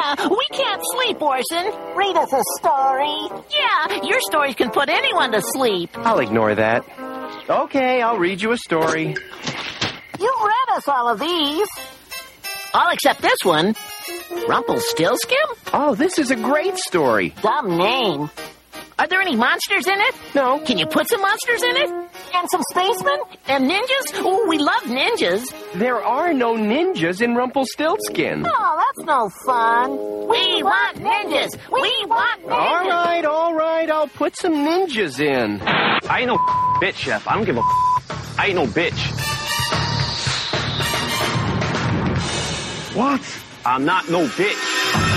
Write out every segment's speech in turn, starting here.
We can't sleep, Orson. Read us a story. Yeah, your stories can put anyone to sleep. I'll ignore that. Okay, I'll read you a story. You read us all of these. All except this one. Rumpelstiltskin? Oh, this is a great story. Dumb name. Are there any monsters in it? No. Can you put some monsters in it? And some spacemen? And ninjas? Oh, we love ninjas. There are no ninjas in Rumpelstiltskin. Oh, that's no fun. We want ninjas. We want ninjas. All right, I'll put some ninjas in. I ain't no bitch, Chef. I don't give a I ain't no bitch. What? I'm not no bitch.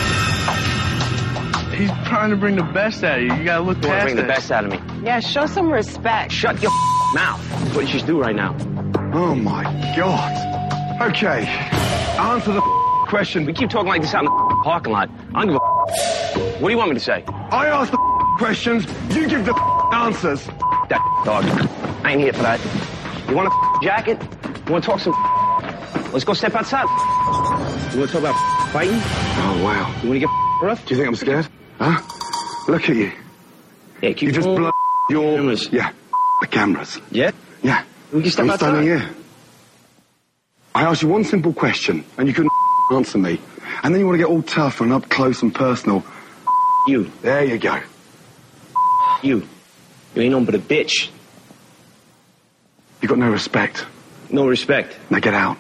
He's trying to bring the best out of you. You gotta look You want to past bring the it. best out of me? Yeah, show some respect. Shut your mouth. That's what you should do right now. Oh, my God. Okay. Answer the question. We keep talking like this out in the parking lot. I don't give a What do you want me to say? I ask the questions. You give the answers. That dog. I ain't here for that. You want a jacket? You want to talk some Let's go step outside. You want to talk about fighting? Oh, wow. You want to get rough? Do you think I'm scared? Huh? Look at you. Yeah, keep You just blow your... cameras. Yeah, the cameras. Yeah? Yeah. We can step I'm outside. standing here. I asked you one simple question, and you couldn't answer me. And then you want to get all tough and up close and personal. You. There you go. You. You ain't no but a bitch. You got no respect. No respect. Now get out.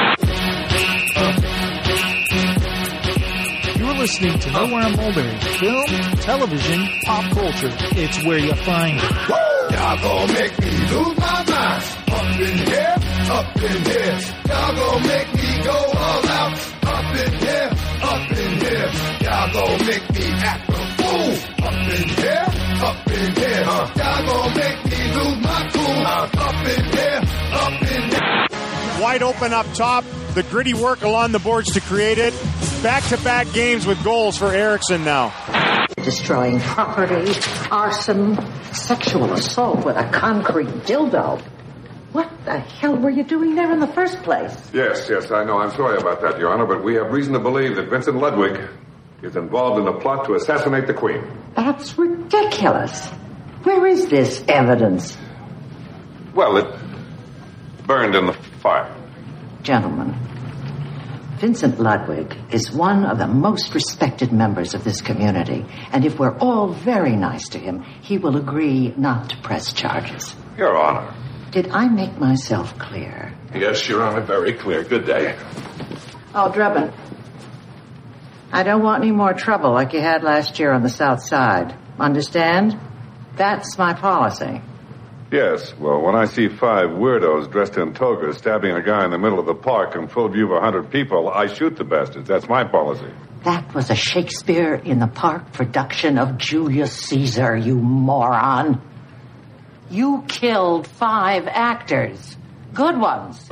You're listening to Nowhere Mulberry. Film, television, pop culture. It's where you find it. Y'all gon' make me lose my mind. Up in here, up in here. Y'all gon' make me go all out. Up in here, up in here. Y'all gon' make me act a fool. Up in here, up in here. Y'all gon' make me lose my cool. Up in here, up in here. Wide open up top. The gritty work along the boards to create it. Back-to-back games with goals for Eriksson now. Destroying property, arson, sexual assault with a concrete dildo. What the hell were you doing there in the first place? Yes, I know. I'm sorry about that, Your Honor, but we have reason to believe that Vincent Ludwig is involved in a plot to assassinate the Queen. That's ridiculous. Where is this evidence? Well, it burned in the fire. Gentlemen, Vincent Ludwig is one of the most respected members of this community, and if we're all very nice to him, he will agree not to press charges. Your Honor. Did I make myself clear? Yes, Your Honor, very clear. Good day. Oh, Drebin, I don't want any more trouble like you had last year on the South Side. Understand? That's my policy. Yes, well, when I see 5 weirdos dressed in togas stabbing a guy in the middle of the park in full view of 100 people, I shoot the bastards. That's my policy. That was a Shakespeare in the Park production of Julius Caesar, you moron. You killed 5 actors. Good ones.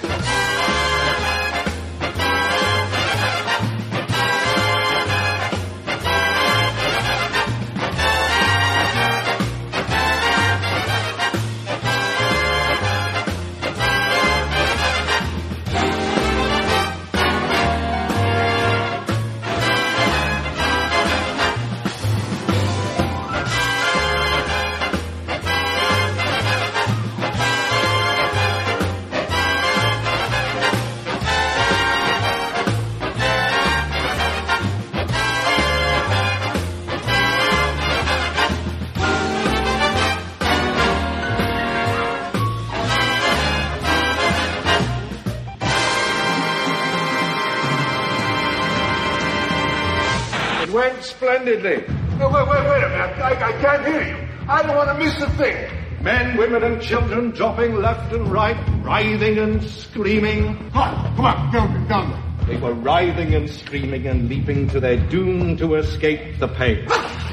Went splendidly. No, wait a minute. I can't hear you. I don't want to miss a thing. Men, women, and children dropping left and right, writhing and screaming. Come on, down. They were writhing and screaming and leaping to their doom to escape the pain.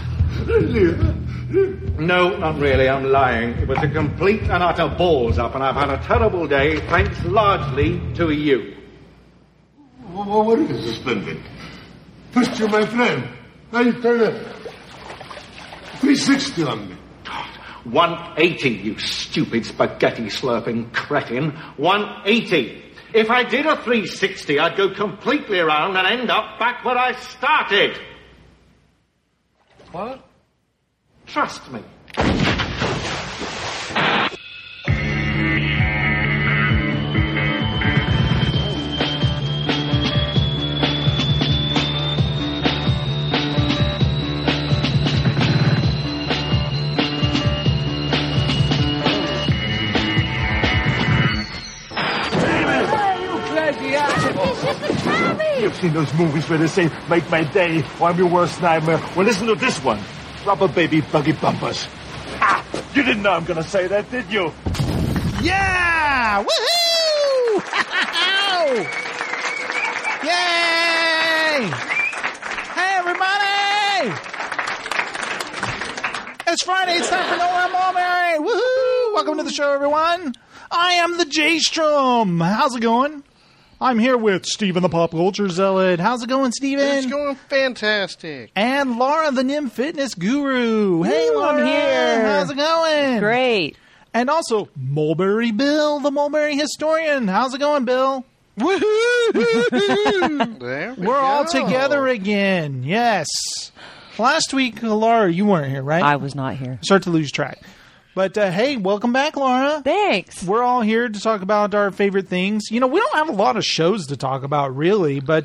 No, not really, I'm lying. It was a complete and utter balls up, and I've had a terrible day, thanks largely to you. What is this, Splendid? First, you're my friend. Now you turn up. 360 on me. 180, you stupid spaghetti slurping cretin. 180. If I did a 360, I'd go completely around and end up back where I started. What? Trust me. You've seen those movies where they say, make my day, or I'm your worst nightmare. Well, listen to this one. Rubber baby buggy bumpers. Ha! You didn't know I'm gonna say that, did you? Yeah! Woohoo! Yay! Hey, everybody! It's Friday. It's time for Noel Mulberry. Woohoo! Welcome to the show, everyone. I am the J-Strom. How's it going? I'm here with Steven the Pop Culture Zealot. How's it going, Steven? It's going fantastic. And Laura the Nim Fitness Guru. Hey, Laura. I'm here. How's it going? Great. And also, Mulberry Bill, the Mulberry Historian. How's it going, Bill? Woohoo! We're all together again. Yes. Last week, Laura, you weren't here, right? I was not here. Start to lose track. But, hey, welcome back, Laura. Thanks. We're all here to talk about our favorite things. You know, we don't have a lot of shows to talk about, really, but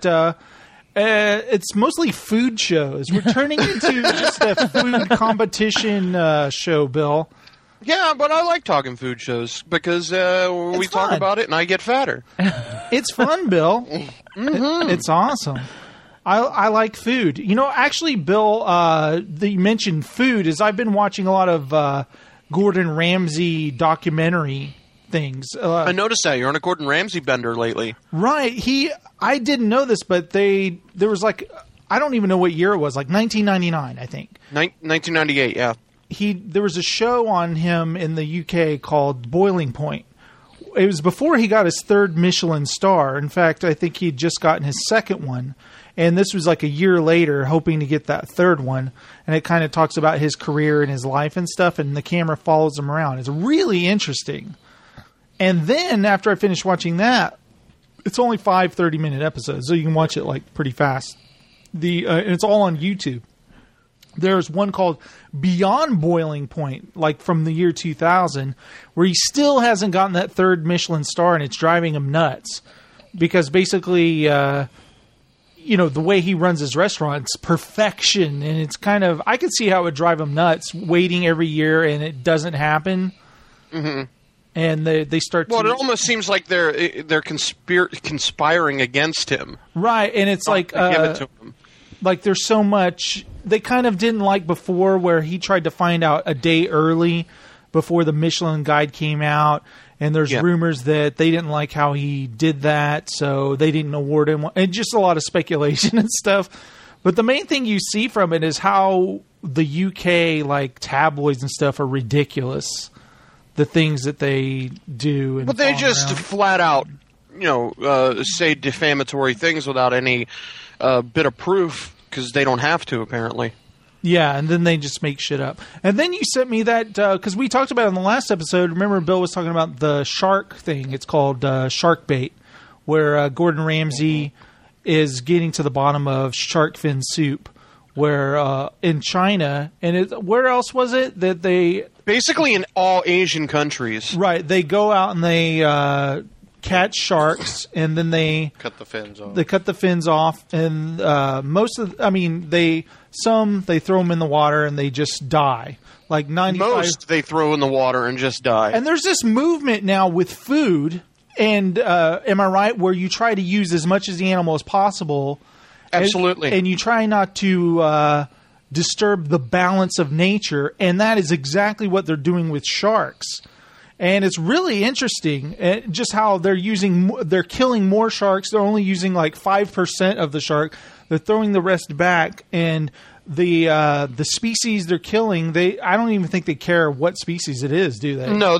it's mostly food shows. We're turning into just a food competition show, Bill. Yeah, but I like talking food shows because we talk about it and I get fatter. It's fun, Bill. Mm-hmm. It's awesome. I like food. You know, actually, Bill, you mentioned food, is I've been watching a lot of Gordon Ramsay documentary things. I noticed that. You're on a Gordon Ramsay bender lately. Right. I didn't know this, but there was like, I don't even know what year it was, like 1999, I think. 1998, yeah. There was a show on him in the UK called Boiling Point. It was before he got his third Michelin star. In fact, I think he'd just gotten his second one. And this was like a year later, hoping to get that third one. And it kind of talks about his career and his life and stuff. And the camera follows him around. It's really interesting. And then after I finished watching that, it's only 5 30-minute episodes. So you can watch it like pretty fast. And it's all on YouTube. There's one called Beyond Boiling Point, like from the year 2000, where he still hasn't gotten that third Michelin star. And it's driving him nuts. Because basically... the way he runs his restaurant, it's perfection. And it's kind of, I could see how it would drive him nuts waiting every year and it doesn't happen. Mm-hmm. And they start Well, it almost seems like they're conspiring against him. Right. And it's like, give it to him. Like there's so much, they kind of didn't like before where he tried to find out a day early before the Michelin Guide came out. And there's rumors that they didn't like how he did that, so they didn't award him. And just a lot of speculation and stuff. But the main thing you see from it is how the UK like tabloids and stuff are ridiculous. The things that they do. But they just flat out, say defamatory things without any bit of proof because they don't have to, apparently. Yeah, and then they just make shit up. And then you sent me that, because we talked about it in the last episode. Remember Bill was talking about the shark thing. It's called Shark Bait, where Gordon Ramsay is getting to the bottom of shark fin soup, where in China, and where else was it that they... Basically in all Asian countries. Right, they go out and they catch sharks, and then they... Cut the fins off. They cut the fins off, and they throw them in the water and they just die. Like 95. Most they throw in the water and just die. And there's this movement now with food, and am I right, where you try to use as much as the animal as possible. Absolutely. And you try not to disturb the balance of nature, and that is exactly what they're doing with sharks. And it's really interesting just how they're killing more sharks. They're only using like 5% of the shark. They're throwing the rest back, and the species they're killing, I don't even think they care what species it is, do they? No,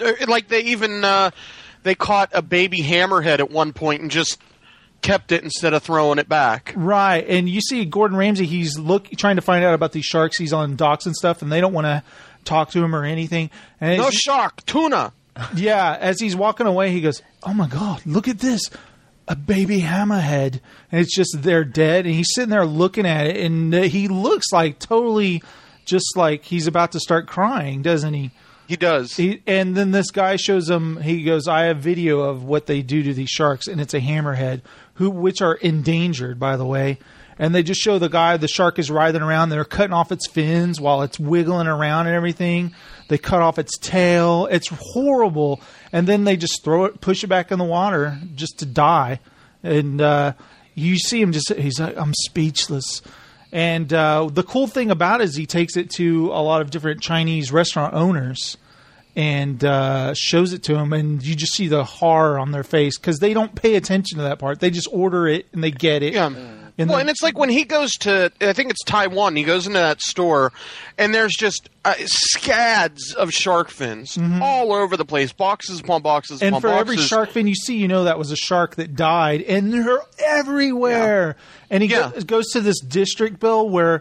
they caught a baby hammerhead at one point and just kept it instead of throwing it back. Right, and you see Gordon Ramsay, he's trying to find out about these sharks. He's on docks and stuff, and they don't want to talk to him or anything. And no shark, tuna. Yeah, as he's walking away, he goes, "Oh my God, look at this. A baby hammerhead." And it's just they're dead. And he's sitting there looking at it. And he looks like totally just like he's about to start crying, doesn't he? He does. And then this guy shows him, he goes, "I have video of what they do to these sharks." And it's a hammerhead, which are endangered, by the way. And they just show the shark is writhing around. They're cutting off its fins while it's wiggling around and everything. They cut off its tail. It's horrible. And then they just push it back in the water just to die. And you see him he's like, "I'm speechless." And the cool thing about it is he takes it to a lot of different Chinese restaurant owners and shows it to them. And you just see the horror on their face because they don't pay attention to that part. They just order it and they get it. Yeah. And it's like when he goes to, I think it's Taiwan, he goes into that store, and there's just scads of shark fins all over the place, boxes upon boxes upon boxes. And for every shark fin you see, that was a shark that died, and they're everywhere. Yeah. And he goes to this district, Bill, where,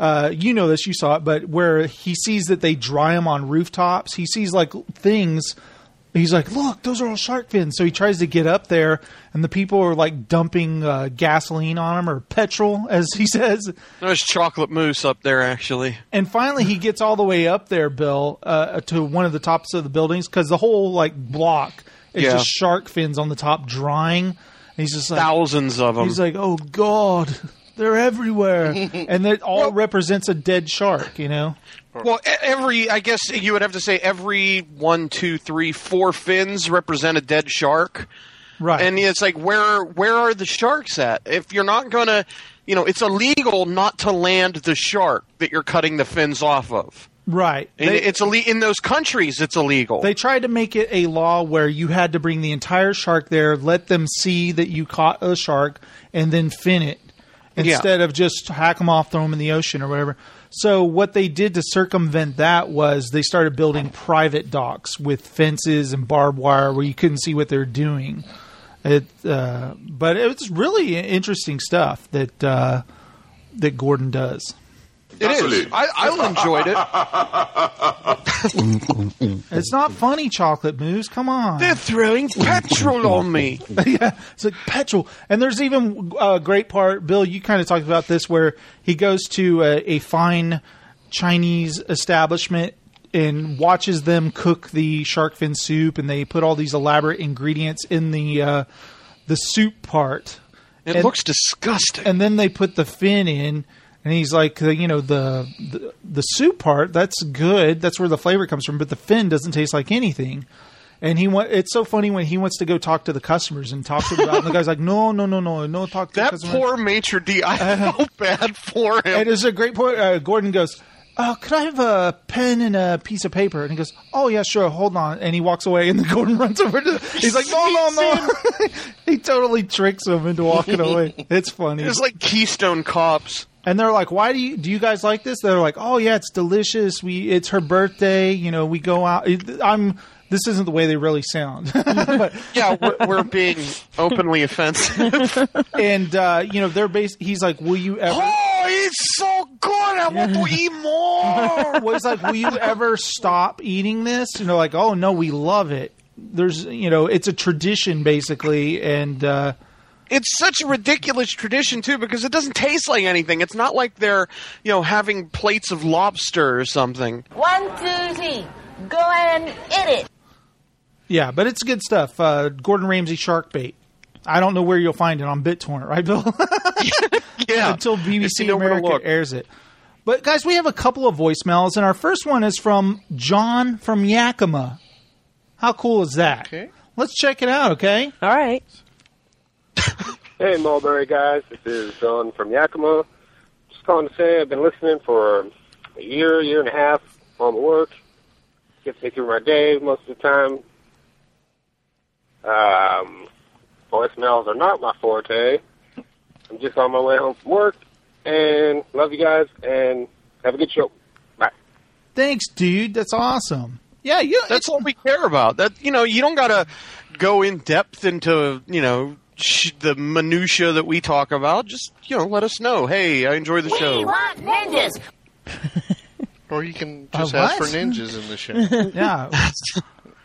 this, you saw it, but where he sees that they dry them on rooftops. He sees, things. He's like, "Look, those are all shark fins." So he tries to get up there, and the people are dumping gasoline on him, or petrol, as he says. There's chocolate mousse up there, actually. And finally, he gets all the way up there, Bill, to one of the tops of the buildings, because the whole block is just shark fins on the top drying. And he's just like, thousands of them. He's like, "Oh God, they're everywhere," and that all represents a dead shark, Well, I guess you would have to say every 1, 2, 3, 4 fins represent a dead shark. Right. And it's like, where are the sharks at? If you're not going to, it's illegal not to land the shark that you're cutting the fins off of. Right. It's in those countries, it's illegal. They tried to make it a law where you had to bring the entire shark there, let them see that you caught a shark, and then fin it. Instead of just hack them off, throw them in the ocean or whatever. So what they did to circumvent that was they started building private docks with fences and barbed wire where you couldn't see what they're doing. But it was really interesting stuff that Gordon does. It is. I enjoyed it. It's not funny, Chocolate Mousse. Come on. They're throwing petrol on me. Yeah, it's like petrol. And there's even a great part, Bill, you kind of talked about this, where he goes to a fine Chinese establishment and watches them cook the shark fin soup, and they put all these elaborate ingredients in the soup part. It looks disgusting. And then they put the fin in. And he's like, the soup part, that's good. That's where the flavor comes from. But the fin doesn't taste like anything. And it's so funny when he wants to go talk to the customers and talk to them about it. And the guy's like, no, talk to the customers. That poor maitre d', I felt bad for him. And it's a great point. Gordon goes, could I have a pen and a piece of paper? And he goes, "Oh, yeah, sure, hold on." And he walks away, and then Gordon runs over to he's like, no. He totally tricks him into walking away. It's funny. It's like Keystone Cops. And they're like, "Why do you guys like this?" They're like, "Oh yeah, it's delicious. It's her birthday. We go out." This isn't the way they really sound. But, yeah, we're being openly offensive. And they're he's like, "Will you ever?" Oh, it's so good! I want to eat more. Well, he's like, "Will you ever stop eating this?" Like, "Oh no, we love it." There's, it's a tradition basically, and. It's such a ridiculous tradition, too, because it doesn't taste like anything. It's not like they're, having plates of lobster or something. 1, 2, 3. Go and eat it. Yeah, but it's good stuff. Gordon Ramsay shark bait. I don't know where you'll find it on BitTorrent, right, Bill? Yeah. Until BBC America airs it. But, guys, we have a couple of voicemails, and our first one is from John from Yakima. How cool is that? Okay. Let's check it out, okay? All right. Hey, Mulberry guys. This is John from Yakima. Just calling to say I've been listening for a year and a half on work. Gets me through my day most of the time. Voicemails are not my forte. I'm just on my way home from work. And love you guys, and have a good show. Bye. Thanks, dude. That's awesome. Yeah, that's what we care about. That you don't got to go in depth into the minutia that we talk about. Just let us know. Hey, I enjoy the show. We want ninjas. Or you can just ask for ninjas in the show. Yeah.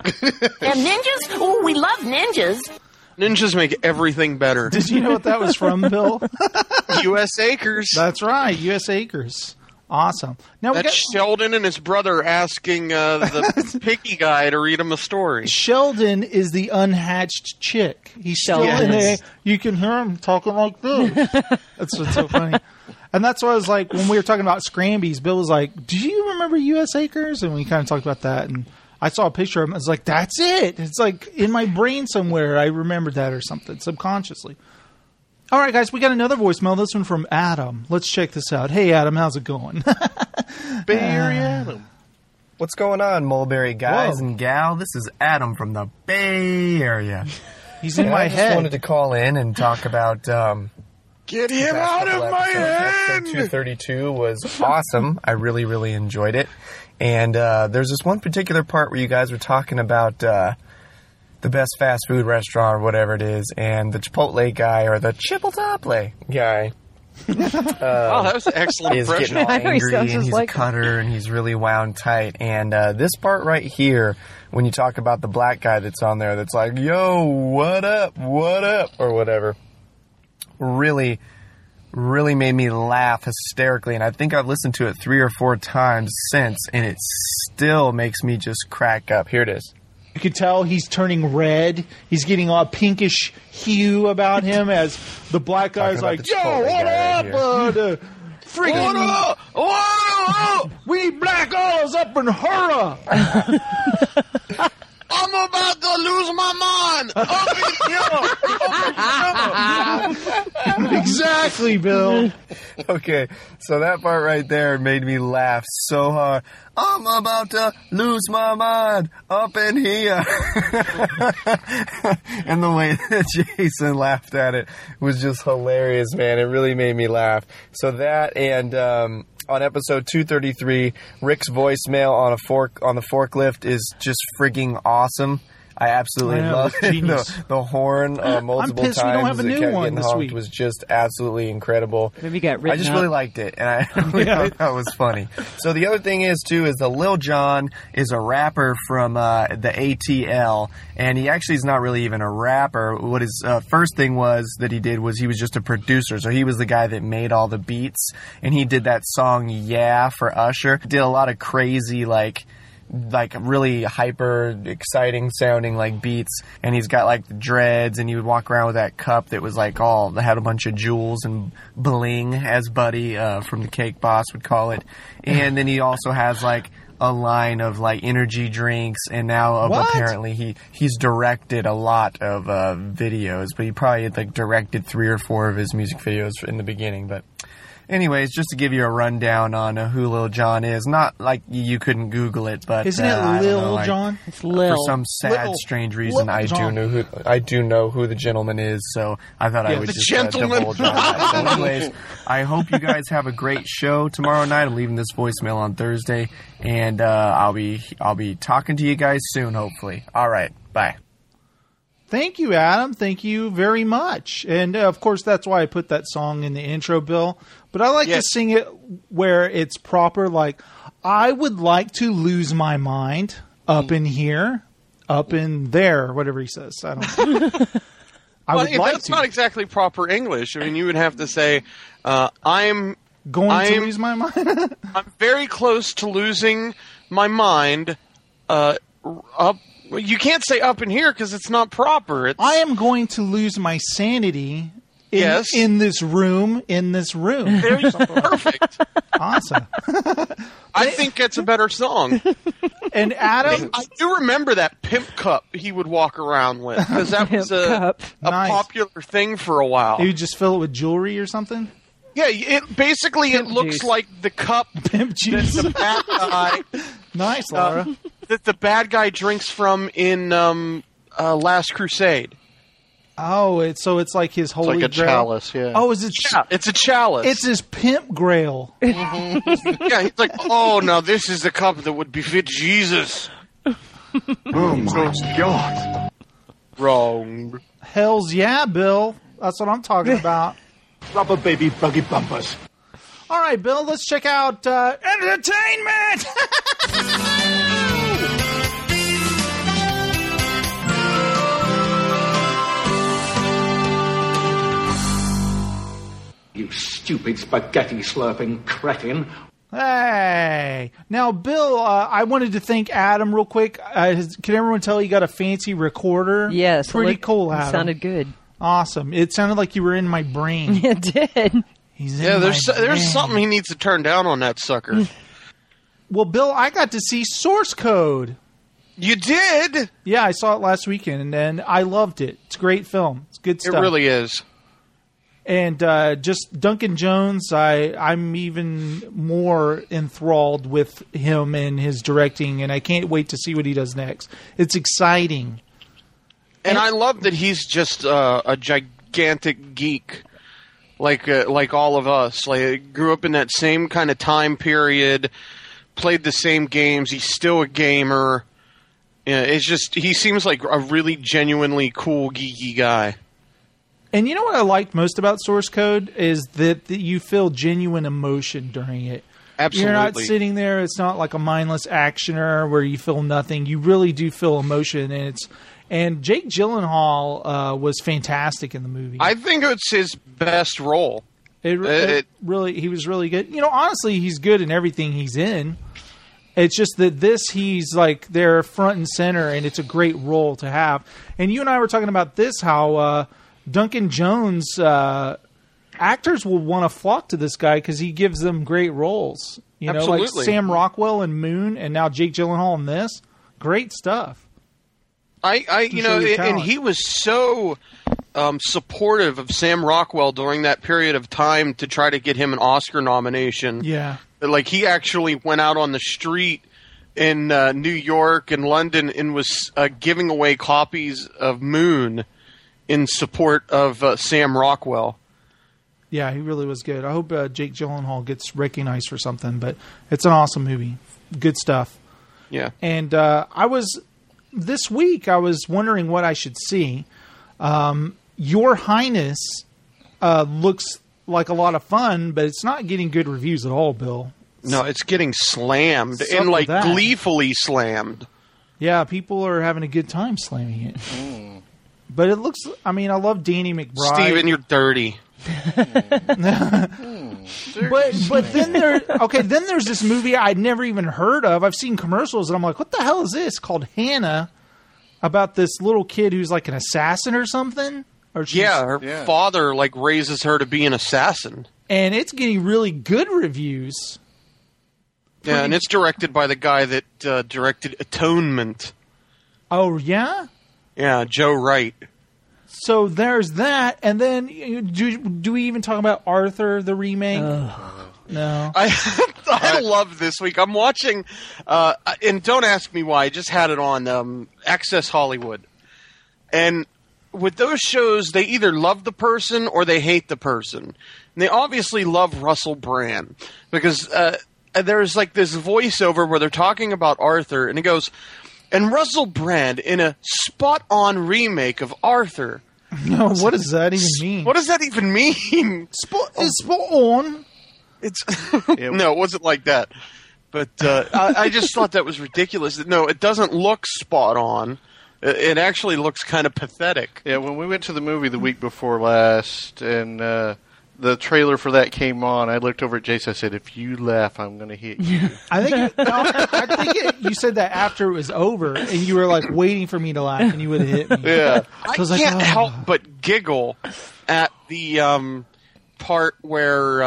And ninjas? Oh, we love ninjas. Ninjas make everything better. Did you know what that was from, Bill? U.S. Acres. That's right, U.S. Acres. Awesome. Now That's Sheldon and his brother asking the piggy guy to read him a story. Sheldon is the unhatched chick. He's still in there. You can hear him talking like this. That's what's so funny. And that's why I was like, when we were talking about Scrambies, Bill was like, do you remember U.S. Acres? And we kind of talked about that. And I saw a picture of him. I was like, that's it. It's like in my brain somewhere. I remembered that or something subconsciously. All right, guys, we got another voicemail. This one from Adam. Let's check this out. Hey, Adam, how's it going? Bay Area Adam. What's going on, Mulberry guys and gal? This is Adam from the Bay Area. He's in my I head. just wanted to call in and talk about... Get him out of my head! Episode 232 was awesome. I really, really enjoyed it. And there's this one particular part where you guys were talking about... the best fast food restaurant or whatever it is, and the Chipotle guy or the Chipotle guy oh, that was an excellent is impression. getting all angry and he's a cutter and he's really wound tight. And this part right here, when you talk about the black guy that's on there that's like, yo, what up, or whatever, really made me laugh hysterically. And I think I've listened to it 3 or 4 times since, and it still makes me just crack up. Here it is. You can tell he's turning red. He's getting a pinkish hue about him as the black guy's like, yo, what up, bud? Friggin' what up? We need black olives up in Hurrah. I'm about to lose my mind. Exactly, Bill. Okay, so that part right there made me laugh so hard. I'm about to lose my mind up in here. And the way that Jason laughed at it was just hilarious, man. It really made me laugh. So that and on episode 233, Rick's voicemail on the forklift is just frigging awesome. I absolutely love it. The horn multiple times. We don't have a new one this week. Was just absolutely incredible. Maybe get written I just up. really liked it, and I really thought that was funny. So the other thing is too is the Lil Jon is a rapper from the ATL, and he actually is not really even a rapper. What his first thing was that he did was he was just a producer. So he was the guy that made all the beats, and he did that song "Yeah" for Usher. Did a lot of crazy like really hyper exciting sounding like beats, and he's got like the dreads, and he would walk around with that cup that was like that had a bunch of jewels and bling, as Buddy from the Cake Boss would call it. And then he also has like a line of like energy drinks, and now apparently he's directed a lot of videos, but he probably had like directed 3 or 4 of his music videos in the beginning. But anyways, just to give you a rundown on who Lil Jon is, not like you couldn't Google it, but isn't it Lil Jon? It's Lil. For some sad, strange reason, I do know who the gentleman is. So I thought I would just divulge on that. So anyways, I hope you guys have a great show tomorrow night. I'm leaving this voicemail on Thursday, and I'll be talking to you guys soon, hopefully. All right, bye. Thank you, Adam. Thank you very much. And, of course, that's why I put that song in the intro, Bill. But I like to sing it where it's proper. Like, I would like to lose my mind up in here, up in there, whatever he says. I don't know. That's not exactly proper English. I mean, you would have to say, I'm going to lose my mind. I'm very close to losing my mind up. Well, you can't say up in here because it's not proper. I am going to lose my sanity in this room. Perfect. Awesome. I think it's a better song. And Adam... I do remember that pimp cup he would walk around with, because that was a popular thing for a while. You just fill it with jewelry or something? Yeah, it looks like the cup pimp juice. that the bad guy... Nice, Laura. That the bad guy drinks from in Last Crusade. Oh, it's like his holy like a grail. chalice, yeah. Oh, is it? Yeah, it's a chalice. It's his pimp grail. Yeah, he's like, oh no, this is the cup that would befit Jesus. Oh my God! Wrong. Hells yeah, Bill. That's what I'm talking about. Rubber baby buggy bumpers. All right, Bill, let's check out entertainment. stupid spaghetti slurping cretin. Hey. Now, Bill, I wanted to thank Adam real quick. Can everyone tell you got a fancy recorder? Yes. Pretty cool, Adam. Sounded good. Awesome. It sounded like you were in my brain. It did. There's something he needs to turn down on that sucker. Well, Bill, I got to see Source Code. You did? Yeah, I saw it last weekend, and I loved it. It's a great film. It's good stuff. It really is. And just Duncan Jones, I'm even more enthralled with him and his directing, and I can't wait to see what he does next. It's exciting. And I love that he's just a gigantic geek, like all of us. Like, grew up in that same kind of time period, played the same games. He's still a gamer. Yeah, it's just he seems like a really genuinely cool, geeky guy. And you know what I liked most about Source Code is that you feel genuine emotion during it. Absolutely. You're not sitting there. It's not like a mindless actioner where you feel nothing. You really do feel emotion, and Jake Gyllenhaal was fantastic in the movie. I think it's his best role. He was really good. You know, honestly, he's good in everything he's in. It's just that he's like there front and center, and it's a great role to have. And you and I were talking about this, how Duncan Jones, actors will want to flock to this guy because he gives them great roles. You know, like Sam Rockwell in Moon, and now Jake Gyllenhaal in this. Great stuff. And he was so supportive of Sam Rockwell during that period of time to try to get him an Oscar nomination. Yeah. Like, he actually went out on the street in New York and London and was giving away copies of Moon in support of Sam Rockwell. Yeah, he really was good. I hope Jake Gyllenhaal gets recognized for something, but it's an awesome movie. Good stuff. Yeah. And this week I was wondering what I should see. Your Highness looks like a lot of fun, but it's not getting good reviews at all, Bill. No, it's getting slammed, and like gleefully slammed. Yeah, people are having a good time slamming it. But it looks, I mean, I love Danny McBride. Steven, you're dirty. But then there's this movie I'd never even heard of. I've seen commercials and I'm like, what the hell is this? Called Hannah, about this little kid who's like an assassin or something. Her father like raises her to be an assassin, and it's getting really good reviews. Yeah, and it's directed by the guy that directed Atonement. Oh yeah, yeah, Joe Wright. So there's that, and then do we even talk about Arthur the remake? No, I love this week. I'm watching, and don't ask me why. I just had it on Access Hollywood, and with those shows, they either love the person or they hate the person. And they obviously love Russell Brand because there's like this voiceover where they're talking about Arthur, and it goes, and Russell Brand in a spot-on remake of Arthur. No, what does that even mean? What does that even mean? Spot on. It's no, it wasn't like that. But I just thought that was ridiculous. No, it doesn't look spot on. It actually looks kind of pathetic. Yeah, when we went to the movie the week before last, and the trailer for that came on, I looked over at Jason. I said, "If you laugh, I'm going to hit you." I think you said that after it was over, and you were like waiting for me to laugh, and you would have hit me. Yeah, so I can't help but giggle at the part where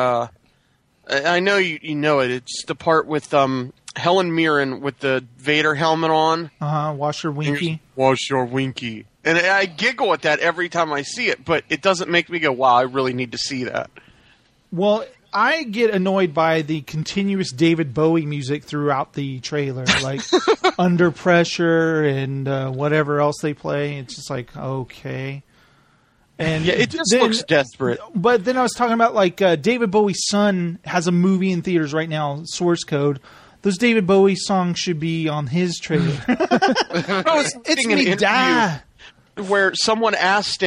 I know you know it. It's the part with Helen Mirren with the Vader helmet on. Wash your winky. Wash your winky. And I giggle at that every time I see it, but it doesn't make me go, wow, I really need to see that. Well, I get annoyed by the continuous David Bowie music throughout the trailer, like Under Pressure and whatever else they play. It's just like, okay. And yeah, it just looks desperate. But then I was talking about like David Bowie's son has a movie in theaters right now, Source Code. Those David Bowie songs should be on his trailer. It's me, die. Where someone asked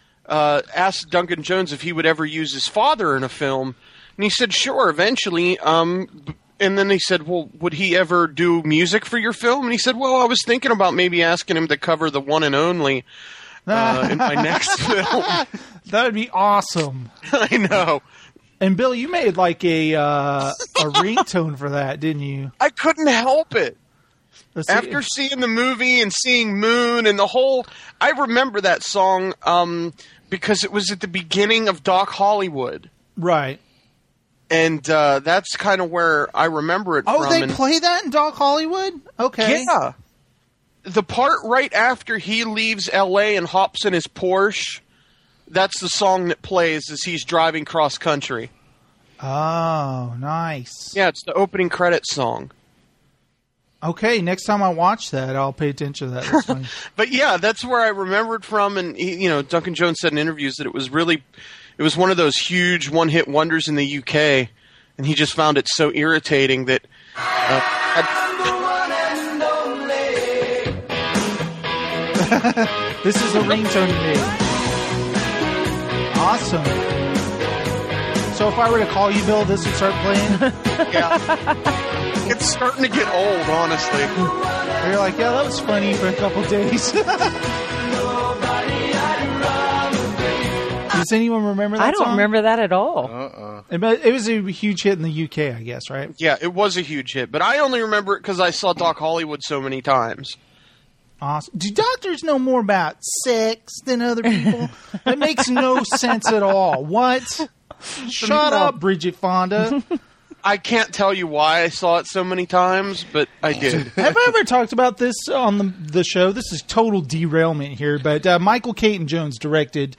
Duncan Jones if he would ever use his father in a film, and he said, sure, eventually. And then he said, well, would he ever do music for your film? And he said, well, I was thinking about maybe asking him to cover The One and Only in my next film. That would be awesome. I know. And Bill, you made like a ringtone for that, didn't you? I couldn't help it. Let's see. After seeing the movie and seeing Moon and the whole, I remember that song because it was at the beginning of Doc Hollywood. Right. And that's kind of where I remember it from. Oh, they play that in Doc Hollywood? Okay. Yeah. The part right after he leaves L.A. and hops in his Porsche, that's the song that plays as he's driving cross country. Oh, nice. Yeah, it's the opening credits song. Okay, next time I watch that, I'll pay attention to that. That's funny. But yeah, that's where I remembered from. And Duncan Jones said in interviews that it was one of those huge one-hit wonders in the UK, and he just found it so irritating that. This is a ringtone to me. Awesome. So if I were to call you, Bill, this would start playing? Yeah. It's starting to get old, honestly. You're like, yeah, that was funny for a couple days. Does anyone remember that I don't song? remember that at all. It was a huge hit in the UK, I guess, right? Yeah, it was a huge hit, but I only remember it because I saw Doc Hollywood so many times. Awesome. Do doctors know more about sex than other people? That makes no sense at all. What? Shut up, Bridget Fonda. I can't tell you why I saw it so many times, but I did. Have I ever talked about this on the show? This is total derailment here, but Michael Caton Jones directed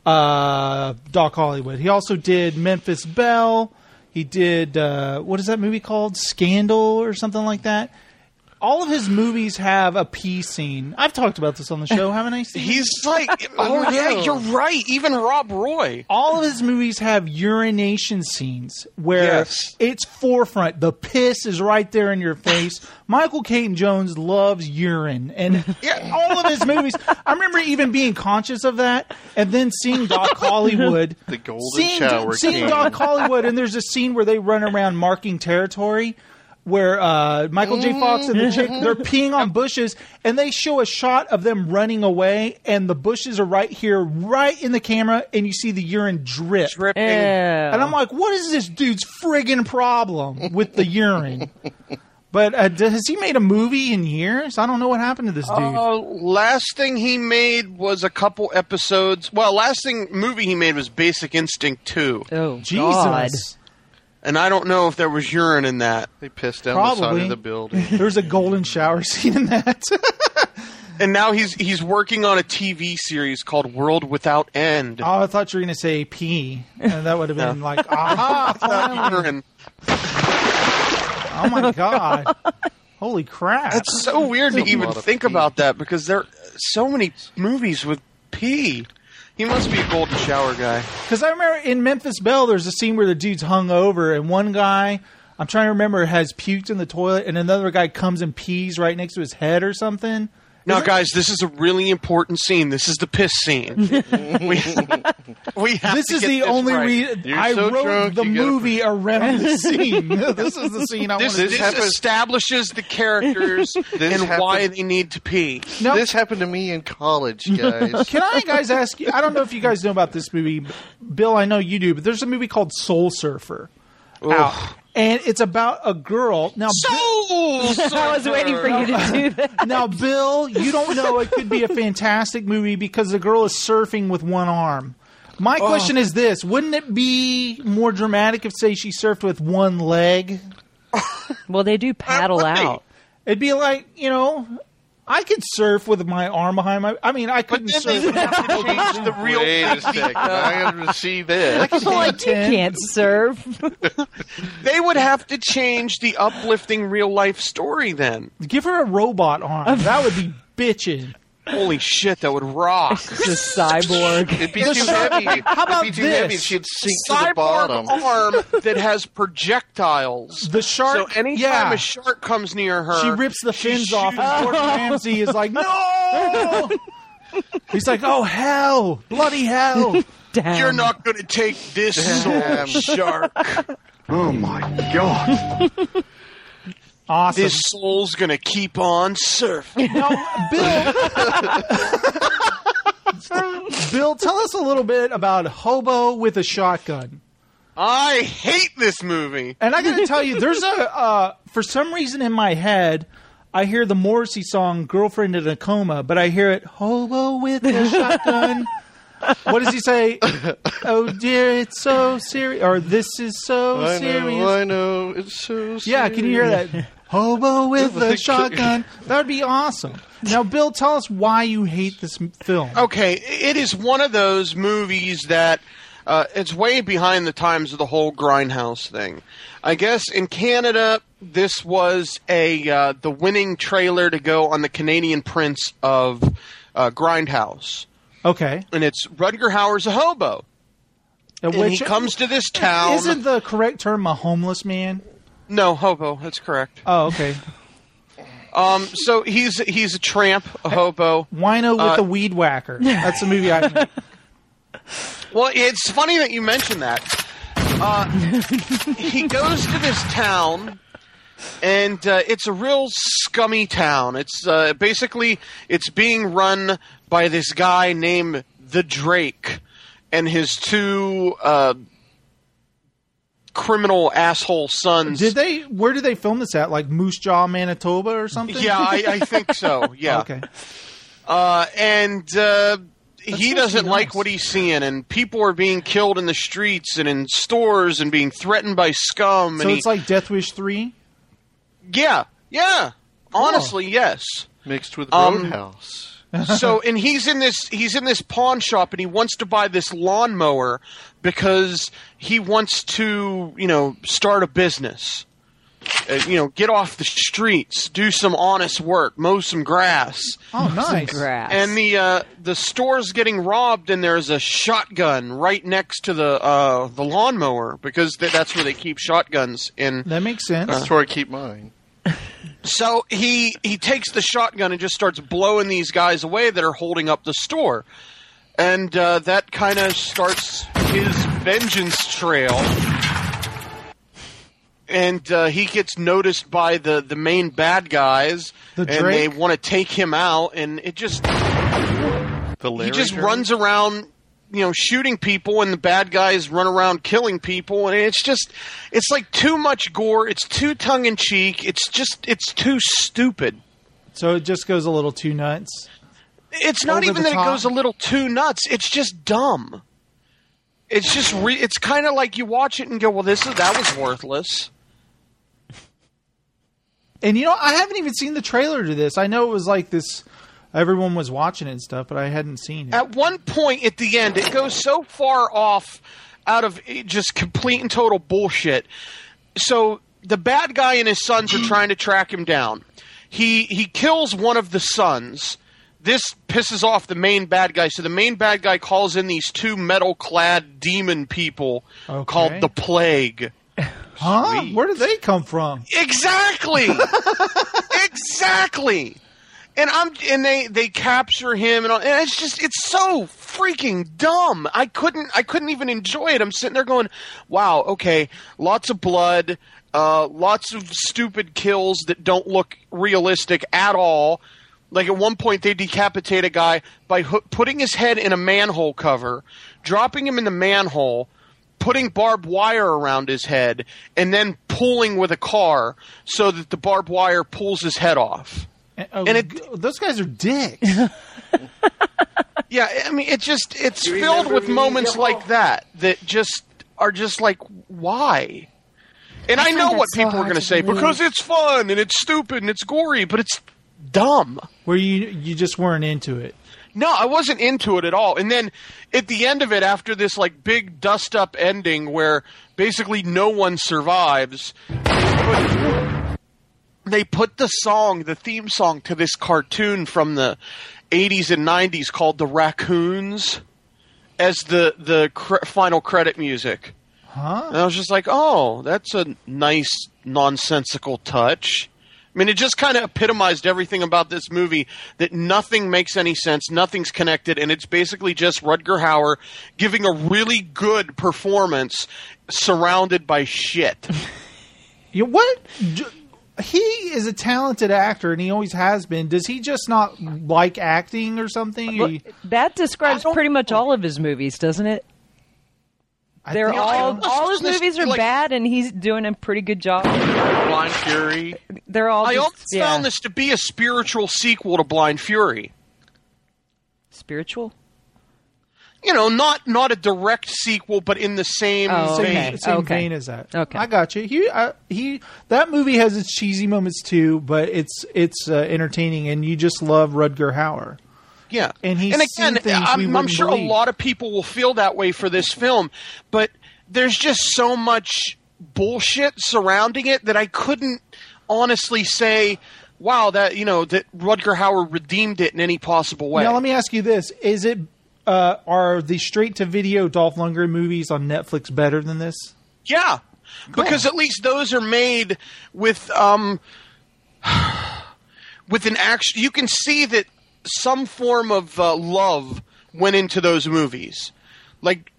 Doc Hollywood. He also did Memphis Belle. He did, what is that movie called? Scandal or something like that. All of his movies have a pee scene. I've talked about this on the show, haven't I? He's like, oh yeah, you're right. Even Rob Roy. All of his movies have urination scenes where it's forefront. The piss is right there in your face. Michael Caton Jones loves urine. And all of his movies, I remember even being conscious of that and then seeing Doc Hollywood. The golden shower. Seeing Doc Hollywood, and there's a scene where they run around marking territory, where Michael J. Fox and the chick, they're peeing on bushes, and they show a shot of them running away, and the bushes are right here, right in the camera, and you see the urine dripping. And I'm like, what is this dude's friggin' problem with the urine? But has he made a movie in years? I don't know what happened to this dude. Last thing he made was a couple episodes. Well, last movie he made was Basic Instinct 2. Oh, Jesus. God. And I don't know if there was urine in that. They pissed down the side of the building. There's a golden shower scene in that. And now he's working on a TV series called World Without End. Oh, I thought you were going to say pee. And that would have been like, aha. Urine. Oh, my God. Holy crap. It's so weird to even think about that because there are so many movies with pee. He must be a golden shower guy. Because I remember in Memphis Belle, there's a scene where the dude's hung over, and one guy, I'm trying to remember, has puked in the toilet, and another guy comes and pees right next to his head or something. Now, guys, this is a really important scene. This is the piss scene. we have this to is get the this only right. reason I wrote the movie around this scene. This is the scene I want to see. This establishes the characters and why they need to pee. Nope. This happened to me in college, guys. Can I, guys, ask you? I don't know if you guys know about this movie. Bill, I know you do, but there's a movie called Soul Surfer out. And it's about a girl. Now, I was waiting for you to do that. Now, Bill, you don't know it could be a fantastic movie because the girl is surfing with one arm. My question is this. Wouldn't it be more dramatic if, say, she surfed with one leg? Well, they do paddle out. It'd be like, I could surf with my arm behind my... I mean, I couldn't surf. Wait a second. I have to see this. I could like, you can't surf. They would have to change the uplifting real-life story then. Give her a robot arm. That would be bitchin'. Holy shit, that would rock. The cyborg. It'd be too heavy. How about It'd be too heavy. this? She'd sink to the bottom. Arm that has projectiles. The shark. So anytime a shark comes near her, she rips the fins off, and Gordon Ramsay is like, no! He's like, oh, hell. Bloody hell. Damn. You're not going to take this soul, shark. Oh, my God. Awesome. This soul's going to keep on surfing. Now, Bill, tell us a little bit about Hobo with a Shotgun. I hate this movie. And I got to tell you, there's for some reason in my head, I hear the Morrissey song "Girlfriend in a Coma," but I hear it "Hobo with a Shotgun." What does he say? Oh dear, it's so serious, or this is so serious. I know, it's so serious. Yeah, can you hear that? Hobo with a shotgun. That would be awesome. Now, Bill, tell us why you hate this film. Okay, it is one of those movies that it's way behind the times of the whole Grindhouse thing. I guess in Canada, this was the winning trailer to go on the Canadian Prince of Grindhouse. Okay. And it's Rutger Hauer's a hobo. And he comes to this town. Isn't the correct term a homeless man? No, hobo. That's correct. Oh, okay. So he's a tramp, a hobo. Wino with the weed whacker. That's the movie I think. Well, it's funny that you mentioned that. He goes to this town, and it's a real scummy town. It's basically it's being run by this guy named the Drake and his two criminal asshole sons. Where did they film this at? Like Moose Jaw, Manitoba, or something? Yeah, I think so. Yeah. Okay. He doesn't like what he's seeing, and people are being killed in the streets and in stores and being threatened by scum. So it's like Death Wish 3? Yeah. Cool. Honestly, yes. Mixed with Roadhouse. And he's in this pawn shop, and he wants to buy this lawnmower because he wants to, start a business. Get off the streets, do some honest work, mow some grass. Oh, nice. And the store's getting robbed, and there's a shotgun right next to the lawnmower because that's where they keep shotguns. That makes sense. That's where I keep mine. So he takes the shotgun and just starts blowing these guys away that are holding up the store. And that kind of starts his vengeance trail. And he gets noticed by the main bad guys, and they want to take him out. And it just he just runs around, shooting people, and the bad guys run around killing people. And it's like too much gore. It's too tongue in cheek. It's too stupid. So it just goes a little too nuts. It's not even that it goes a little too nuts. It's just dumb. It's just it's kind of like you watch it and go, well, that was worthless. And I haven't even seen the trailer to this. I know it was like this, everyone was watching it and stuff, but I hadn't seen it. At one point at the end, it goes so far off out of just complete and total bullshit. So the bad guy and his sons are trying to track him down. He kills one of the sons. This pisses off the main bad guy. So the main bad guy calls in these two metal-clad demon people called the Plague. Huh? Where did they come from? Exactly. Exactly. And they capture him, and it's so freaking dumb. I couldn't even enjoy it. I'm sitting there going, wow, okay, lots of blood, lots of stupid kills that don't look realistic at all. Like at one point they decapitate a guy by putting his head in a manhole cover, dropping him in the manhole, putting barbed wire around his head, and then pulling with a car so that the barbed wire pulls his head off. Those guys are dicks. Yeah, I mean, it's filled with moments like that just are just like, why? And I know what people are going to say, because it's fun and it's stupid and it's gory, but it's dumb. Where you just weren't into it. No, I wasn't into it at all. And then at the end of it, after this like big dust-up ending where basically no one survives, they put the theme song to this cartoon from the 80s and 90s called The Raccoons as the final credit music. Huh? And I was just like, oh, that's a nice nonsensical touch. I mean, it just kind of epitomized everything about this movie, that nothing makes any sense, nothing's connected, and it's basically just Rutger Hauer giving a really good performance surrounded by shit. What? He is a talented actor, and he always has been. Does he just not like acting or something? Well, that describes pretty much all of his movies, doesn't it? They're all his movies are like, bad, and he's doing a pretty good job. Blind Fury. They're all. I just, always found this to be a spiritual sequel to Blind Fury. Spiritual? Oh, Not a direct sequel, but in the same vein. Same vein as that. Okay, I got you. He that movie has its cheesy moments too, but it's entertaining, and you just love Rutger Hauer. Yeah, and again, I'm sure a lot of people will feel that way for this film, but there's just so much bullshit surrounding it that I couldn't honestly say, wow, that Rutger Hauer redeemed it in any possible way. Now, let me ask you this: is it are the straight-to-video Dolph Lundgren movies on Netflix better than this? Yeah, because at least those are made with an action. You can see that some form of love went into those movies. Like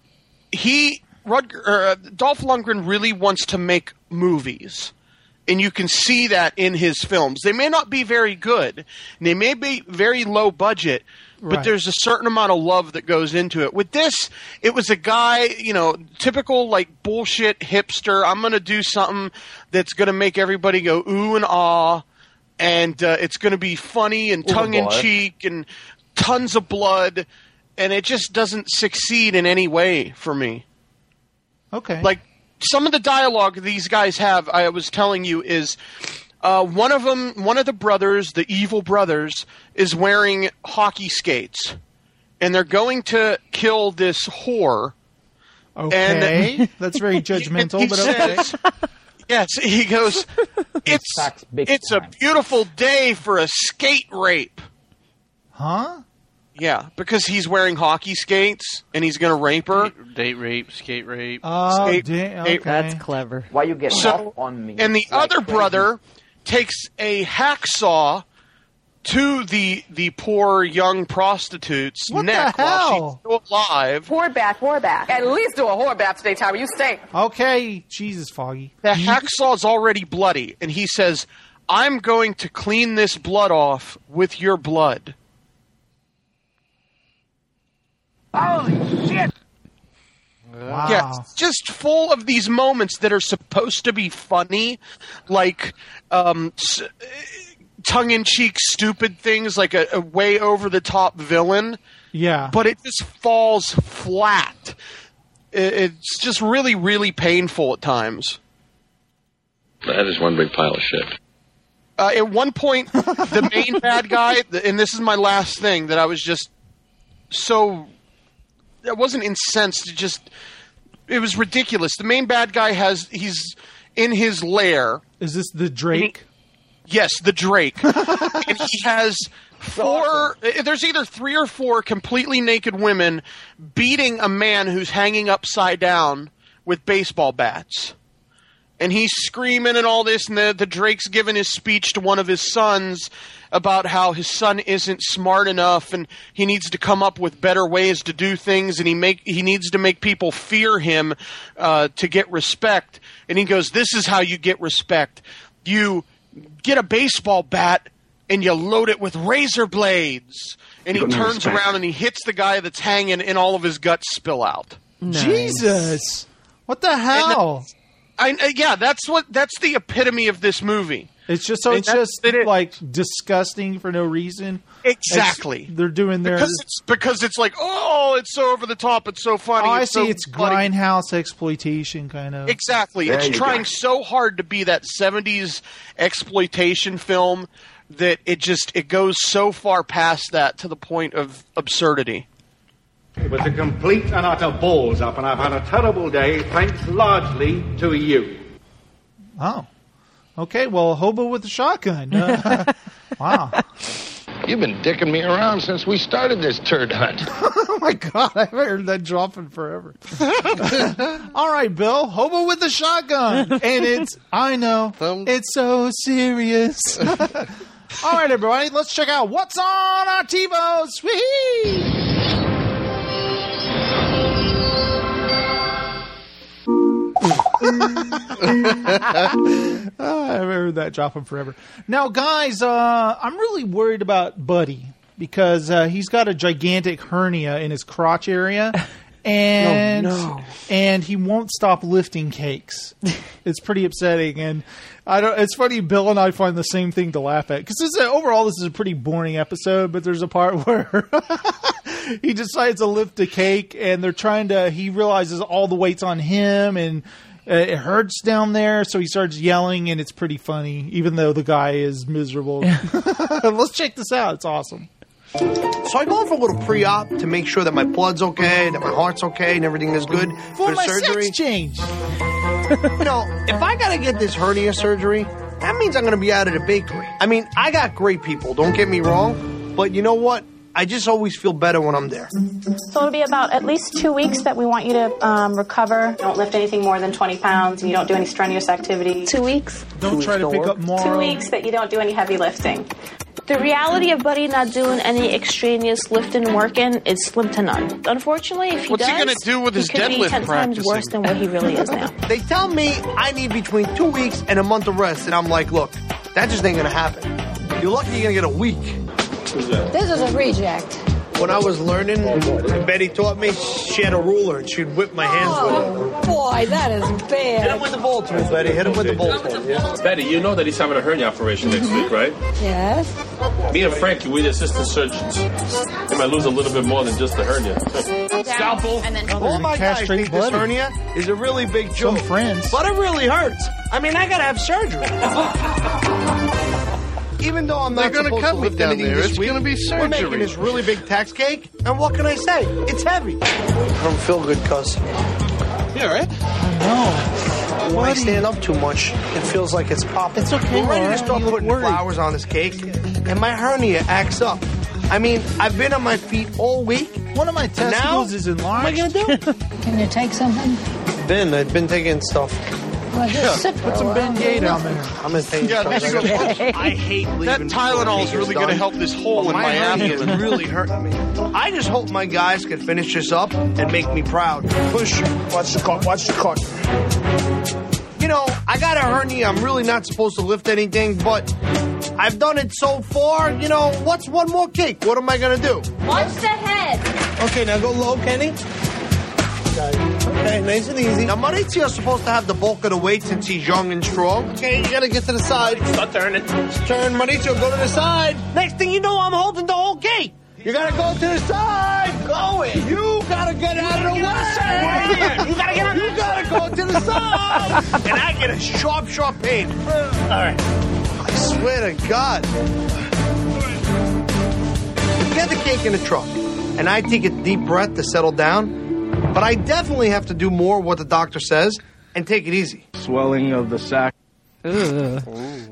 Dolph Lundgren really wants to make movies. And you can see that in his films. They may not be very good, and they may be very low budget, but there's a certain amount of love that goes into it. With this, it was a guy, typical like bullshit hipster. I'm going to do something that's going to make everybody go ooh and ah, and it's going to be funny and tongue-in-cheek and tons of blood, and it just doesn't succeed in any way for me. Okay. Like, some of the dialogue these guys have, I was telling you, is one of the brothers, the evil brothers, is wearing hockey skates. And they're going to kill this whore. Okay. And that's very judgmental, he but okay. says, yes, he goes, it's a beautiful day for a skate rape. Huh? Yeah, because he's wearing hockey skates and he's going to rape her. Date rape, skate rape. Oh, Okay. That's clever. Why you get off on me? And the other brother takes a hacksaw to the poor young prostitute's neck while she's still alive. Whore bath. At least do a whore bath today, Tyra. You stink. Okay, Jesus, Foggy. The hacksaw's already bloody, and he says, I'm going to clean this blood off with your blood. Holy shit! Wow. Yeah, it's just full of these moments that are supposed to be funny, like tongue-in-cheek stupid things, like a way over-the-top villain. Yeah. But it just falls flat. It's just really, really painful at times. That is one big pile of shit. At one point, the main bad guy, and this is my last thing, that I was just so... I wasn't incensed. It was ridiculous. The main bad guy he's in his lair. Is this the Drake? Yes, the Drake. And he has there's either 3 or 4 completely naked women beating a man who's hanging upside down with baseball bats. And he's screaming and all this, and the Drake's giving his speech to one of his sons about how his son isn't smart enough and he needs to come up with better ways to do things, and he needs to make people fear him to get respect. And he goes, this is how you get respect. You get a baseball bat and you load it with razor blades. And he turns around and he hits the guy that's hanging, and all of his guts spill out. Nice. Jesus. What the hell? That's the epitome of this movie. It's just like disgusting for no reason. Exactly. They're doing their because it's like, oh, it's so over the top, it's so funny. Oh, I see. It's grindhouse exploitation kind of. Exactly. It's trying so hard to be that 70s exploitation film that it goes so far past that to the point of absurdity. It was a complete and utter balls up, and I've had a terrible day, thanks largely to you. Oh. Okay, well, hobo with a shotgun. Wow. You've been dicking me around since we started this turd hunt. Oh, my God. I haven't heard that dropping forever. All right, Bill. Hobo with a shotgun. And I know, it's so serious. All right, everybody. Let's check out what's on our TiVos. Whee! I haven't heard that dropping forever. Now, guys, I'm really worried about Buddy because he's got a gigantic hernia in his crotch area, and and he won't stop lifting cakes. It's pretty upsetting, and it's funny. Bill and I find the same thing to laugh at because overall this is a pretty boring episode. But there's a part where he decides to lift a cake, and they're trying to. He realizes all the weight's on him, and it hurts down there, so he starts yelling, and it's pretty funny, even though the guy is miserable. Let's check this out. It's awesome. So I go in for a little pre-op to make sure that my blood's okay, that my heart's okay, and everything is good for my surgery. Sex change. You know, if I gotta get this hernia surgery, that means I'm gonna be out of the bakery. I mean, I got great people, don't get me wrong, but you know what? I just always feel better when I'm there. So it'll be about at least 2 weeks that we want you to recover. Don't lift anything more than 20 pounds, and you don't do any strenuous activity. 2 weeks. Don't try to pick up more. 2 weeks that you don't do any heavy lifting. The reality of Buddy not doing any extraneous lifting and working is slim to none. Unfortunately, if he What's does, he gonna do with his he could be deadlift 10 times practicing? worse than what he really is now. They tell me I need between 2 weeks and a month of rest, and I'm like, look, that just ain't gonna happen. You're lucky you're gonna get a week. This is a reject. When I was learning, Betty taught me she had a ruler and she'd whip my hands with it. Boy, that is bad. Hit him with the ball tool, Betty. Hit him with the ball tool. Yeah. Betty, you know that he's having a hernia operation next week, right? Yes. Me and Frankie, we're the assistant surgeons. He might lose a little bit more than just the hernia. Scalpel. All my guys think this hernia is a really big joke. Some friends. But it really hurts. I mean, I gotta have surgery. Even though I'm not They're gonna supposed cut to me lift down anything there. this It's week, gonna be we're making surgery. this really big tax cake, and what can I say? It's heavy. I don't feel good, cuz. You all right? No. When I stand up too much, it feels like it's popping. It's okay, We're ready Laura. to start You look putting worried. flowers on this cake, and my hernia acts up. I mean, I've been on my feet all week. One of my testicles is enlarged. What am I gonna do? Can you take something? I've been taking stuff. Well, just sit for Put some a while. Bengay down there. I'm gonna take Yeah, that's stuff. good. I hate leaving. That Tylenol is really going to help this hole in my hernia is abdomen. really hurting me. I just hope my guys can finish this up and make me proud. Push. Watch the cut. Watch the cut. You know, I got a hernia. I'm really not supposed to lift anything, but I've done it so far. You know, what's one more cake? What am I gonna do? Watch the head. Okay, now go low, Kenny. Okay, nice and easy. Now, Maurizio's supposed to have the bulk of the weight since he's young and strong. Okay, you gotta get to the side. Start turning. Turn, Maurizio, go to the side. Next thing you know, I'm holding the whole cake. You gotta go to the side. Go it. You gotta get out of the way. You gotta get on You gotta go to the side. And I get a sharp, sharp pain. All right. I swear to God. You get the cake in the truck, and I take a deep breath to settle down. But I definitely have to do more what the doctor says and take it easy. Swelling of the sac. Wasn't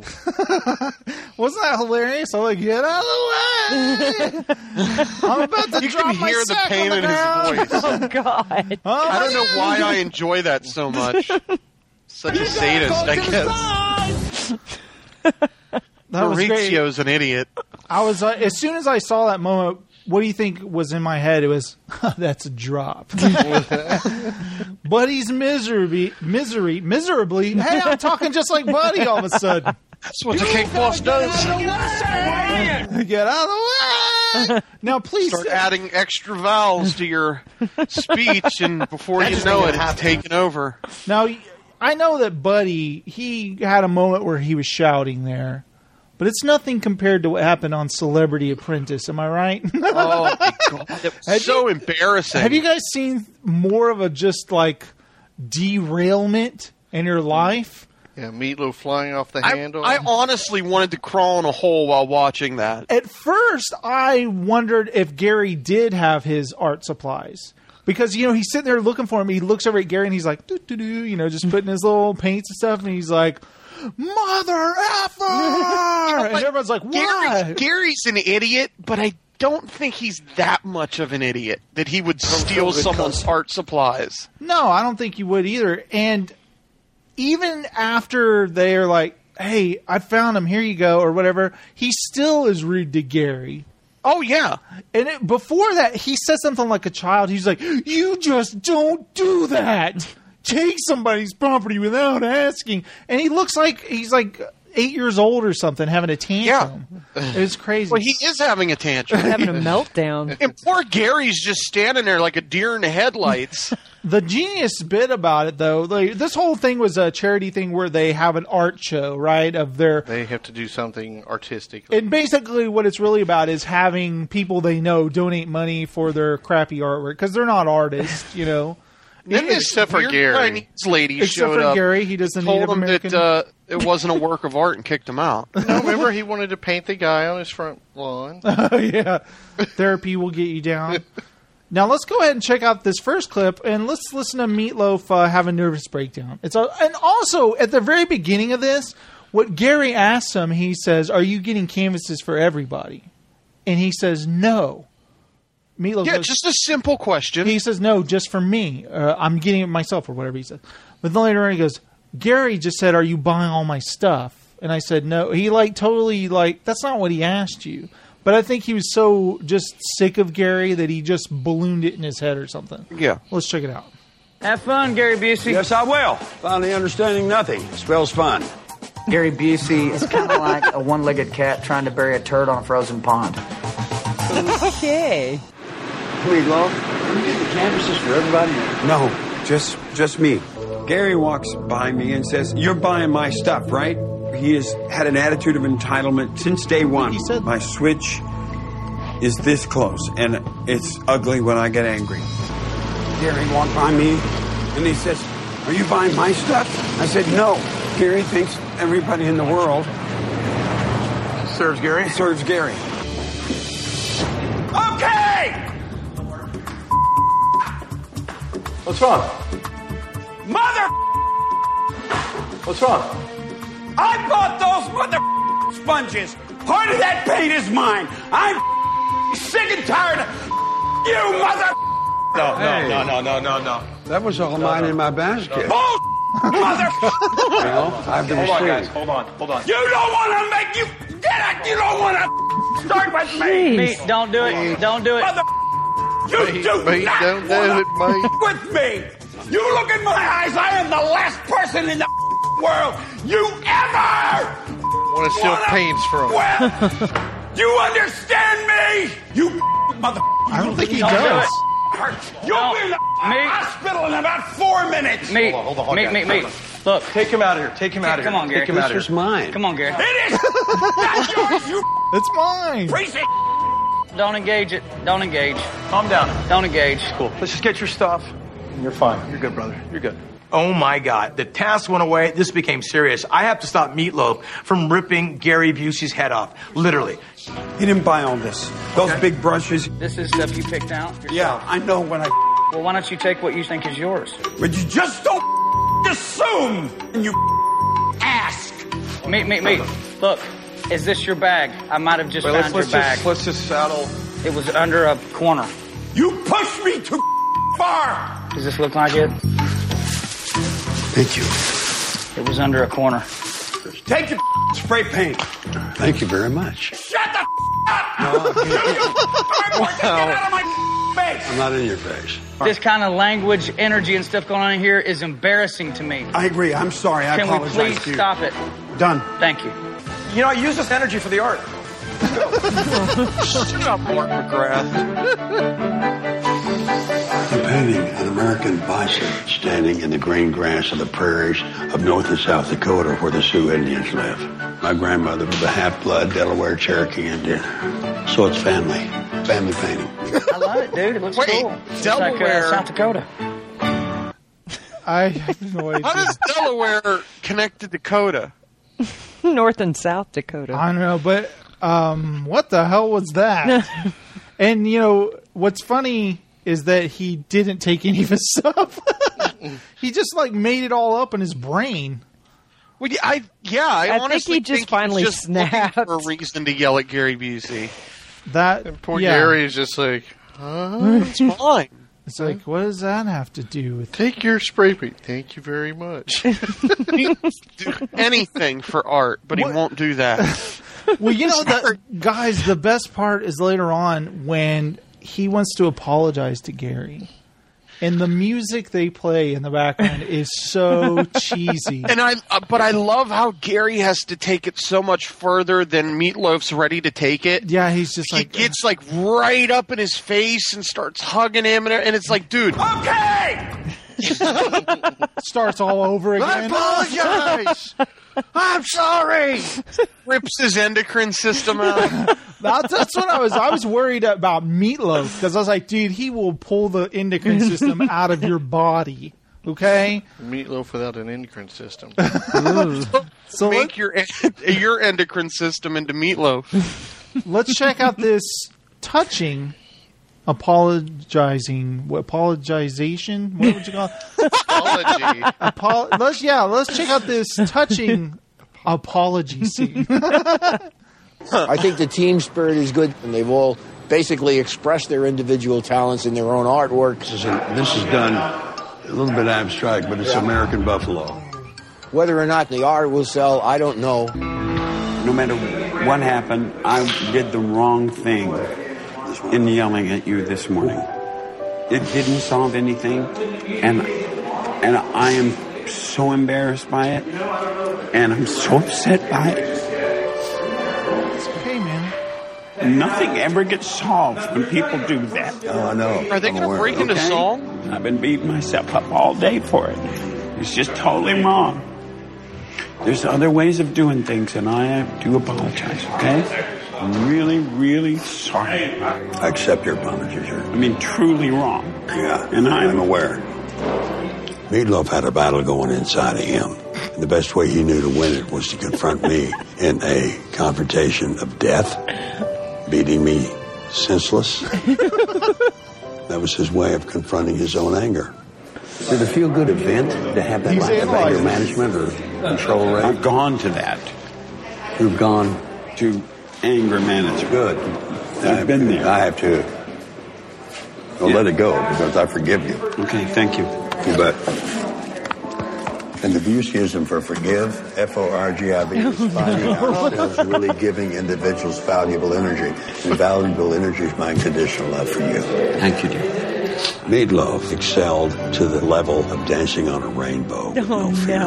that hilarious? I'm like, get out of the way! I'm about to You drop can my hear the sack pain on the in ground. his voice. Oh, God. I don't know why I enjoy that so much. Such a sadist, I guess. That was great. Maurizio's an idiot. I was as soon as I saw that moment. What do you think was in my head? It was, that's a drop. Buddy's miserably. Hey, I'm talking just like Buddy all of a sudden. That's what the cake boss does. Get out of the way! Now, please Start adding extra vowels to your speech, and before you know it, it's taken over. Now, I know that Buddy, he had a moment where he was shouting there. But it's nothing compared to what happened on Celebrity Apprentice. Am I right? Oh, my God. It was so embarrassing. Have you guys seen more of a just like derailment in your life? Yeah, Meatloaf flying off the handle. I honestly wanted to crawl in a hole while watching that. At first, I wondered if Gary did have his art supplies. Because, you know, he's sitting there looking for him. He looks over at Gary and he's like, doo-doo-doo, you know, just putting his little paints and stuff. And he's like, mother effer! And everyone's like, what? Gary's an idiot, but I don't think he's that much of an idiot that he would steal someone's art supplies. No, I don't think you would either. And even after they're like, hey, I found him, here you go, or whatever, he still is rude to Gary. Oh, yeah. And before that, he said something like a child. He's like, you just don't do that. Take somebody's property without asking. And he looks like he's like 8 years old or something, having a tantrum. Yeah. It was crazy. Well, he is having a tantrum. Having a meltdown. And poor Gary's just standing there like a deer in the headlights. The genius bit about it, though, this whole thing was a charity thing where they have an art show, right? They have to do something artistic. And basically what it's really about is having people they know donate money for their crappy artwork, because they're not artists, you know. Then this Except for weird Gary. Chinese lady Except showed for up. Gary, he doesn't told Native him American. that it wasn't a work of art and kicked him out. No, remember he wanted to paint the guy on his front lawn. Yeah. Therapy will get you down. Now let's go ahead and check out this first clip, and let's listen to Meatloaf have a nervous breakdown. And also, at the very beginning of this, what Gary asks him, he says, "Are you getting canvases for everybody?" And he says, "No." Meatloaf goes, just a simple question. He says, "No, just for me. I'm getting it myself," or whatever he said. But then later on he goes, "Gary just said, 'Are you buying all my stuff?' And I said, 'No.'" He totally that's not what he asked you. But I think he was so just sick of Gary that he just ballooned it in his head or something. Yeah. Let's check it out. Have fun, Gary Busey. Yes, I will. Finally understanding nothing spells fun. Gary Busey is kind of like a one-legged cat trying to bury a turd on a frozen pond. Okay. Meatloaf, are you getting canvases for everybody? No, just me. Gary walks by me and says, "You're buying my stuff, right?" He has had an attitude of entitlement since day one. He said, "My switch is this close, and it's ugly when I get angry." Gary walked by me, and he says, "Are you buying my stuff?" I said, "No." Gary thinks everybody in the world serves Gary. Serves Gary. Okay! What's wrong? Mother! What's wrong? I bought those mother sponges. Part of that paint is mine. I'm sick and tired of you, mother. No. That was all mine in my basket. Bull, mother. Well, I have the Hold on, receipt. guys. Hold on. You don't want to make you get it. You don't want to start with me. Mate, don't do it. Don't do it. Mother, you do Mate, not don't do wanna it, mate. with me. You look in my eyes. I am the last person in the world you ever Want to steal paints from. Well, you understand me? You mother. I don't think he Don't does. do it. You'll be in the hospital in about 4 minutes. Mate, Hold on, mate. guys. Look. Take him out of here. Take him out of here. Come on, Gary. Take him out of This here. is mine. Come on, Gary. It is not yours, you It's mine. crazy. Don't engage it. Don't engage. Calm down. Don't engage. Cool. Let's just get your stuff. You're fine. You're good, brother. You're good. Oh my God. The task went away. This became serious. I have to stop Meatloaf from ripping Gary Busey's head off. Literally. He didn't buy all this. Those big brushes. This is stuff you picked out yourself. Yeah, I know what I. Well, why don't you take what you think is yours? But you just don't assume. And you ask. Mate. Look, is this your bag? I might have just found your bag. Let's just saddle. It was under a corner. You pushed me too far. Does this look like it? Thank you. It was under a corner. Take your spray paint. Thank you very much. Shut the up! No, get out of my face! I'm not in your face. This kind of language, energy, and stuff going on in here is embarrassing to me. I agree. I'm sorry. I Can we apologize please to you. stop it? Done. Thank you. You know, use this energy for the art. Shut up, Mark McGrath. I'm painting an American bison standing in the green grass of the prairies of North and South Dakota where the Sioux Indians live. My grandmother was a half-blood Delaware Cherokee Indian. So it's family. Family painting. I love it, dude. It looks Wait, cool. Delaware. It's like, South Dakota. I have no idea. How does Delaware connect to Dakota? North and South Dakota. I don't know, but what the hell was that? And, you know, what's funny is that he didn't take any of his stuff. He just, made it all up in his brain. Well, I honestly think he just finally he's just snapped. looking for a reason to yell at Gary Busey. That Poor Gary is just like, It's fine. It's like, what does that have to do with... Take your spray paint. Thank you very much. He'll do anything for art, but he won't do that. Well, you know, guys, the best part is later on when he wants to apologize to Gary. and the music they play in the background is so cheesy. And but I love how Gary has to take it so much further than Meatloaf's ready to take it. Yeah, he's just he gets like right up in his face and starts hugging him, and it's like, dude, okay. Starts all over again. I apologize. I'm sorry. Rips his endocrine system out. That's what I was worried about Meatloaf, because I was like, dude, he will pull the endocrine system out of your body. Okay? Meatloaf without an endocrine system. So make your endocrine system into Meatloaf. Let's check out this touching apologization. What would you call it? Apology. Let's check out this touching apology scene. I think the team spirit is good, and they've all basically expressed their individual talents in their own artwork. This is done a little bit abstract, but it's American Buffalo. Whether or not the art will sell, I don't know. No matter what happened, I did the wrong thing in yelling at you this morning. It didn't solve anything, and I am so embarrassed by it, and I'm so upset by it. It's okay, man. Nothing ever gets solved when people do that. Oh, I know. Are they going to break into song? I've been beating myself up all day for it. It's just totally wrong. There's other ways of doing things, and I do apologize, okay? I'm really, really sorry. I accept your apology, sir. I mean, truly wrong. Yeah, and I'm aware. Meatloaf had a battle going inside of him. And the best way he knew to win it was to confront me in a confrontation of death, beating me senseless. That was his way of confronting his own anger. Did it feel good event to have that lack of anger management or control rate? I've gone to that. You've gone to anger management. Good. I've been there. I have to. Well, let it go because I forgive you. Okay, thank you. You bet. And the Buseyism for forgive, F-O-R-G-I-V, is finding ourselves really giving individuals valuable energy. And valuable energy is my unconditional love for you. Thank you, dear. Meatloaf excelled to the level of dancing on a rainbow with no fear.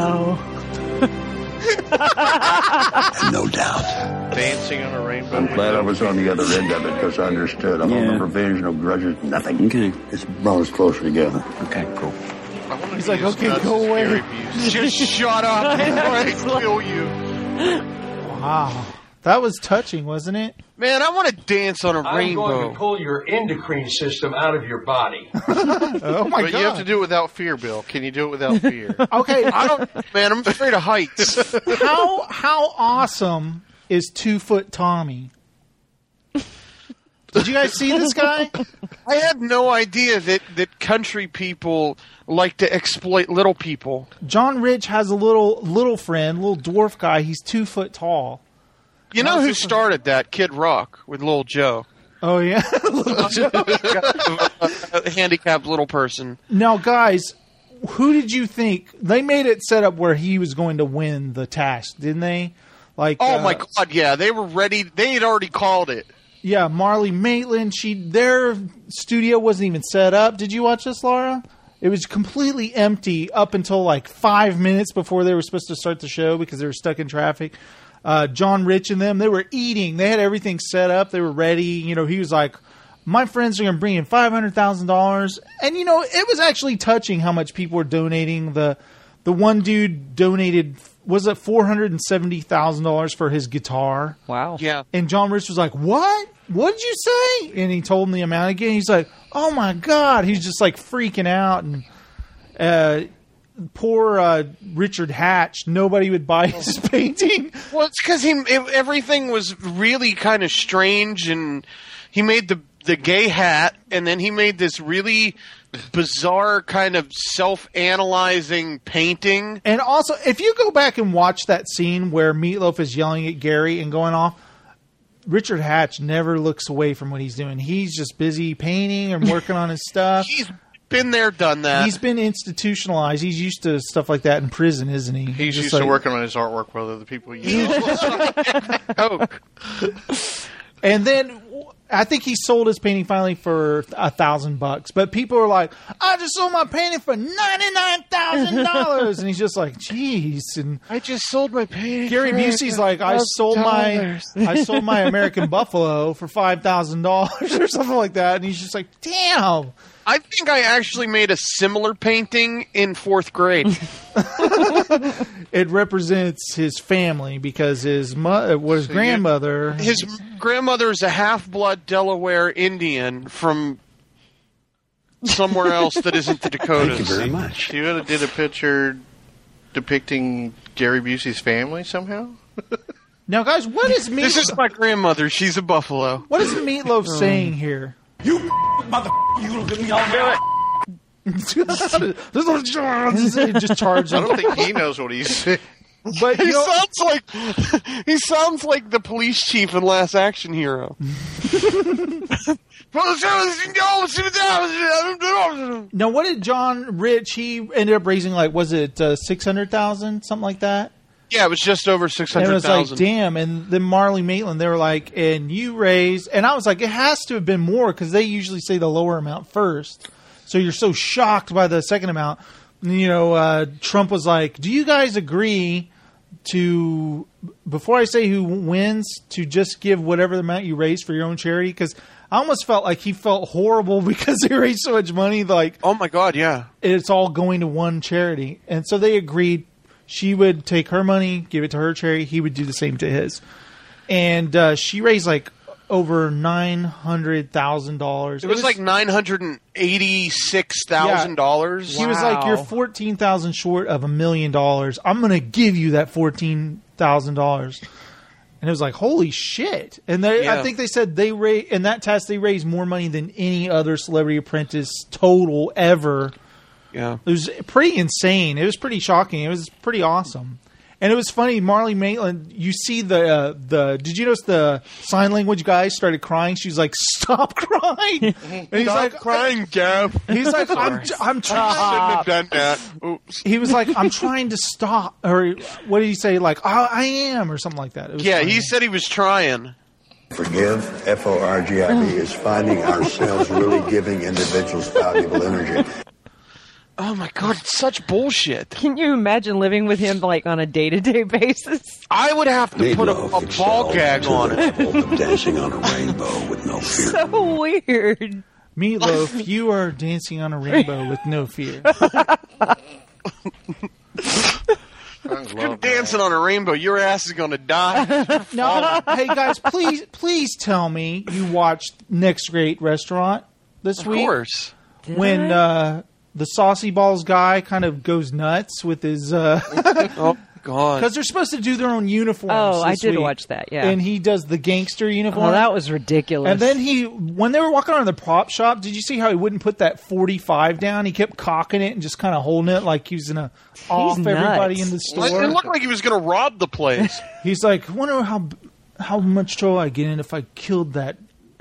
And no doubt. Dancing on a rainbow. I'm glad I was on the other end of it because I understood. I don't have revenge, no grudges, nothing. Okay. It's brought us closer together. Okay, cool. He's like, okay, go away. Just shut up before I kill you. Wow. That was touching, wasn't it? Man, I want to dance on a I'm rainbow. going to pull your endocrine system out of your body. Oh, my But God. you have to do it without fear, Bill. Can you do it without fear? Okay. Man, I'm afraid of heights. How awesome is 2-Foot Tommy? Did you guys see this guy? I had no idea that country people like to exploit little people. John Rich has a little friend, little dwarf guy. He's 2 foot tall. You know who started that? Kid Rock with Lil Joe. Oh, yeah? A handicapped little person. Now, guys, who did you think? They made it set up where he was going to win the task, didn't they? Like, oh, my God, yeah. They were ready. They had already called it. Yeah, Marley Maitland. Their studio wasn't even set up. Did you watch this, Laura? It was completely empty up until like 5 minutes before they were supposed to start the show because they were stuck in traffic. John Rich and them, they were eating. They had everything set up. They were ready. You know, he was like, my friends are going to bring in $500,000. And, you know, it was actually touching how much people were donating. The one dude donated, was it $470,000 for his guitar? Wow. Yeah. And John Rich was like, what? What did you say? And he told him the amount again. He's like, oh, my God. He's just like freaking out. And poor Richard Hatch, nobody would buy his painting. Well, it's because everything was really kind of strange, and he made the gay hat, and then he made this really bizarre kind of self-analyzing painting. And also, if you go back and watch that scene where Meatloaf is yelling at Gary and going off, Richard Hatch never looks away from what he's doing. He's just busy painting and working on his stuff. He's been there, done that. He's been institutionalized. He's used to stuff like that in prison, isn't he? He's just used to working on his artwork while other people use it. Coke. And then I think he sold his painting finally for $1,000, but people are like, I just sold my painting for $99,000. And he's just like, geez. And I just sold my painting. Gary Busey's like, I sold my American Buffalo for $5,000 or something like that. And he's just like, damn. I think I actually made a similar painting in 4th grade. It represents his family because his grandmother... His grandmother is a half-blood Delaware Indian from somewhere else that isn't the Dakotas. Thank you very much. You would have did a picture depicting Gary Busey's family somehow? Now, guys, what is Meatloaf... This is my grandmother. She's a buffalo. What is Meatloaf saying here? You mother, you look at me all day. Just charge him. I don't think he knows what he's saying. But he sounds like the police chief in Last Action Hero. Now, what did John Rich? He ended up raising was it 600,000, something like that? Yeah, it was just over 600,000. And it was like, damn. And then Marley Maitland, they were like, and you raised, and I was like, it has to have been more because they usually say the lower amount first. So you're so shocked by the second amount. Trump was like, do you guys agree to, before I say who wins, to just give whatever the amount you raised for your own charity? Because I almost felt like he felt horrible because he raised so much money. Like, oh my God, yeah. It's all going to one charity. And so they agreed. She would take her money, give it to her charity. He would do the same to his. And she raised over $900,000. It was like $986,000. He was like, you're $14,000 short of $1 million. I'm going to give you that $14,000. And it was like, holy shit. And I think they said in that test, they raised more money than any other Celebrity Apprentice total ever. Yeah. It was pretty insane. It was pretty shocking. It was pretty awesome. And it was funny, Marley Maitland, you see did you notice the sign language guy started crying? She was like, stop crying. And he's like, crying, Gav. He's like, I'm trying. Shouldn't have done that. Oops. He was like, I'm trying to stop. Or what did he say? Like, I am, or something like that. It was funny. He said he was trying. Forgive, F-O-R-G-I-V, is finding ourselves really giving individuals valuable energy. Oh my God, it's such bullshit. Can you imagine living with him on a day-to-day basis? I would have to put a ball gag on it. Dancing on a rainbow with no fear. So weird. Meatloaf, you are dancing on a rainbow with no fear. If you're dancing on a rainbow, your ass is going to die. No, hey guys, please tell me you watched Next Great Restaurant this week. Of course. When the Saucy Balls guy kind of goes nuts with his... Oh, God. Because they're supposed to do their own uniforms. Oh, I did week. watch that, yeah. And he does the gangster uniform. Oh, that was ridiculous. And then when they were walking around the prop shop, did you see how he wouldn't put that 45 down? He kept cocking it and just kind of holding it like he was going to off everybody in the store. It looked like he was going to rob the place. He's like, I wonder how much trouble I get in if I killed that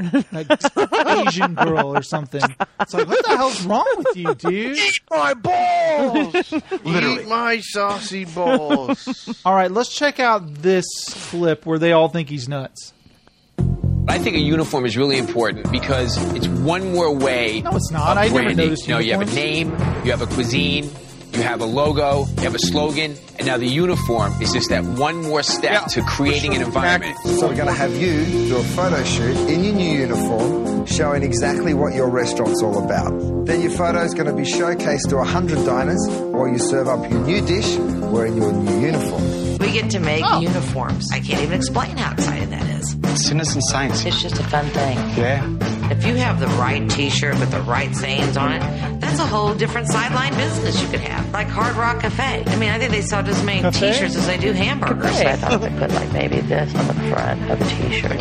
Asian girl or something. It's like, what the hell's wrong with you, dude? Eat my balls! Literally. Eat my saucy balls. All right, let's check out this clip where they all think he's nuts. I think a uniform is really important because it's one more way. No, it's not. I never noticed uniforms. You have a name, you have a cuisine, you have a logo, you have a slogan, and now the uniform is just that one more step to creating an environment. So we're going to have you do a photo shoot in your new uniform, showing exactly what your restaurant's all about. Then your photo is going to be showcased to 100 diners while you serve up your new dish wearing your new uniform. We get to make uniforms. I can't even explain how exciting that is. Citizen science. It's just a fun thing. Yeah. If you have the right t-shirt with the right sayings on it, that's a whole different sideline business you could have. Like Hard Rock Cafe. I mean, I think they sell as many t-shirts as they do hamburgers. I thought they put maybe this on the front of a t-shirt.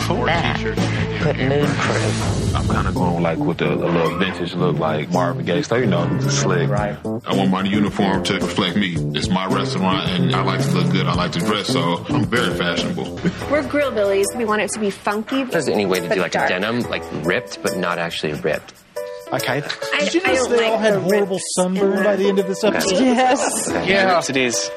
Put Mood Crew. I'm kind of going with a little vintage look like Marvin Gaye. So, slick. Right. I want my uniform to reflect me. It's my restaurant, and I like to look good. I like to dress, so I'm very fashionable. We're Grillbillies. We want it to be funky. If there's any way to do a dark. denim, ripped, but not actually ripped. Okay. Did you notice they all had horrible sunburn by the end of this episode? Yes. Okay. Yeah. It is.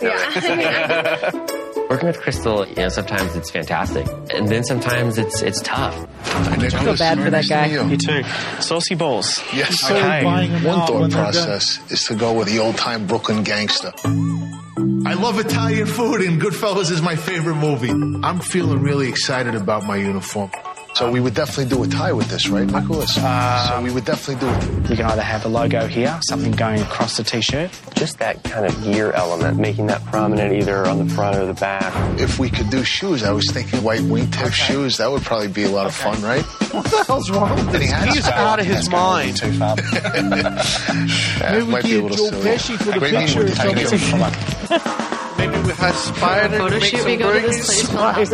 Yeah. Working with Crystal, sometimes it's fantastic. And then sometimes it's tough. I feel bad for that guy. You too. Saucy balls. Yes. One thought process is to go with the old-time Brooklyn gangster. I love Italian food, and Goodfellas is my favorite movie. I'm feeling really excited about my uniform. So we would definitely do a tie with this, right, Nicholas? So we would definitely do it. You can either have the logo here, something going across the T-shirt. Just that kind of gear element, making that prominent either on the front or the back. If we could do shoes, I was thinking white wingtip shoes. That would probably be a lot of fun, right? What the hell's wrong with this? He's out of his mind. Too far. Maybe we can get Joe Pesci for the picture or something. Maybe we have Spider. Photo shoot, we go to this place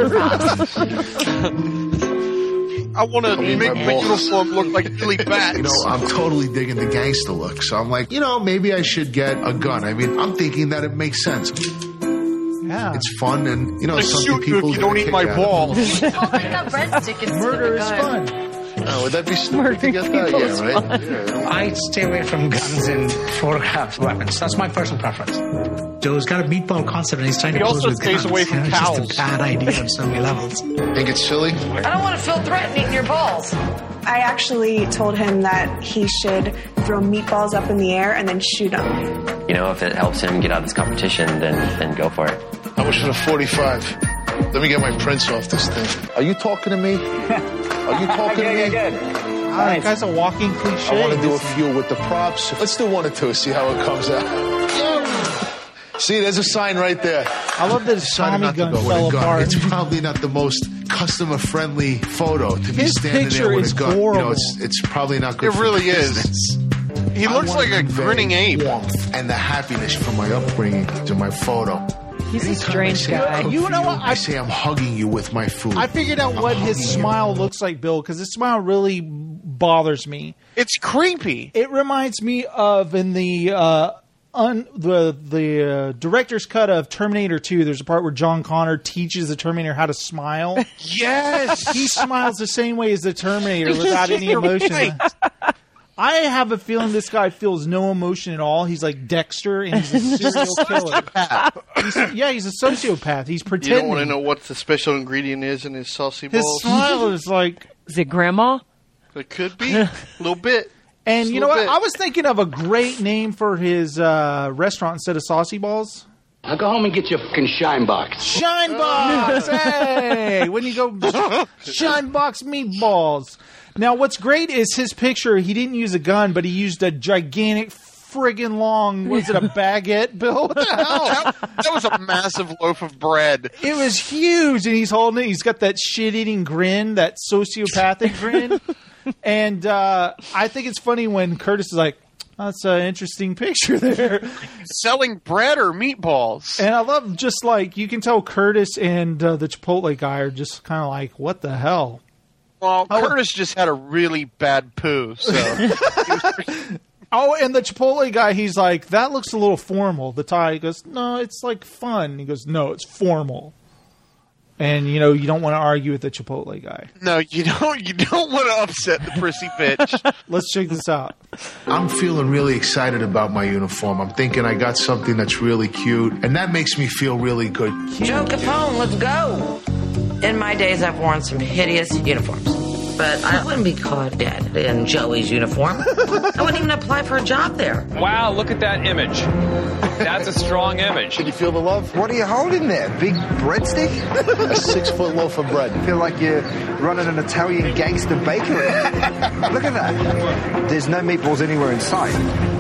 called I want to make my uniform look like Billy Bats. You know, I'm totally digging the gangster look. So I'm like, maybe I should get a gun. I mean, I'm thinking that it makes sense. Yeah. It's fun, and, I something shoot you people if you don't eat my balls. Murder is fun. Oh, would that be stupid to get that? Yeah, right? Yeah. I stay away from guns and photograph weapons. That's my personal preference. Joe's got a meatball concept, and he's trying to pose with guns. He also stays away from cows. It's just a bad idea on so many levels. Think it's silly? I don't want to feel threatened eating your balls. I actually told him that he should throw meatballs up in the air and then shoot them. If it helps him get out of this competition, then go for it. How much for the 45? Let me get my prints off this thing. Are you talking to me? Are you talking to me? That guy's a walking cliche. I want to do a few with the props. Let's do one or two, see how it comes out. See, there's a sign right there. I love that his Tommy gun fell apart. It's probably not the most customer-friendly photo to be standing there with a gun. Horrible. It's probably not good It really for is. business. He looks like a grinning ape. And the happiness from my upbringing to my photo. He's a strange guy. You know what? I say I'm hugging you with my food. I figured out what his smile looks like, Bill, because his smile really bothers me. It's creepy. It reminds me of in the director's cut of Terminator 2, there's a part where John Connor teaches the Terminator how to smile. Yes! He smiles the same way as the Terminator without any emotion. Right. I have a feeling this guy feels no emotion at all. He's like Dexter, and he's a serial killer. He's a sociopath. He's pretending. You don't want to know what the special ingredient is in his saucy balls? His smile is like... Is it grandma? It could be. A little bit. And you know what? I was thinking of a great name for his restaurant instead of Saucy Balls. Now go home and get your fucking Shine Box. Shine Box! Hey! When you go Shine Box meatballs. Now, what's great is his picture. He didn't use a gun, but he used a gigantic friggin' long, was it a baguette, Bill? What the hell? That was a massive loaf of bread. It was huge, and he's holding it. He's got that shit-eating grin, that sociopathic grin. And I think it's funny when Curtis is like, that's an interesting picture there. Selling bread or meatballs. And I love just like, you can tell Curtis and the Chipotle guy are just kind of like, what the hell? Well, Curtis just had a really bad poo, so... Oh, and the Chipotle guy, he's like, that looks a little formal. The tie, he goes, no, it's like fun. He goes, no, it's formal. And, you don't want to argue with the Chipotle guy. No, you don't. You don't want to upset the prissy bitch. Let's check this out. I'm feeling really excited about my uniform. I'm thinking I got something that's really cute, and that makes me feel really good. Joe Capone, let's go. In my days, I've worn some hideous uniforms. But I wouldn't be caught dead in Joey's uniform. I wouldn't even apply for a job there. Wow, look at that image. That's a strong image. Can you feel the love? What are you holding there? Big breadstick? A 6-foot loaf of bread. I feel like you're running an Italian gangster bakery. Look at that. There's no meatballs anywhere in sight.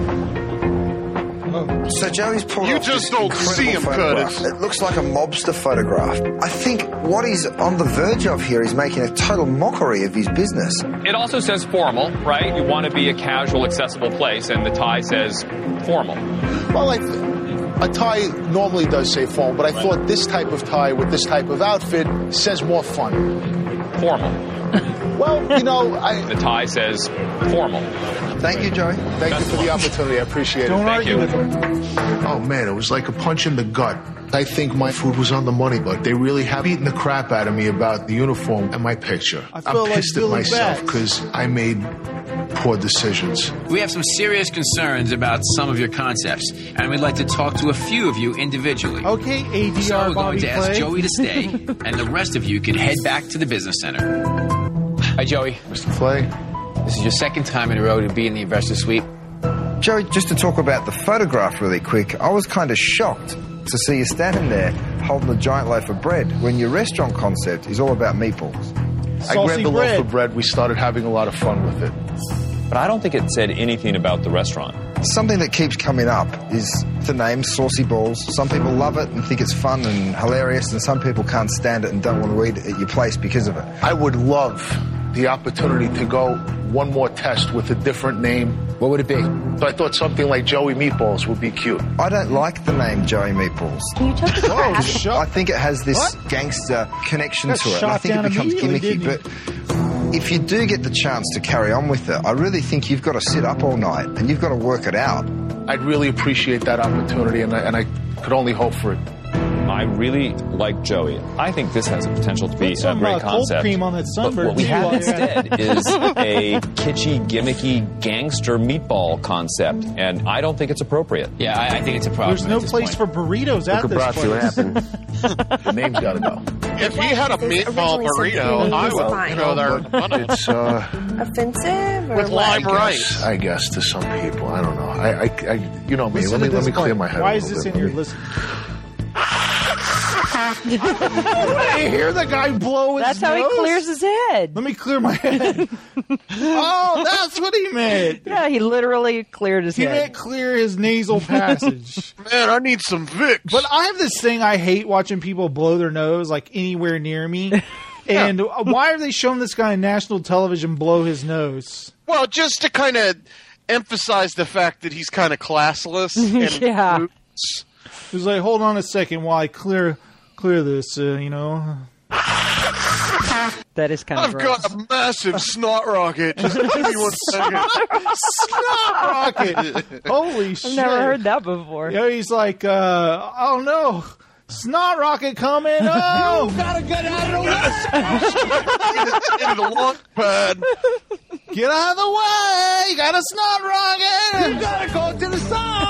So Joey's pulled You off just this don't see him, photograph. Curtis. It looks like a mobster photograph. I think what he's on the verge of here is making a total mockery of his business. It also says formal, right? You want to be a casual, accessible place, and the tie says formal. Well, a tie normally does say formal, but I thought this type of tie with this type of outfit says more fun. Formal. Well, The tie says formal. Thank you, Joey. Thank you for the opportunity. I appreciate it. Don't argue with him. Oh, man, it was like a punch in the gut. I think my food was on the money, but they really have beaten the crap out of me about the uniform and my picture. I feel I'm like pissed at Billy myself Bats. because I made poor decisions. We have some serious concerns about some of your concepts, and we'd like to talk to a few of you individually. Okay, ADR So we're going Bobby to ask Flay. Joey to stay, and the rest of you can head back to the business center. Hi, Joey. Mr. Flay. This is your second time in a row to be in the investor suite. Joey, just to talk about the photograph really quick, I was kind of shocked to see you standing there holding a giant loaf of bread when your restaurant concept is all about meatballs. I grabbed the loaf of bread. We started having a lot of fun with it. But I don't think it said anything about the restaurant. Something that keeps coming up is the name Saucy Balls. Some people love it and think it's fun and hilarious, and some people can't stand it and don't want to eat it at your place because of it. I would love the opportunity to go one more test with a different name. What would it be? So I thought something like Joey Meatballs would be cute. I don't like the name Joey Meatballs. Can you talk about that? I think it has this gangster connection to it, and I think it becomes gimmicky. But if you do get the chance to carry on with it, I really think you've got to sit up all night and you've got to work it out. I'd really appreciate that opportunity, and I could only hope for it. I really like Joey. I think this has the potential to be a great concept. Cold cream on that sunburn. But what we have instead is a kitschy, gimmicky, gangster meatball concept, and I don't think it's appropriate. Yeah, I think it's a problem. There's no place for burritos at this place. What happened? The name's got to go. If he had a meatball burrito, I would go there. It's offensive or with lime rice. I guess to some people, I don't know. I you know me. Listen Let me to this clear part. my head. Why a is little this bit. in here? Listen. I hear the guy blow his That's how he nose. clears his head. Let me clear my head. Oh, that's what he meant. Yeah, he literally cleared his He head. meant clear his nasal passage. Man, I need some Vicks. But I have this thing I hate watching people blow their nose like anywhere near me. And why are they showing this guy on national television blow his nose? Well, just to kind of emphasize the fact that he's kind of classless. And Yeah. He was like, hold on a second while I clear this, you know. That is kind of I've got a massive snot rocket. Just give me 1 second. Snot rocket! Holy shit. I've never heard that before. Yeah, he's like, oh no, snot rocket coming! Oh, You gotta get out of the way! Into the launch pad. Get out of the way! You got a snot rocket! You gotta go to the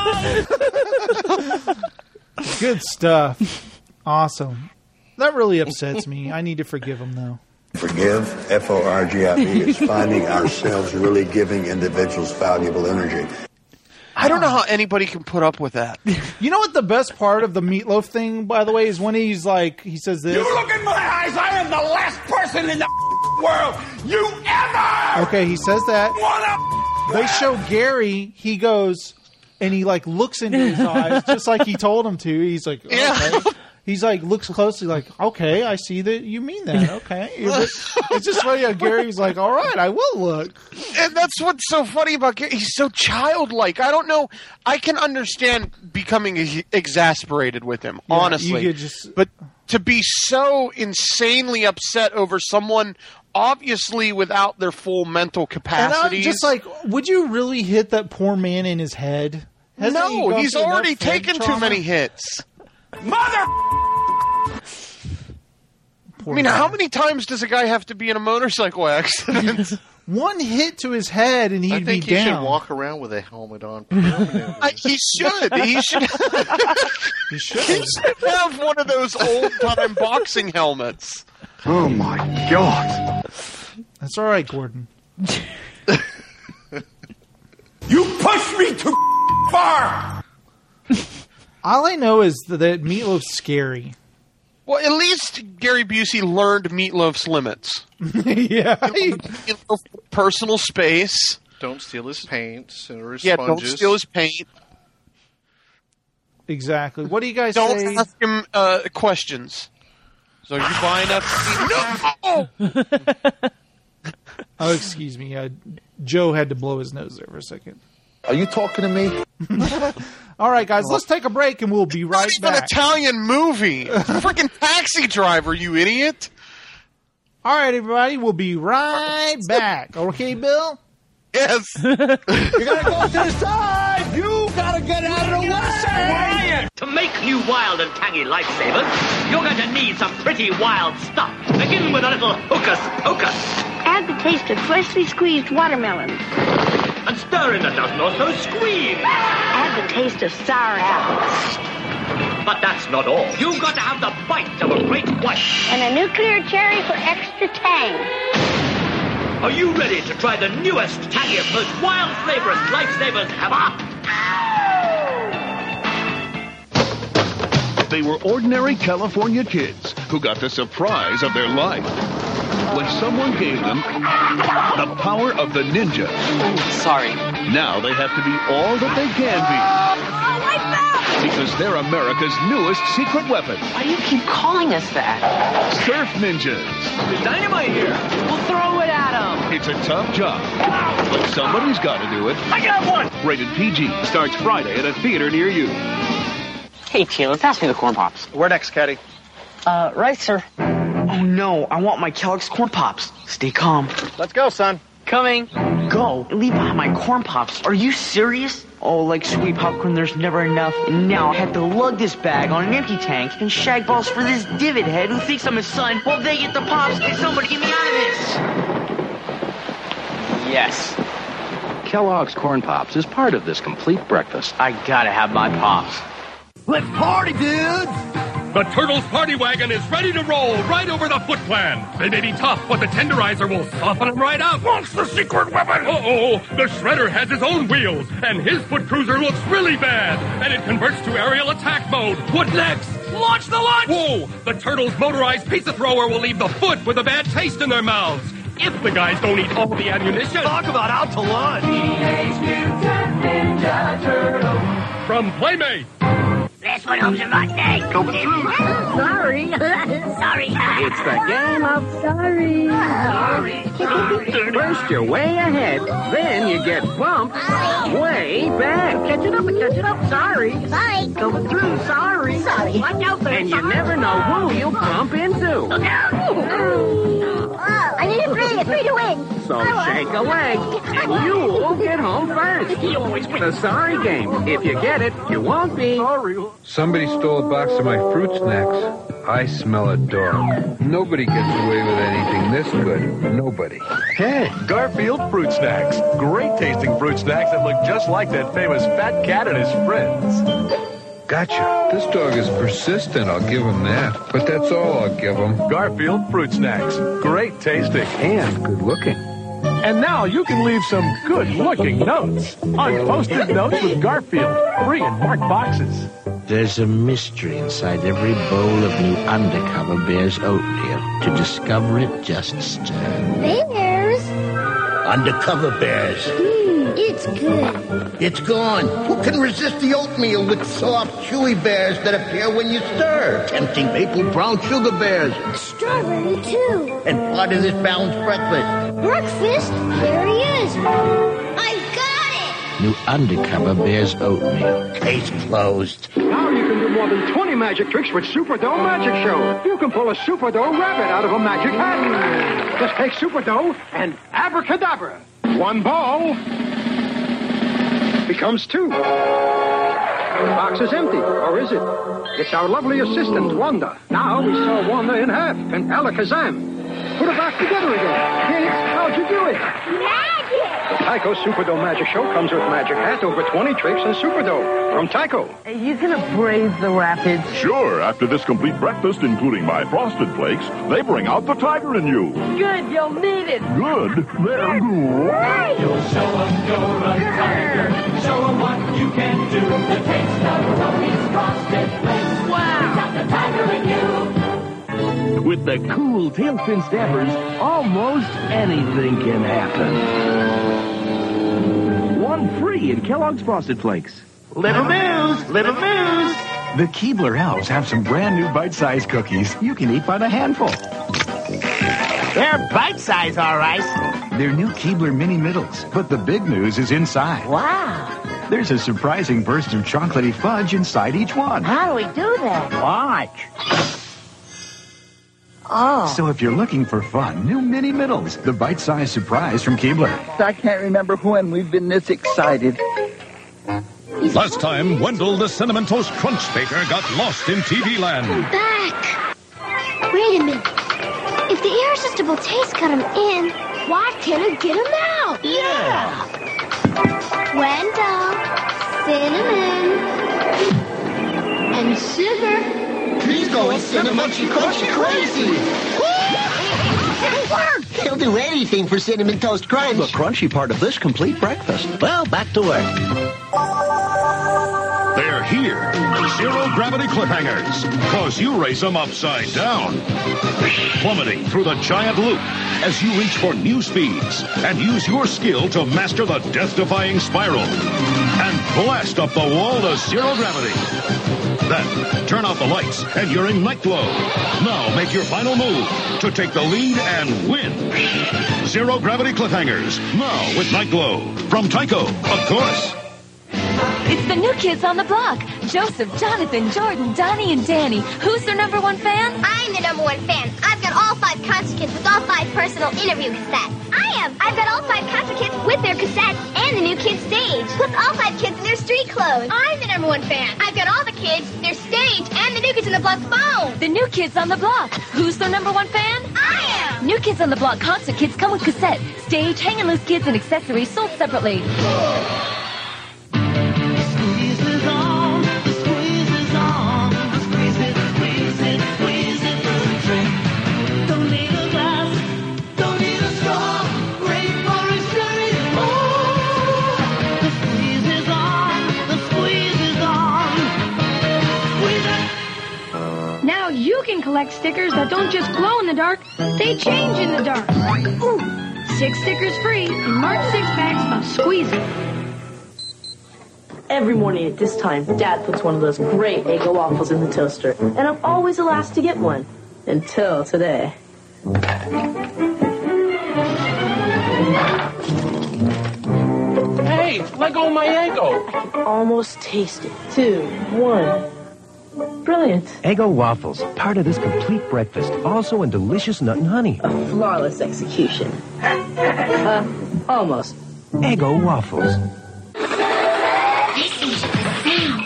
side! Good stuff. Awesome. That really upsets me. I need to forgive him, though. Forgive, F-O-R-G-I-V, is finding ourselves really giving individuals valuable energy. I don't know how anybody can put up with that. You know what the best part of the meatloaf thing, by the way, is when he's like, he says this. You look in my eyes, I am the last person in the world you ever Okay, he says that. wanna. They show Gary, he goes, and he like looks into his eyes, just like he told him to. He's like, okay. He's like, looks closely, like, okay, I see that you mean that. Okay. It's just funny how Gary's like, all right, I will look. And that's what's so funny about Gary. He's so childlike. I don't know. I can understand becoming exasperated with him, Yeah, honestly. you could just- But to be so insanely upset over someone obviously without their full mental And I'm capacities. just like, would you really hit that poor man in his head? Hasn't he no, gone he's through enough already head taken too trauma? many hits. Mother. I mean, how many times does a guy have to be in a motorcycle accident? One hit to his head and he'd I be think he down. should walk around with a helmet on permanently. He should. He should. He should. He should have one of those old-time boxing helmets. Oh my God. That's all right, Gordon. You pushed me too far. All I know is that Meatloaf's scary. Well, at least Gary Busey learned Meatloaf's limits. Yeah. Meatloaf, personal space. Don't steal his paints or his Yeah, sponges. don't steal his paint. Exactly. What do you guys Don't say? ask him questions. So you buying up? No. Oh, excuse me. Joe had to blow his nose there for a second. Are you talking to me? All right, guys, let's take a break and we'll be right It's an back. Italian movie. Freaking Taxi Driver, you idiot. All right, everybody, we'll be right back. Okay, Bill? Yes. You gotta go to the side. You gotta get out of the way. To make you wild and tangy lifesavers, you're going to need some pretty wild stuff. Begin with a little hocus pocus. Add the taste of freshly squeezed watermelon. And stir in a dozen or so screams. Add the taste of sour apples. But that's not all. You've got to have the bite of a great white. And a nuclear cherry for extra tang. Are you ready to try the newest, tangiest, most wild, flavorous lifesavers ever? They were ordinary California kids who got the surprise of their life when someone gave them the power of the ninja. Sorry. Now they have to be all that they can be. Because they're America's newest secret weapon. Why do you keep calling us that? Surf ninjas. There's dynamite here. We'll throw it at them. It's a tough job, but somebody's got to do it. I got one. Rated PG. Starts Friday at a theater near you. Hey, Taylor, pass me the Corn Pops. Where next, Caddy? Right, sir. Oh, no. I want my Kellogg's Corn Pops. Stay calm. Let's go, son. Coming. Go. Leave behind my Corn Pops. Are you serious? Oh, like sweet popcorn, there's never enough. And now I have to lug this bag on an empty tank and shag balls for this divot head who thinks I'm his son while they get the Pops. And somebody get me out of this. Yes. Kellogg's Corn Pops is part of this complete breakfast. I gotta have my Pops. Let's party, dudes! The Turtles Party Wagon is ready to roll right over the Foot Clan. They may be tough, but the tenderizer will soften them right out. What's the secret weapon? Uh-oh, the Shredder has his own wheels, and his foot cruiser looks really bad, and it converts to aerial attack mode. What next? Launch the launch! Whoa, the Turtles' motorized pizza thrower will leave the Foot with a bad taste in their mouths. If the guys don't eat all the ammunition. Talk about out to lunch. Teenage Mutant Ninja Turtle. From Playmate. Last one home's a rotten egg. Go through. Sorry. Sorry. It's the game of sorry. First you're way ahead, then you get bumped way back. Catch it up. Sorry. Going through. Sorry. Watch out there. And you never know who you'll bump into. Look out. I need a three to win. So shake a leg, and you'll get home first. You always win. The sorry game. If you get it, you won't be sorry. Somebody stole a box of my fruit snacks. I smell a dog. Nobody gets away with anything this good. Nobody. Hey, Garfield Fruit Snacks. Great tasting fruit snacks that look just like that famous fat cat and his friends. Gotcha. This dog is persistent, I'll give him that. But that's all I'll give him. Garfield Fruit Snacks. Great tasting. And good looking. And now you can leave some good-looking notes on Post-it Notes with Garfield. Free in marked boxes. There's a mystery inside every bowl of new Undercover Bears oatmeal. To discover it, just stir. Bears? Undercover Bears. It's good. It's gone. Who can resist the oatmeal with soft, chewy bears that appear when you stir? Tempting maple brown sugar bears. Strawberry, too. And part of this balanced breakfast. Breakfast? There he is. I got it! New Undercover Bears oatmeal. Case closed. Now you can do more than 20 magic tricks with Super Dough Magic Show. You can pull a Super Dough rabbit out of a magic hat. Just take Super Dough and abracadabra. One ball becomes two. The box is empty, or is it? It's our lovely assistant, Wanda. Now we saw Wanda in half, and alakazam. Put it back together again. Kids, how'd you do it? Magic! The Tyco Super Dough Magic Show comes with Magic Hat, over 20 tricks, and Super Dough from Tyco. Are you gonna brave the rapids? Sure. After this complete breakfast, including my Frosted Flakes, they bring out the tiger in you. Good, you'll need it. Good? They're great. You'll show them you're a tiger. Show them what you can do. The taste of Tony's Frosted Flakes. Wow! Got the tiger in you. With the cool tailspin snappers, almost anything can happen. One free in Kellogg's Frosted Flakes. Little news! The Keebler Elves have some brand new bite-sized cookies you can eat by the handful. They're bite-sized, all right. They're new Keebler Mini Middles, but the big news is inside. Wow. There's a surprising burst of chocolatey fudge inside each one. How do we do that? Watch. Oh. So if you're looking for fun, new Mini Middles, the bite-sized surprise from Keebler. I can't remember when we've been this excited. Last time, Wendell the Cinnamon Toast Crunch Baker got lost in TV land. I'm back. Wait a minute. If the irresistible taste got him in, why can't it get him out? Yeah. Wendell, cinnamon, and sugar. He's going Cinnamon Crunchy crazy. It worked! It I'll do anything for Cinnamon Toast Crunch. The crunchy part of this complete breakfast. Well, back to work. They're here. Zero-gravity cliffhangers. Cause you race them upside down. Plummeting through the giant loop as you reach for new speeds and use your skill to master the death-defying spiral. And blast up the wall to zero gravity. Then, turn off the lights and you're in night glow. Now make your final move to take the lead and win. Zero-gravity cliffhangers. Now with night glow. From Tyco, of course. It's the new kids on the block. Joseph, Jonathan, Jordan, Donnie, and Danny. Who's their number one fan? I'm the number one fan. I've got all 5 concert kits with all 5 personal interview cassettes. I've got all 5 concert kits with their cassettes and the new kids stage. Plus all 5 kids in their street clothes. I'm the number one fan. I've got all the kids, their stage, and the new kids on the block phone. The new kids on the block. Who's their number one fan? I am. New kids on the block concert kits come with cassette, stage, hanging loose kids, and accessories sold separately. Now you can collect stickers that don't just glow in the dark, they change in the dark. Ooh, 6 stickers free and marked 6 packs of Squeeze It. Every morning at this time, Dad puts one of those great Eggo waffles in the toaster, and I'm always the last to get one. Until today. Hey, let go of my Eggo. I can almost taste it. 2, 1. Brilliant. Eggo waffles, part of this complete breakfast. Also in delicious nut and honey. A flawless execution. Almost. Eggo waffles. Listen to the sound.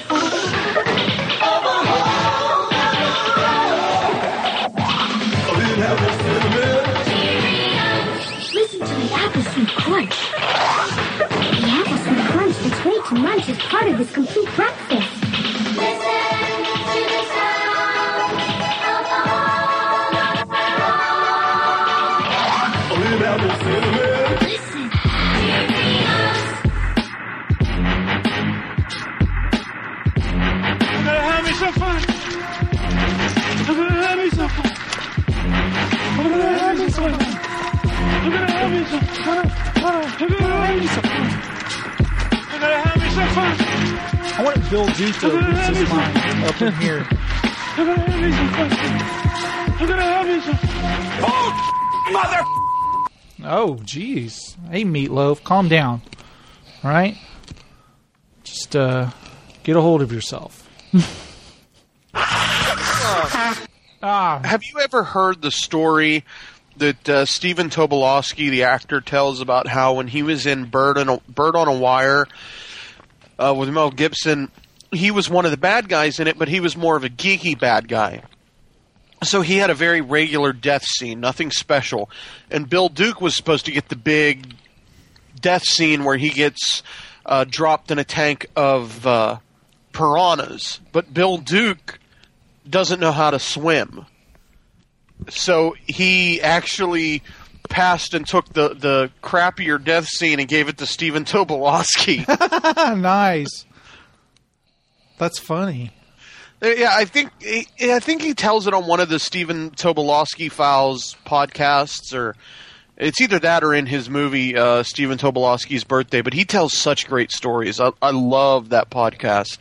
Listen to the apple sweet crunch. The apple sweet crunch that's ready to munch is part of this complete breakfast. I want Bill Duke to lose his mind up in here. Mother! Oh, jeez. Hey, Meatloaf, calm down. All right? Just get a hold of yourself. Have you ever heard the story that Stephen Tobolowsky, the actor, tells about how when he was in Bird on a Wire with Mel Gibson, he was one of the bad guys in it, but he was more of a geeky bad guy. So he had a very regular death scene, nothing special. And Bill Duke was supposed to get the big death scene where he gets dropped in a tank of piranhas. But Bill Duke doesn't know how to swim. So he actually passed and took the crappier death scene and gave it to Stephen Tobolowsky. Nice. That's funny. Yeah, I think he tells it on one of the Stephen Tobolowsky Files podcasts, or it's either that or in his movie Stephen Tobolowsky's Birthday. But he tells such great stories. I love that podcast.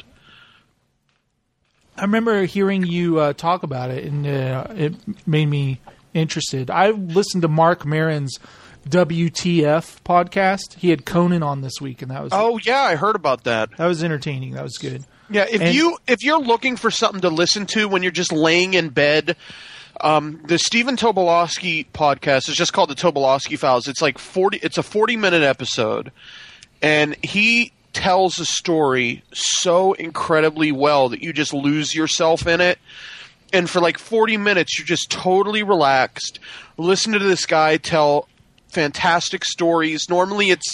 I remember hearing you talk about it, and it made me interested. I listened to Mark Maron's WTF podcast. He had Conan on this week, and that was yeah, I heard about that. That was entertaining. That was good. Yeah, if you're looking for something to listen to when you're just laying in bed, the Stephen Tobolowsky podcast is just called the Tobolowsky Files. It's like 40-minute episode, and he tells a story so incredibly well that you just lose yourself in it. And for like 40 minutes, you're just totally relaxed. Listen to this guy tell fantastic stories. Normally it's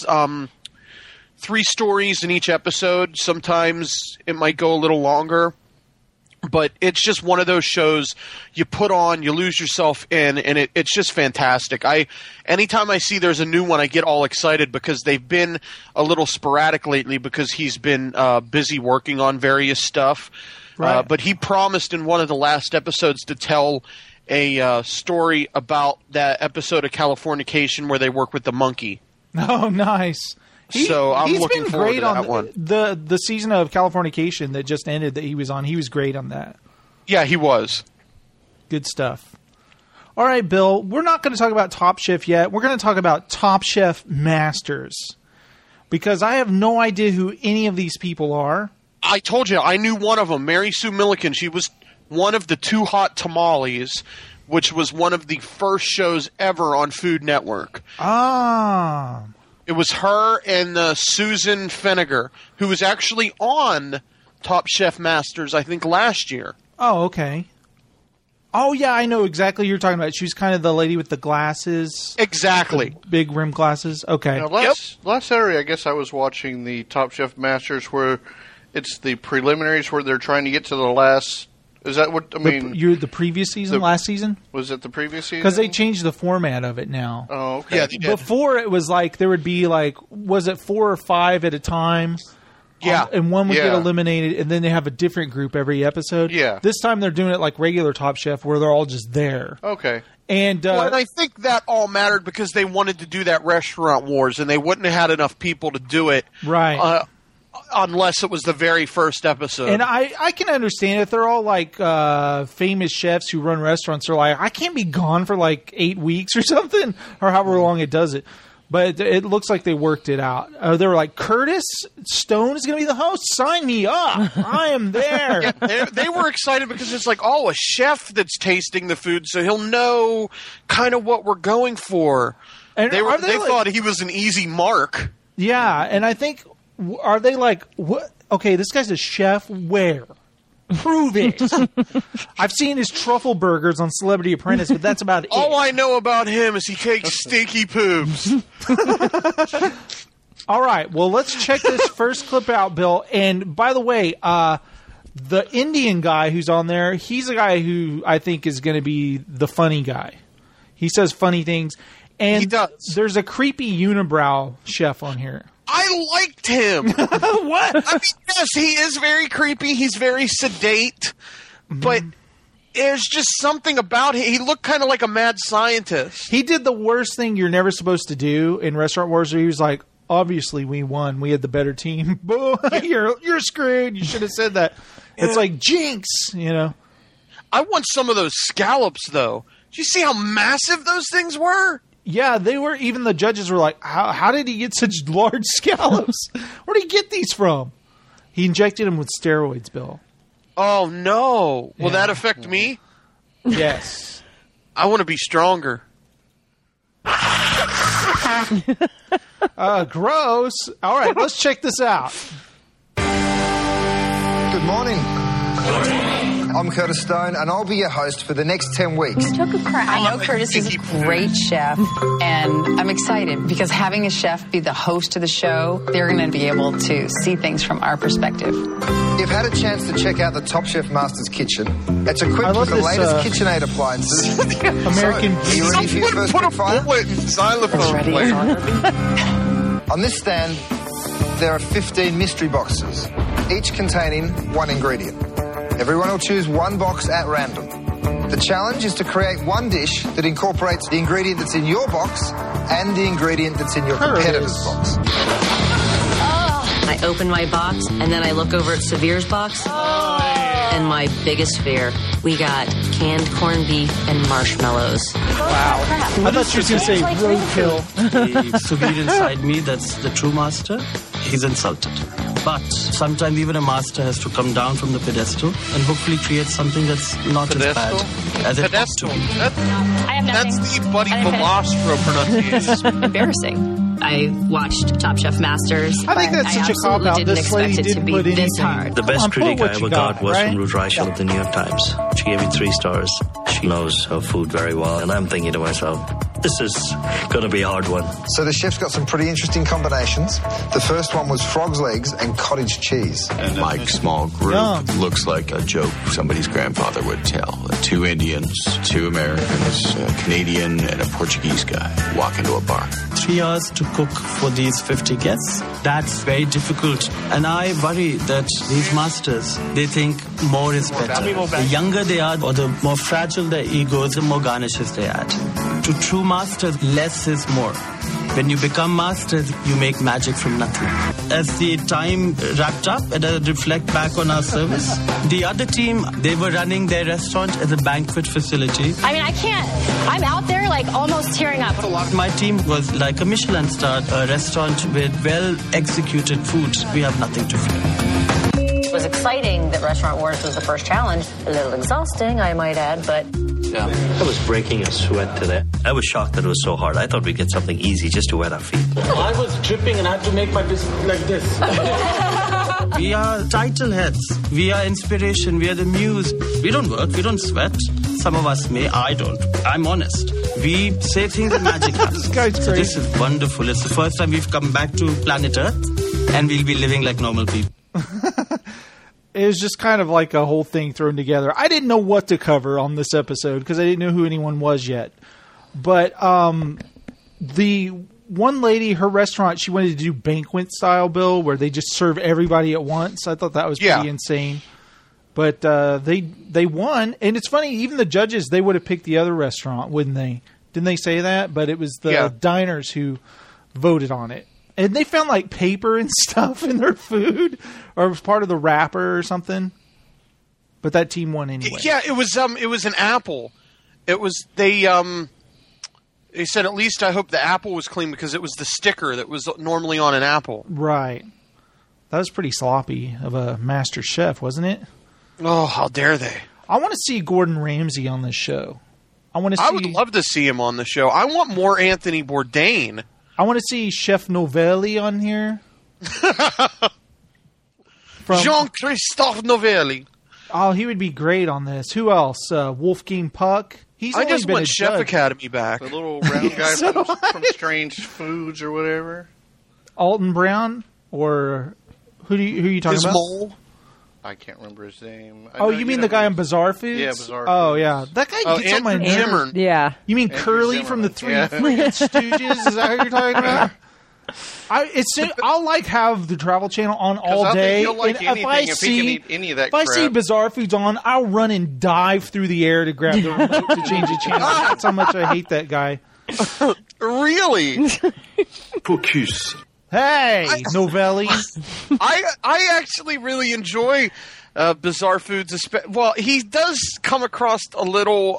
3 stories in each episode. Sometimes it might go a little longer. But it's just one of those shows you put on, you lose yourself in, and it's just fantastic. Anytime I see there's a new one, I get all excited because they've been a little sporadic lately because he's been busy working on various stuff. Right. But he promised in one of the last episodes to tell a story about that episode of Californication where they work with the monkey. Oh, nice. So I'm looking forward to that one. The season of Californication that just ended that he was on. He was great on that. Yeah, he was. Good stuff. All right, Bill, we're not going to talk about Top Chef yet. We're going to talk about Top Chef Masters because I have no idea who any of these people are. I told you, I knew one of them, Mary Sue Milliken. She was one of the Too Hot Tamales, which was one of the first shows ever on Food Network. Ah. It was her and Susan Feniger, who was actually on Top Chef Masters, I think, last year. Oh, okay. Oh, yeah, I know exactly what you're talking about. She's kind of the lady with the glasses. Exactly. Big rim glasses. Okay. Now, last Saturday, I guess I was watching the Top Chef Masters where it's the preliminaries where they're trying to get to the last... Is that what I mean? The previous season, last season? Was it the previous season? Because they changed the format of it now. Oh, okay. Yeah, they did. Before it was like there would be like, was it 4 or 5 at a time? Yeah. And one would get eliminated, and then they have a different group every episode. Yeah. This time they're doing it like regular Top Chef where they're all just there. Okay. And, and I think that all mattered because they wanted to do that restaurant wars, and they wouldn't have had enough people to do it. Right. Unless it was the very first episode. And I can understand if they're all like famous chefs who run restaurants. They're like, I can't be gone for like 8 weeks or something, or however long it does it. But it looks like they worked it out. They were like, Curtis Stone is going to be the host. Sign me up. I am there. Yeah, they were excited because it's like, a chef that's tasting the food, so he'll know kind of what we're going for. And they thought he was an easy mark. Yeah, and I think... Are they like, what? Okay, this guy's a chef. Where? Prove it. I've seen his truffle burgers on Celebrity Apprentice, but that's about it. All I know about him is he takes stinky poops. All right, well, let's check this first clip out, Bill. And by the way, the Indian guy who's on there, he's a guy who I think is going to be the funny guy. He says funny things. And he does. There's a creepy unibrow chef on here. I liked him. What? I mean, yes, he is very creepy. He's very sedate. But there's just something about him. He looked kind of like a mad scientist. He did the worst thing you're never supposed to do in Restaurant Wars. Where he was like, obviously we won. We had the better team. Boo, you're screwed. You should have said that. It's like jinx, you know. I want some of those scallops, though. Did you see how massive those things were? Yeah, they were. Even the judges were like, how did he get such large scallops? Where did he get these from? He injected them with steroids, Bill. Oh, no. Will that affect me? Yes. I want to be stronger. Gross. All right, let's check this out. Good morning. I'm Curtis Stone, and I'll be your host for the next 10 weeks. You took a crap. I know Curtis is a great chef, and I'm excited because having a chef be the host of the show, they're going to be able to see things from our perspective. You've had a chance to check out the Top Chef Master's kitchen. It's equipped with the latest KitchenAid appliances. American. Are you ready for your first quick fire? Xylophone. On this stand, there are 15 mystery boxes, each containing one ingredient. Everyone will choose one box at random. The challenge is to create one dish that incorporates the ingredient that's in your box and the ingredient that's in your competitor's box. I open my box, and then I look over at Severe's box. And my biggest fear, we got canned corned beef and marshmallows. Wow. I thought you were going to say roadkill. The Severe inside me, that's the true master, he's insulted. But sometimes even a master has to come down from the pedestal and hopefully create something that's not as bad as it ought to be. That's the Buddy Velostro pronunciation. It's embarrassing. I watched Top Chef Masters. I think that's such a cop-out. This lady didn't put anything. Hard. The best critic I ever got was from Ruth Reichel of the New York Times. She gave me 3 stars. She knows her food very well. And I'm thinking to myself, This is going to be a hard one. So the chef's got some pretty interesting combinations. The first one was frog's legs and cottage cheese. And Mike's small group looks like a joke somebody's grandfather would tell. 2 Indians, 2 Americans, a Canadian, and a Portuguese guy walk into a bar. 3 hours to cook for these 50 guests. That's very difficult. And I worry that these masters, they think more is better. The younger they are, or the more fragile their egos, the more garnishes they add. To true masters, less is more. When you become masters, you make magic from nothing. As the time wrapped up, and I reflect back on our service, the other team, they were running their restaurant as a banquet facility. I mean, I can't. I'm out there, like, almost tearing up. My team was like a Michelin star, a restaurant with well-executed food. We have nothing to fear. It was exciting that Restaurant Wars was the first challenge. A little exhausting, I might add, but... Yeah, I was breaking a sweat today. I was shocked that it was so hard. I thought we'd get something easy just to wet our feet. I was dripping and I had to make my biscuit like this. We are title heads. We are inspiration. We are the muse. We don't work. We don't sweat. Some of us may. I don't. I'm honest. We say things and magic happens. This guy's so great. this is wonderful. It's the first time we've come back to planet Earth and we'll be living like normal people. It was just kind of like a whole thing thrown together. I didn't know what to cover on this episode because I didn't know who anyone was yet. But the one lady, her restaurant, she wanted to do banquet style, Bill, where they just serve everybody at once. I thought that was pretty insane. But they won, and it's funny. Even the judges, they would have picked the other restaurant, wouldn't they? Didn't they say that? But it was the diners who voted on it. And they found like paper and stuff in their food, or it was part of the wrapper or something. But that team won anyway. Yeah, it was an apple. It was they said at least I hope the apple was clean because it was the sticker that was normally on an apple. Right. That was pretty sloppy of a master chef, wasn't it? Oh, how dare they! I want to see Gordon Ramsay on this show. I would love to see him on the show. I want more Anthony Bourdain. I want to see Chef Novelli on here. Jean-Christophe Novelli. Oh, he would be great on this. Who else? Wolfgang Puck. I just want Chef judge. Academy back. The little round guy from Strange Foods or whatever. Alton Brown, or who are you talking about? Mole. I can't remember his name. Oh, you mean the guy on Bizarre Foods? Yeah, Bizarre Oh, Foods. yeah. That guy gets on my nerves. Yeah. You mean Andrew Curly Zimmerman. from the Three Yeah. Freaking Stooges? Is that who you're talking about? I'll like have the Travel Channel on all I think day. he'll like and anything if he can eat any of that if I see crap. Bizarre Foods on, I'll run and dive through the air to grab the remote to change the channel. That's how much I hate that guy. Really? Focus. Hey, Novelli. I actually really enjoy Bizarre Foods. Well, he does come across a little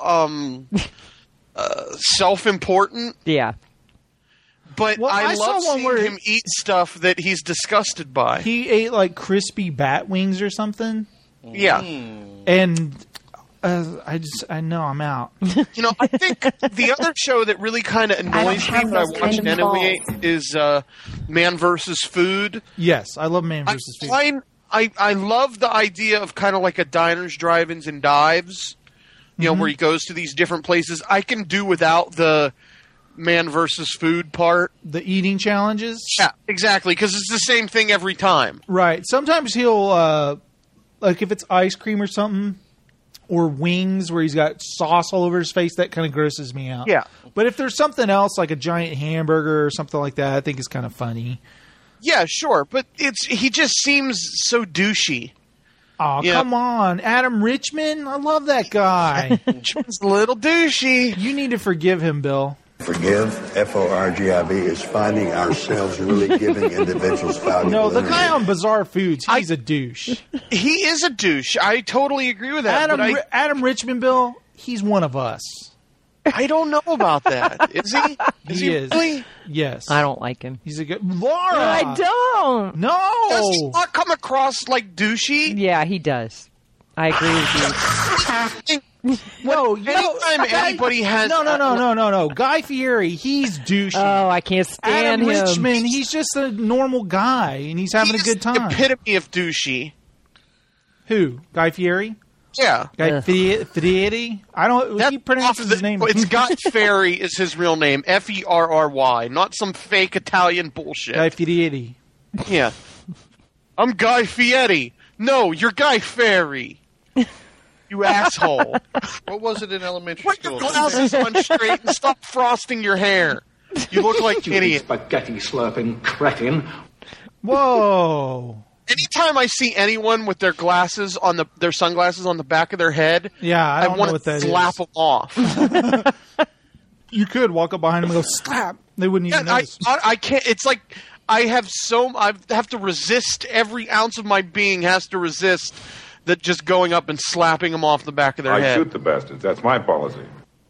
self-important. Yeah. But Well, I I saw love one seeing where him eat stuff that he's disgusted by. He ate like crispy bat wings or something. Yeah. And I know I'm out. You know, I think the other show that really kind of annoys me that I watch anyway is Man vs. Food. Yes, I love Man vs. Food. I love the idea of kind of like a diners, drive-ins, and dives. You know, where he goes to these different places. I can do without the Man versus Food part. The eating challenges? Yeah, exactly, because it's the same thing every time. Right. Sometimes he'll, like if it's ice cream or something, or wings where he's got sauce all over his face, that kind of grosses me out. Yeah. But if there's something else, like a giant hamburger or something like that, I think it's kind of funny. Yeah, sure, but he just seems so douchey. Oh, come on. Adam Richman? I love that guy. Richman's a little douchey. You need to forgive him, Bill. Forgive, F-O-R-G-I-V, is finding ourselves really giving individuals valuable No, the energy. guy on Bizarre Foods, he's a douche. He is a douche. I totally agree with that. Adam Richman, Bill, he's one of us. I don't know about that. Is he? He is. Really? Yes. I don't like him. He's a good... Laura! I don't. No! Does he not come across like douchey? Yeah, he does. I agree with you. No, anytime anybody has no. Guy Fieri, he's douchey. Oh, I can't stand Adam him. Richman, he's just a normal guy, and he's having a good time. Epitome of douchey. Who? Guy Fieri? Yeah. Guy Fieri? I don't. He pronounces his name. It's Guy Ferry is his real name. Ferry, not some fake Italian bullshit. Guy Fieri. Yeah. I'm Guy Fieri. No, you're Guy Ferry. You asshole. What was it in elementary Put school? your glasses on straight and stop frosting your hair. You look like an idiot. Spaghetti slurping cretin. Whoa. Anytime I see anyone with their glasses on their sunglasses on the back of their head, I want what that to slap is. them off. You could walk up behind them and go slap. They wouldn't even notice. I can't. It's like I have to resist. Every ounce of my being has to resist that just going up and slapping them off the back of their head. I shoot the bastards. That's my policy.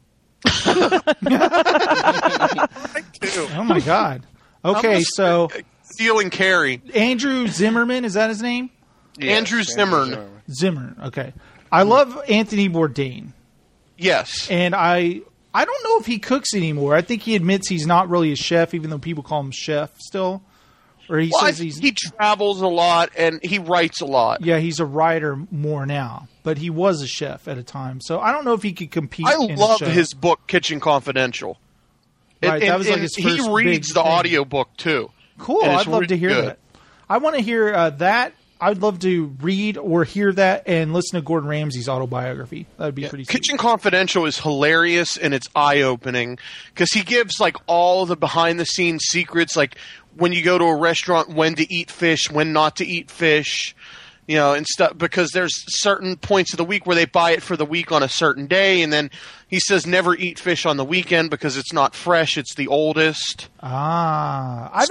Oh my God. Okay, so stealing carry. Andrew Zimmerman, is that his name? Yes, Andrew Zimmern. Zimmerman. Okay. I love Anthony Bourdain. Yes. And I don't know if he cooks anymore. I think he admits he's not really a chef, even though people call him chef still. Or he says he travels a lot and he writes a lot. Yeah, he's a writer more now, but he was a chef at a time. So I don't know if he could compete. I love his book, Kitchen Confidential. Right, that was like his first he reads the audiobook too. Cool, I'd love to hear that. I want to hear that. I'd love to read or hear that and listen to Gordon Ramsay's autobiography. That'd be pretty sweet. Kitchen Confidential is hilarious and it's eye-opening because he gives like all the behind-the-scenes secrets, like when you go to a restaurant, when to eat fish, when not to eat fish, and stuff. Because there's certain points of the week where they buy it for the week on a certain day, and then he says never eat fish on the weekend because it's not fresh; it's the oldest. I've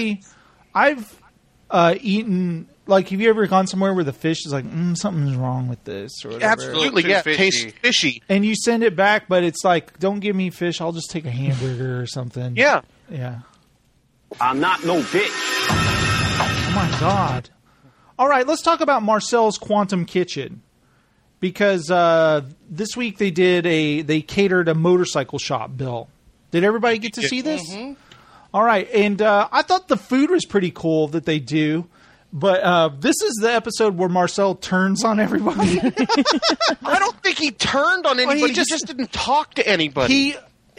eaten. Like, have you ever gone somewhere where the fish is like, something's wrong with this? Or whatever? Absolutely, yeah. It tastes fishy. And you send it back, but it's like, don't give me fish. I'll just take a hamburger or something. Yeah. Yeah. I'm not no bitch. Oh, my God. All right, let's talk about Marcel's Quantum Kitchen. Because this week they catered a motorcycle shop, Bill. Did everybody get to see this? Mm-hmm. All right, and I thought the food was pretty cool that they do. But this is the episode where Marcel turns on everybody. I don't think he turned on anybody. He just didn't talk to anybody.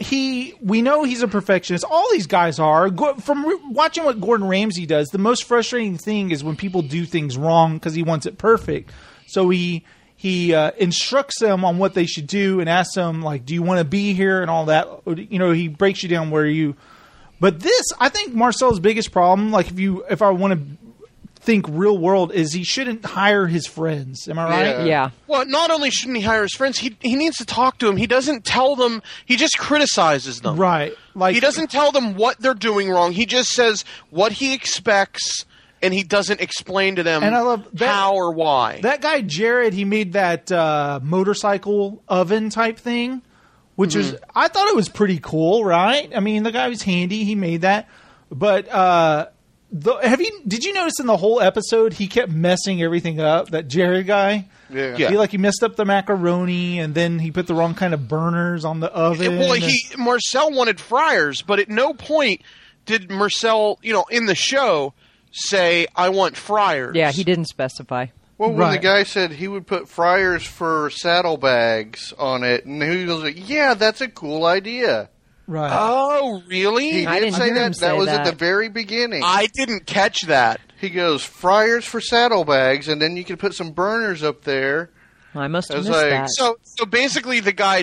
We know he's a perfectionist. All these guys are. From watching what Gordon Ramsay does, the most frustrating thing is when people do things wrong because he wants it perfect. So he instructs them on what they should do and asks them, like, do you want to be here and all that. He breaks you down where you. But this, I think Marcel's biggest problem, like if I want to think real world, is he shouldn't hire his friends. Am I right? Yeah. Well, not only shouldn't he hire his friends, he needs to talk to them. He doesn't tell them. He just criticizes them. Right. Like, he doesn't tell them what they're doing wrong. He just says what he expects, and he doesn't explain to them how or why. That guy Jared, he made that motorcycle oven type thing, which was, I thought it was pretty cool, right? I mean, the guy was handy. He made that. But did you notice in the whole episode he kept messing everything up? That Jared guy, he messed up the macaroni, and then he put the wrong kind of burners on the oven. Well, Marcel wanted fryers, but at no point did Marcel, in the show, say I want fryers. Yeah, he didn't specify. Well, when the guy said he would put fryers for saddlebags on it, and he was like, "Yeah, that's a cool idea." Right. Oh, really? He did say that. That was at the very beginning. I didn't catch that. He goes, fryers for saddlebags, and then you can put some burners up there. I must have missed that. So basically the guy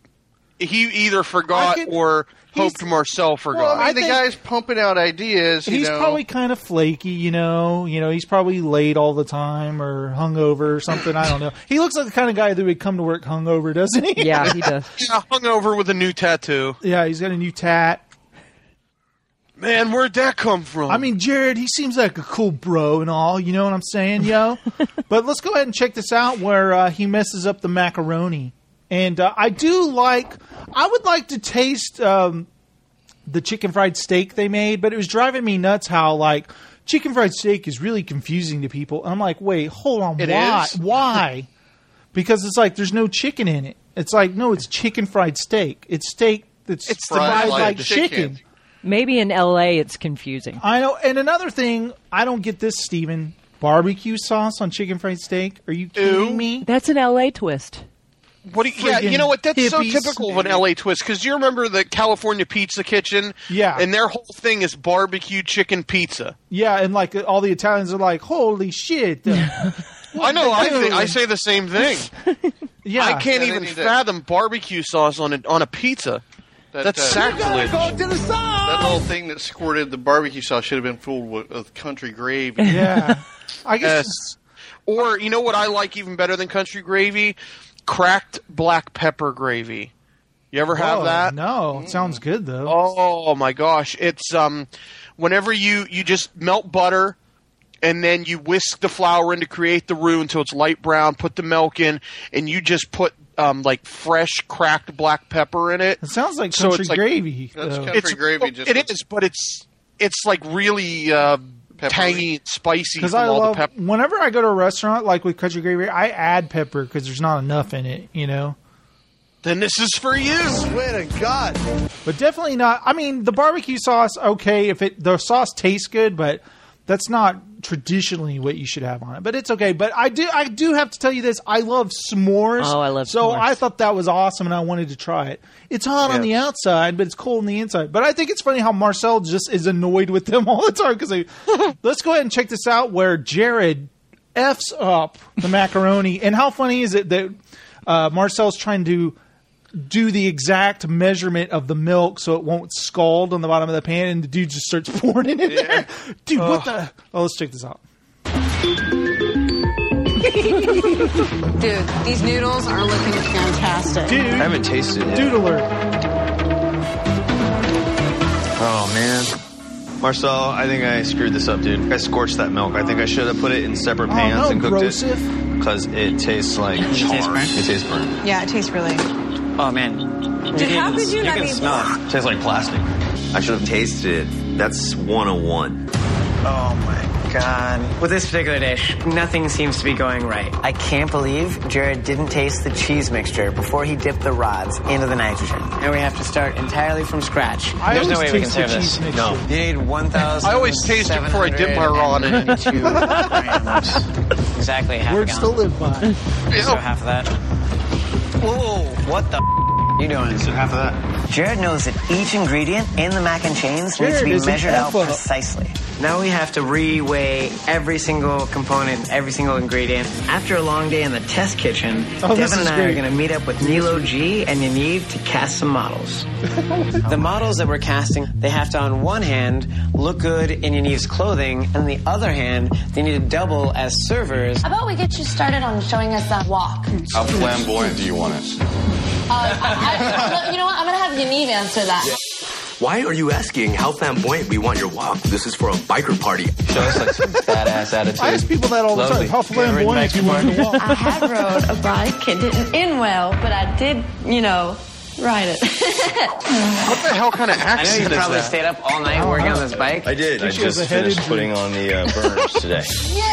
he either forgot or hoped Marcel forgot. Well, the guy's pumping out ideas. He's probably kind of flaky, he's probably late all the time or hungover or something. I don't know. He looks like the kind of guy that would come to work hungover, doesn't he? Yeah, he does. Yeah, hungover with a new tattoo. Yeah, he's got a new tat. Man, where'd that come from? I mean, Jared, he seems like a cool bro and all, you know what I'm saying, yo? But let's go ahead and check this out where he messes up the macaroni. And I would like to taste the chicken fried steak they made, but it was driving me nuts how, chicken fried steak is really confusing to people. And I'm like, wait, hold on. Why? Because it's like there's no chicken in it. It's like, no, it's chicken fried steak. It's steak that's fried like chicken. Maybe in L.A. it's confusing. I know. And another thing, I don't get this, Steven. Barbecue sauce on chicken fried steak? Are you kidding me? That's an LA twist. What? You know what? That's hippies. so typical of an LA twist. Because you remember the California Pizza Kitchen? Yeah. And their whole thing is barbecue chicken pizza. Yeah, and like all the Italians are like, holy shit. I know. I say the same thing. Yeah. I can't even fathom barbecue sauce on a pizza. That's sacrilege. That little thing that squirted the barbecue sauce should have been filled with country gravy. Yeah. I guess. Or, you know what I like even better than country gravy? Cracked black pepper gravy. You ever have that? No. It sounds good, though. Oh, my gosh. It's whenever you just melt butter and then you whisk the flour in to create the roux until it's light brown, put the milk in, and you just put like fresh cracked black pepper in it. It sounds like country gravy. That's country gravy. It is, but it's like really tangy and spicy. Because from all the pepper. Whenever I go to a restaurant like with country gravy, I add pepper because there's not enough in it, you know? Then this is for you. Swear to God. But definitely not. I mean, the barbecue sauce, okay, if the sauce tastes good, but that's not traditionally what you should have on it. But it's okay. But I do have to tell you this. I love s'mores. Oh, I love s'mores. So I thought that was awesome, and I wanted to try it. It's hot on the outside, but it's cold on the inside. But I think it's funny how Marcel just is annoyed with them all the time. Because let's go ahead and check this out where Jared F's up the macaroni. And how funny is it that Marcel's trying to do the exact measurement of the milk so it won't scald on the bottom of the pan, and the dude just starts pouring it in there. Dude, what the... Oh, let's check this out. Dude, these noodles are looking fantastic. Dude. I haven't tasted it. Dude alert. Oh, man. Marcel, I think I screwed this up, dude. I scorched that milk. I think I should have put it in separate pans and cooked it. Because it tastes like char. It tastes burnt. Yeah, it tastes really... Oh, man. Dude, how could you not can be... smell it. It tastes like plastic. I should have tasted it. That's 101. Oh, my God. With this particular dish, nothing seems to be going right. I can't believe Jared didn't taste the cheese mixture before he dipped the rods into the nitrogen. And we have to start entirely from scratch. There's no way we can save this. No. You need 1,000. I always taste it before I dip my rod in. Exactly half Words a to gallon. live by. So half of that. Whoa, what the you doing? So half of that. Jared knows that each ingredient in the mac and chains needs to be measured out precisely. Now we have to re-weigh every single component, every single ingredient. After a long day in the test kitchen, Devin and I are going to meet up with Nilo G and Yaniv to cast some models. The models that we're casting, they have to, on one hand, look good in Yaniv's clothing, and on the other hand, they need to double as servers. How about we get you started on showing us that walk? How flamboyant do you want us? You know what? I'm going to have Yaniv answer that. Yeah. Why are you asking how flamboyant we want your walk? This is for a biker party. Show us like some badass attitude. I ask people that all the time. How flamboyant do you want to walk? I have rode a bike. It didn't end well, but I did, ride it. What the hell kind of accent is that? I know you probably stayed up all night working on this bike. I did. I just finished putting on the burners today.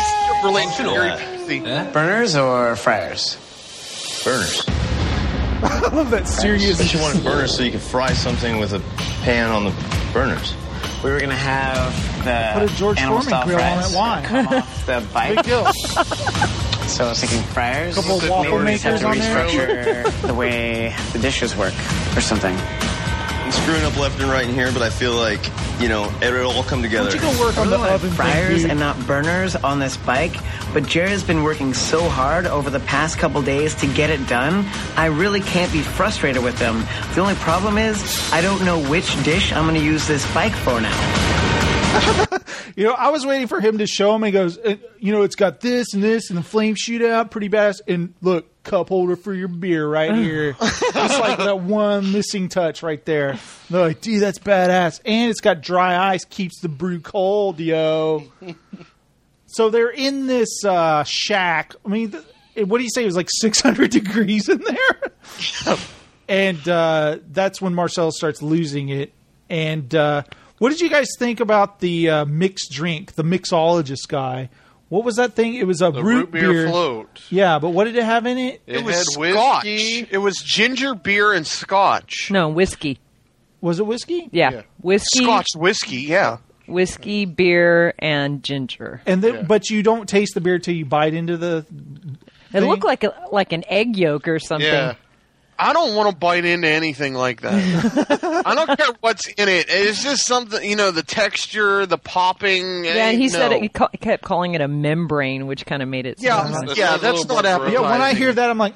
Yay! Burners or fryers? Burners. I love that serious. You want burners so you can fry something with a pan on the burners. We were going to have the put a George animal Foreman grill on it. Why? Come off the bike. Big deal. So I was thinking fryers. Couple of waffle makers on there. Restructure the way the dishes work or something. I'm screwing up left and right in here, but I feel like, it'll all come together. Why don't you go work on the oven? Fryers and not burners on this bike, but Jared's been working so hard over the past couple days to get it done, I really can't be frustrated with them. The only problem is, I don't know which dish I'm going to use this bike for now. I was waiting for him to show him. He goes, it's got this and this and the flame shootout, pretty badass. And look, cup holder for your beer right here. It's like that one missing touch right there. They're like, dude, that's badass. And it's got dry ice, keeps the brew cold, yo. So they're in this shack. I mean, what do you say? It was like 600 degrees in there. And that's when Marcel starts losing it. And what did you guys think about the mixed drink, the mixologist guy? What was that thing? It was a root beer float. Yeah, but what did it have in it? It was scotch. Whiskey. It was ginger beer and scotch. No, whiskey. Was it whiskey? Yeah. Whiskey. Scotch whiskey, yeah. whiskey, beer, and ginger. And but you don't taste the beer till you bite into the It looked like an egg yolk or something. Yeah. I don't want to bite into anything like that. I don't care what's in it. It's just something, the texture, the popping. Yeah, and he said he kept calling it a membrane, which kind of made it sound like... Yeah, that's not appetizing. Yeah, when I hear that, I'm like,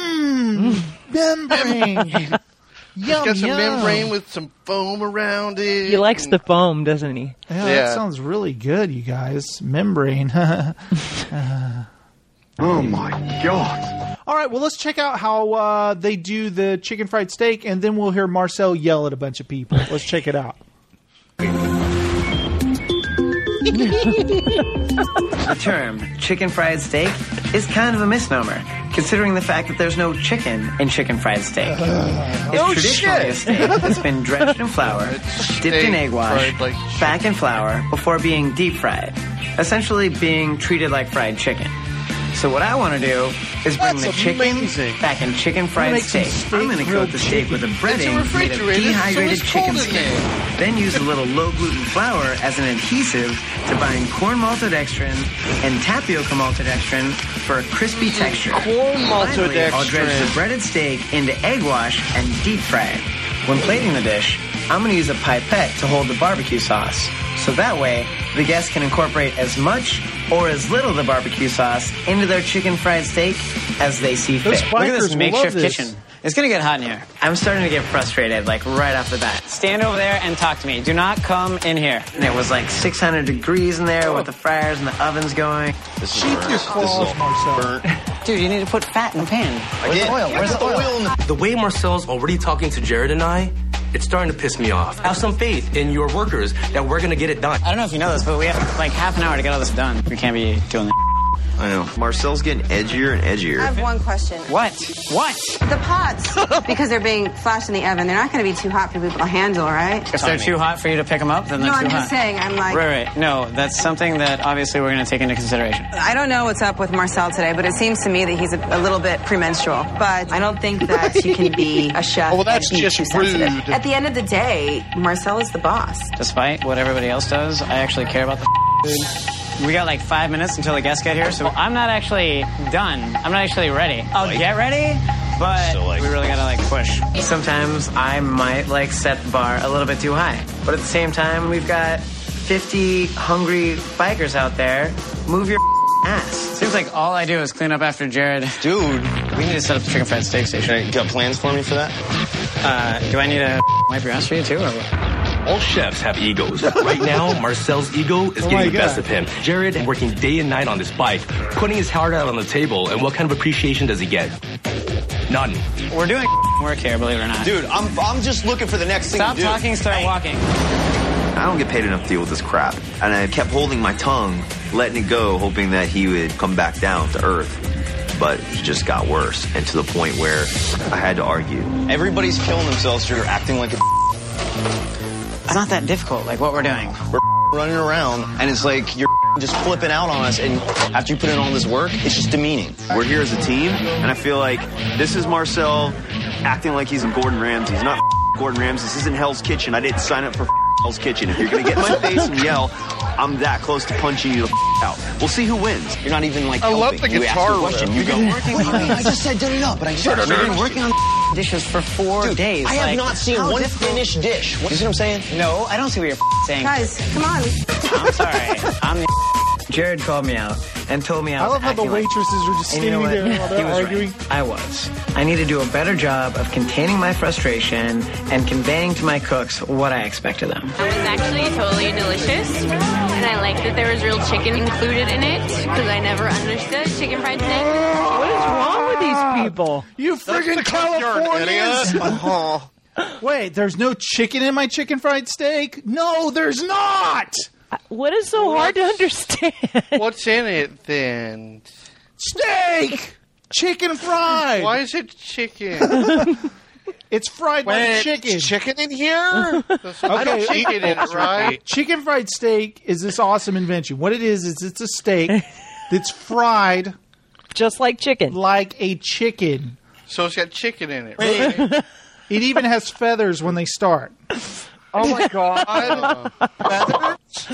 membrane. He's got some membrane with some foam around it. He likes the foam, doesn't he? Yeah, that sounds really good, you guys. Membrane. Oh, my God. All right, well, let's check out how they do the chicken fried steak, and then we'll hear Marcel yell at a bunch of people. Let's check it out. The term chicken fried steak is kind of a misnomer, considering the fact that there's no chicken in chicken fried steak. It's traditionally a steak that's been drenched in flour, dipped in egg wash, back in flour, before being deep fried, essentially being treated like fried chicken. So what I want to do is bring the chicken back in chicken fried steak. I'm going to coat the steak with a breading made of dehydrated chicken skin. Then use a little low-gluten flour as an adhesive to bind corn maltodextrin and tapioca maltodextrin for a crispy texture. Finally, I'll dredge the breaded steak into egg wash and deep fry it. When plating the dish, I'm going to use a pipette to hold the barbecue sauce. So that way, the guests can incorporate as much or as little of the barbecue sauce into their chicken fried steak as they see fit. Look at this makeshift kitchen. It's going to get hot in here. I'm starting to get frustrated, right off the bat. Stand over there and talk to me. Do not come in here. And it was 600 degrees in there with the fryers and the ovens going. Sheath your claws, Marcel. Dude, you need to put fat in the pan. Where's the oil? Where's the oil? The way Marcel's already talking to Jared and I, it's starting to piss me off. Have some faith in your workers that we're going to get it done. I don't know if you know this, but we have half an hour to get all this done. We can't be doing this. I know. Marcel's getting edgier and edgier. I have one question. What? The pots, because they're being flashed in the oven, they're not going to be too hot for people to handle, right? If they're too hot for you to pick them up, then they're too hot. No, I'm just saying, Right. No, that's something that obviously we're going to take into consideration. I don't know what's up with Marcel today, but it seems to me that he's a little bit premenstrual. But I don't think that you can be a chef that's and be just too sensitive. rude. At the end of the day, Marcel is the boss. Despite what everybody else does, I actually care about the food. We got 5 minutes until the guests get here, so I'm not actually done. I'm not actually ready. I'll get ready, but we really gotta push. Sometimes I might set the bar a little bit too high, but at the same time, we've got 50 hungry bikers out there. Move your ass. Seems like all I do is clean up after Jared. Dude, we need to set up the chicken fried steak station. You got plans for me for that? Do I need to wipe your ass for you too, or what? All chefs have egos. Right now, Marcel's ego is getting the best of him. Jared working day and night on this bike, putting his heart out on the table, and what kind of appreciation does he get? None. We're doing work here, believe it or not. Dude, I'm just looking for the next thing to do. Stop talking, start walking. I don't get paid enough to deal with this crap. And I kept holding my tongue, letting it go, hoping that he would come back down to earth. But he just got worse, and to the point where I had to argue. Everybody's killing themselves, so you're acting like a It's not that difficult, what we're doing. We're running around, and it's you're just flipping out on us, and after you put in all this work, it's just demeaning. We're here as a team, and I feel like this is Marcel acting like he's in Gordon Ramsay. He's not Gordon Ramsay. This isn't Hell's Kitchen. I didn't sign up for Hell's Kitchen. If you're going to get in my face and yell, I'm that close to punching you the out. We'll see who wins. You're not even I love the guitar riff. You go, I just said it, but I just We've been working on dishes for 4 days. I have not seen one finished dish. You see what I'm saying? No, I don't see what you're saying. Guys, come on. I'm sorry. Jared called me out and told me I love how the waitresses are just standing there while they're arguing. Right. I need to do a better job of containing my frustration and conveying to my cooks what I expect of them. It was actually totally delicious, and I like that there was real chicken included in it, because I never understood chicken fried steak. What is wrong with these people? You friggin' Californians! Wait, there's no chicken in my chicken fried steak? No, there's not! What is so hard to understand? What's in it, then? Steak! Chicken fried! Why is it chicken? It's fried like chicken. It's chicken in here? Okay, chicken in it, right? Chicken fried steak is this awesome invention. What it is it's a steak that's fried just like chicken. Like a chicken. So it's got chicken in it, right? It even has feathers when they start. Oh my God. Feathers?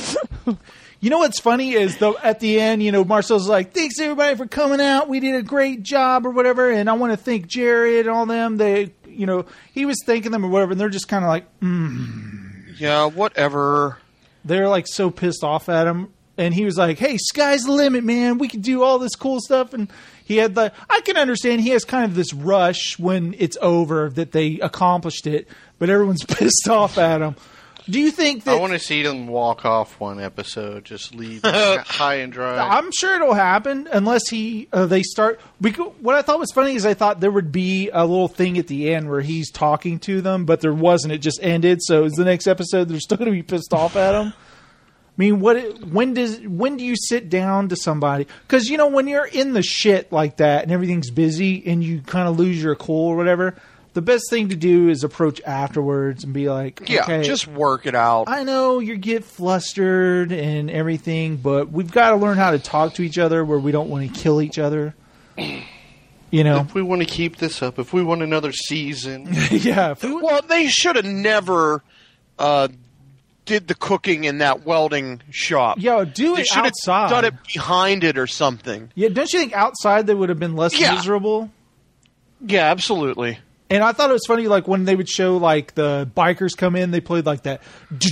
You know what's funny is at the end, Marcel's like, thanks everybody for coming out. We did a great job or whatever. And I want to thank Jared and all them. They, he was thanking them or whatever. And they're just kind of like, Yeah, whatever. They're like so pissed off at him. And he was like, hey, sky's the limit, man. We can do all this cool stuff. And he had I can understand he has kind of this rush when it's over that they accomplished it. But everyone's pissed off at him. Do you think that... I want to see them walk off one episode, just leave high and dry. I'm sure it'll happen unless they start... What I thought was funny is I thought there would be a little thing at the end where he's talking to them, but there wasn't. It just ended, so is the next episode they're still going to be pissed off at him? I mean, when do you sit down to somebody? Because, when you're in the shit like that and everything's busy and you kind of lose your cool or whatever... The best thing to do is approach afterwards and be like, okay, just work it out. I know you get flustered and everything, but we've got to learn how to talk to each other where we don't want to kill each other. If we want to keep this up, if we want another season. Yeah. Well, they should have never did the cooking in that welding shop. Yeah, do it outside. They should have done it behind it or something. Yeah, don't you think outside they would have been less miserable? Yeah, absolutely. And I thought it was funny, like, when they would show, like, the bikers come in, they played, like, that,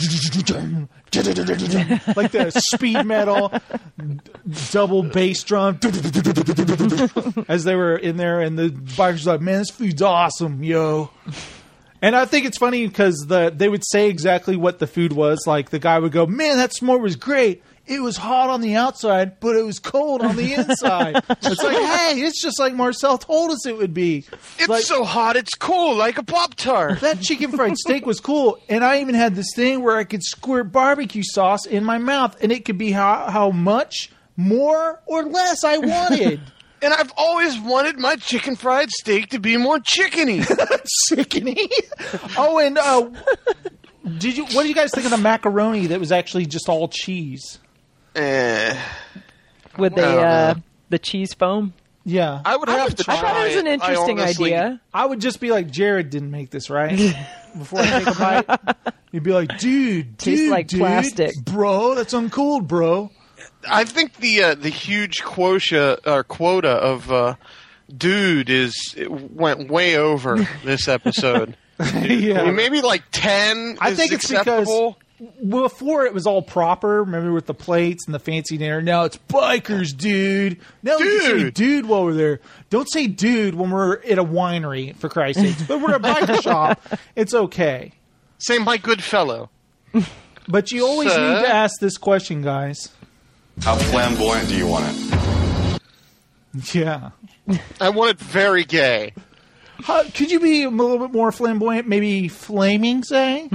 like the speed metal, double bass drum, as they were in there, and the bikers were like, man, this food's awesome, yo. And I think it's funny because they would say exactly what the food was. Like, the guy would go, man, that s'more was great. It was hot on the outside, but it was cold on the inside. It's like, hey, it's just like Marcel told us it would be. It's like, so hot, it's cool, like a Pop-Tart. That chicken fried steak was cool, and I even had this thing where I could squirt barbecue sauce in my mouth, and it could be how much more or less I wanted. And I've always wanted my chicken fried steak to be more chickeny. Chickeny? Oh, and what do you guys think of the macaroni that was actually just all cheese? With the cheese foam? Yeah. I would have to try. I thought it was an interesting idea. I would just be like, Jared didn't make this, right? Before I take a bite. You'd be like, dude, tastes like plastic. Bro, that's uncool, bro. I think the huge quota of dude went way over this episode. Yeah. I mean, maybe like 10 I think it's acceptable. Because before it was all proper, remember, with the plates and the fancy dinner. Now it's bikers, dude. Now we can say dude while we're there. Don't say dude when we're at a winery, for Christ's sake. But we're at a biker shop. It's okay. Say my good fellow. But you always need to ask this question, guys. How flamboyant do you want it? Yeah. I want it very gay. Could you be a little bit more flamboyant? Maybe flaming, say?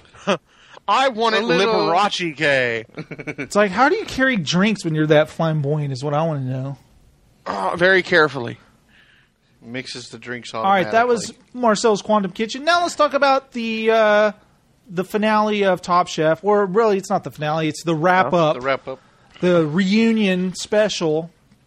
I want it Liberace gay. It's like, how do you carry drinks when you're that flamboyant is what I want to know. Very carefully. Mixes the drinks all right, that was Marcel's Quantum Kitchen. Now let's talk about the finale of Top Chef. Or really, it's not the finale. It's the wrap-up. The wrap-up. The reunion special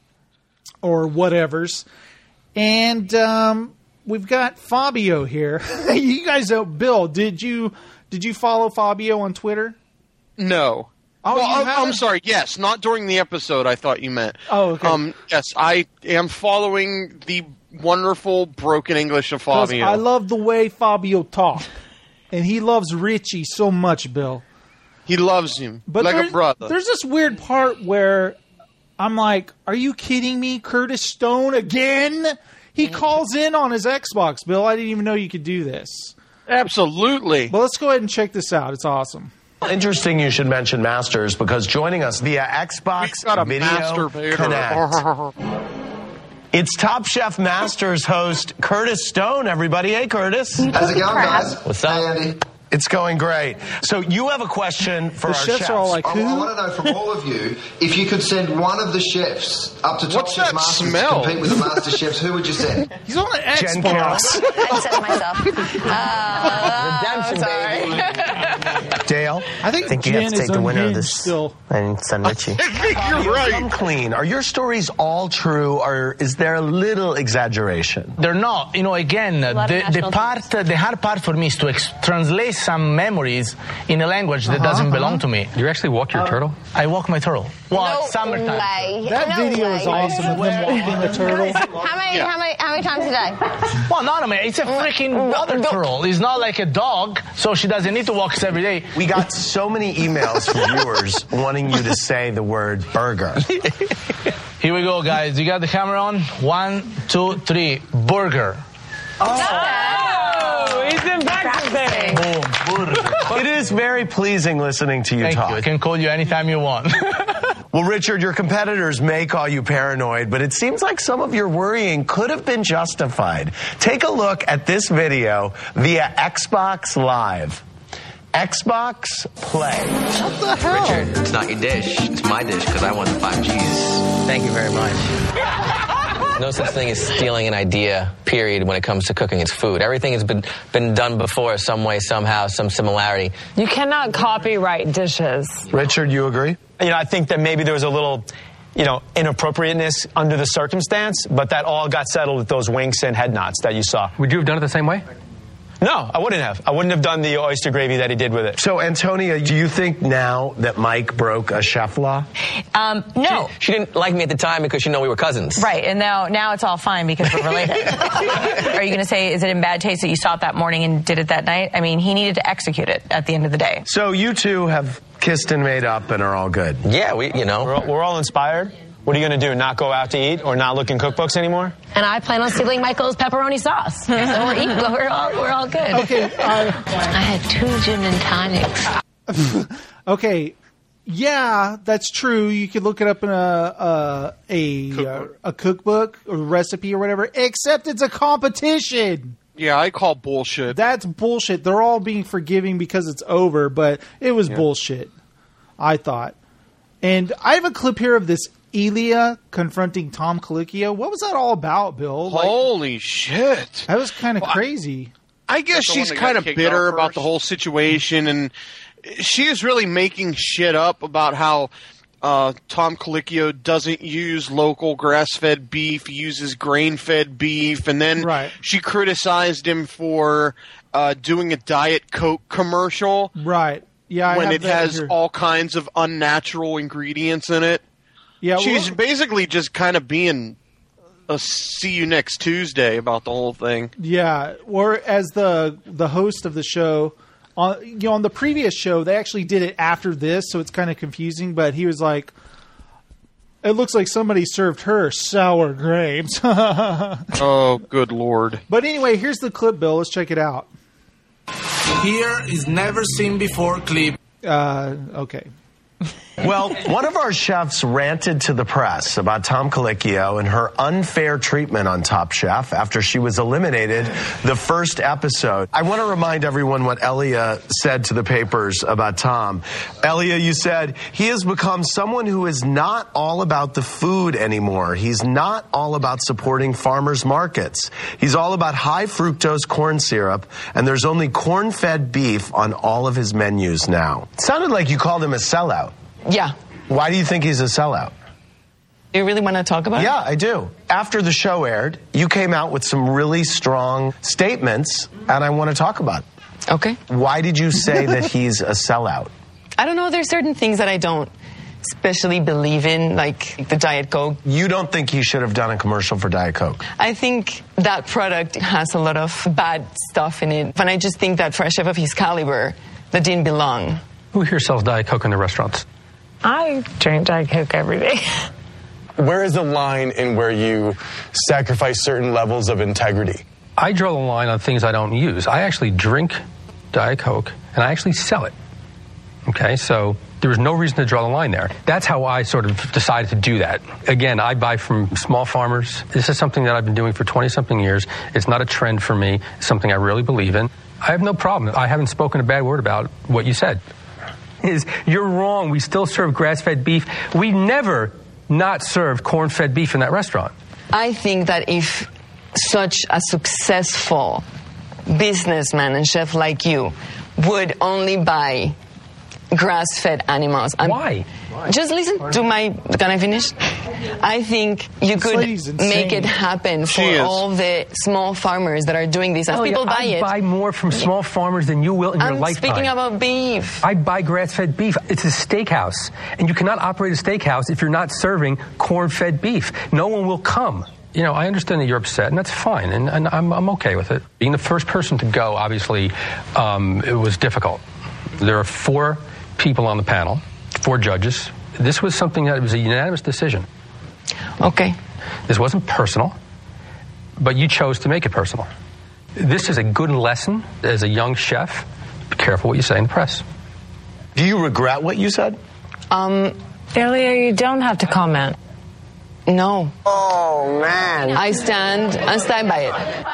or whatevers. And we've got Fabio here. You guys know, Bill, did you follow Fabio on Twitter? No. Oh, well, I'm sorry. Yes, not during the episode. I thought you meant. Oh, okay. Yes, I am following the wonderful broken English of Fabio. I love the way Fabio talks, and he loves Richie so much, Bill. He loves him like a brother. There's this weird part where I'm like, "Are you kidding me, Curtis Stone again?" He calls in on his Xbox, Bill. I didn't even know you could do this. Absolutely. Well, let's go ahead and check this out. It's awesome. Interesting you should mention Masters, because joining us via Xbox Video Connect, it's Top Chef Masters host Curtis Stone, everybody. Hey, Curtis. How's it going, guys? What's up? Hey, Andy. It's going great. So you have a question for our chefs. Are all like, who? I want to know from all of you, if you could send one of the chefs up to Top Chef Masters to compete with the Master Chefs, who would you send? He's on an Xbox. I'd send myself. Redemption, baby. Dale, I think you have Jen to take is the winner of unhinged this still. and send Richie. You're right. Come clean. Are your stories all true, or is there a little exaggeration? They're not. You know, again, the hard part for me is to translate some memories in a language that doesn't belong to me. You actually walk your turtle? I walk my turtle. Well, No summertime. way. That No video way. is awesome of him walking the turtle. How many times a day? Well, not a man. It's a freaking other turtle. It's not like a dog, so she doesn't need to walk every day. We got so many emails from viewers wanting you to say the word burger. Here we go, guys. You got the camera on? 1, 2, 3. Burger. Oh, he's in practicing. Boom, burger. It is very pleasing listening to you talk. I can call you anytime you want. Well, Richard, your competitors may call you paranoid, but it seems like some of your worrying could have been justified. Take a look at this video via Xbox Live. Xbox Play. What the hell? Richard, it's not your dish. It's my dish because I want the 5 Gs. Thank you very much. No such thing as stealing an idea, period, when it comes to cooking. It's food. Everything has been done before, some way, somehow, some similarity. You cannot copyright dishes. Richard, you agree? You know, I think that maybe there was a little, inappropriateness under the circumstance, but that all got settled with those winks and head nods that you saw. Would you have done it the same way? No, I wouldn't have. I wouldn't have done the oyster gravy that he did with it. So, Antonia, do you think now that Mike broke a chef law? No. She didn't like me at the time because she knew we were cousins. Right, and now it's all fine because we're related. Are you going to say, is it in bad taste that you saw it that morning and did it that night? I mean, he needed to execute it at the end of the day. So you two have kissed and made up and are all good? Yeah, We're all inspired. What are you going to do, not go out to eat or not look in cookbooks anymore? And I plan on stealing Michael's pepperoni sauce. So we're all good. Okay. I had 2 gin and tonics. Okay. Yeah, that's true. You could look it up in a cookbook or recipe or whatever, except it's a competition. Yeah, I call bullshit. That's bullshit. They're all being forgiving because it's over, but it was bullshit, I thought. And I have a clip here of this Elia confronting Tom Colicchio. What was that all about, Bill? Holy shit. That was kind of crazy. I guess she's kind of bitter about the whole situation, and she is really making shit up about how Tom Colicchio doesn't use local grass-fed beef, he uses grain-fed beef, and then she criticized him for doing a Diet Coke commercial. Right. Yeah, when it has all kinds of unnatural ingredients in it. Yeah, she's basically just kind of being a see you next Tuesday about the whole thing. Yeah, or as the host of the show, on the previous show, they actually did it after this, so it's kind of confusing. But he was like, "It looks like somebody served her sour grapes." Oh, good Lord! But anyway, here's the clip, Bill. Let's check it out. Here is never seen before clip. Okay. Well, one of our chefs ranted to the press about Tom Colicchio and her unfair treatment on Top Chef after she was eliminated the first episode. I want to remind everyone what Elia said to the papers about Tom. Elia, you said, he has become someone who is not all about the food anymore. He's not all about supporting farmers markets. He's all about high fructose corn syrup, and there's only corn-fed beef on all of his menus now. It sounded like you called him a sellout. Yeah. Why do you think he's a sellout? You really want to talk about it? Yeah, I do. After the show aired, you came out with some really strong statements, and I want to talk about it. Okay. Why did you say that he's a sellout? I don't know. There's certain things that I don't especially believe in, like the Diet Coke. You don't think he should have done a commercial for Diet Coke? I think that product has a lot of bad stuff in it, and I just think that for a chef of his caliber, that didn't belong. Who here sells Diet Coke in the restaurants? I drink Diet Coke every day. Where is the line in where you sacrifice certain levels of integrity? I draw the line on things I don't use. I actually drink Diet Coke, and I actually sell it. Okay, so there was no reason to draw the line there. That's how I sort of decided to do that. Again, I buy from small farmers. This is something that I've been doing for 20-something years. It's not a trend for me. It's something I really believe in. I have no problem. I haven't spoken a bad word about what you said. You're wrong. We still serve grass-fed beef. We never not served corn-fed beef in that restaurant. I think that if such a successful businessman and chef like you would only buy grass-fed animals. Why? Just listen to my... Can I finish? I think you could make it happen for all the small farmers that are doing this. As people buy it... I buy more from small farmers than you will in your lifetime. I'm speaking about beef. I buy grass-fed beef. It's a steakhouse. And you cannot operate a steakhouse if you're not serving corn-fed beef. No one will come. You know, I understand that you're upset, and that's fine, and I'm okay with it. Being the first person to go, obviously, it was difficult. There are 4 people on the panel, 4 judges. This was something that was a unanimous decision. Okay. This wasn't personal, but you chose to make it personal. This is a good lesson as a young chef. Be careful what you say in the press. Do you regret what you said? Earlier, you don't have to comment. No. Oh, man. I stand by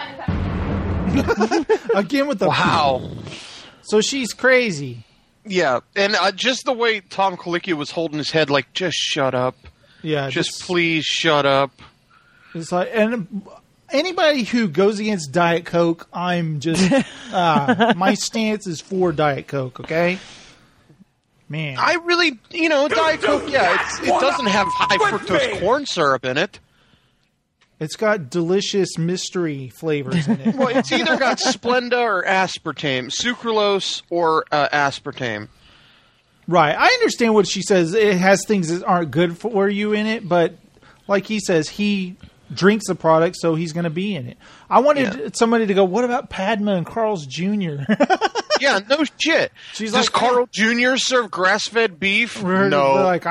it. Again with the... Wow. So she's crazy. Yeah, and just the way Tom Colicchio was holding his head, like, just shut up. Yeah. Just please shut up. It's like, and anybody who goes against Diet Coke, I'm just, my stance is for Diet Coke, okay? Man. I really, Diet Coke, it doesn't have high fructose corn syrup in it. It's got delicious mystery flavors in it. Well, it's either got Splenda or aspartame, sucralose or aspartame. Right. I understand what she says. It has things that aren't good for you in it, but like he says, he drinks the product, so he's going to be in it. I wanted somebody to go, what about Padma and Carl's Jr.? Yeah, no shit. Does like, Carl Jr. serve grass-fed beef? No. Like,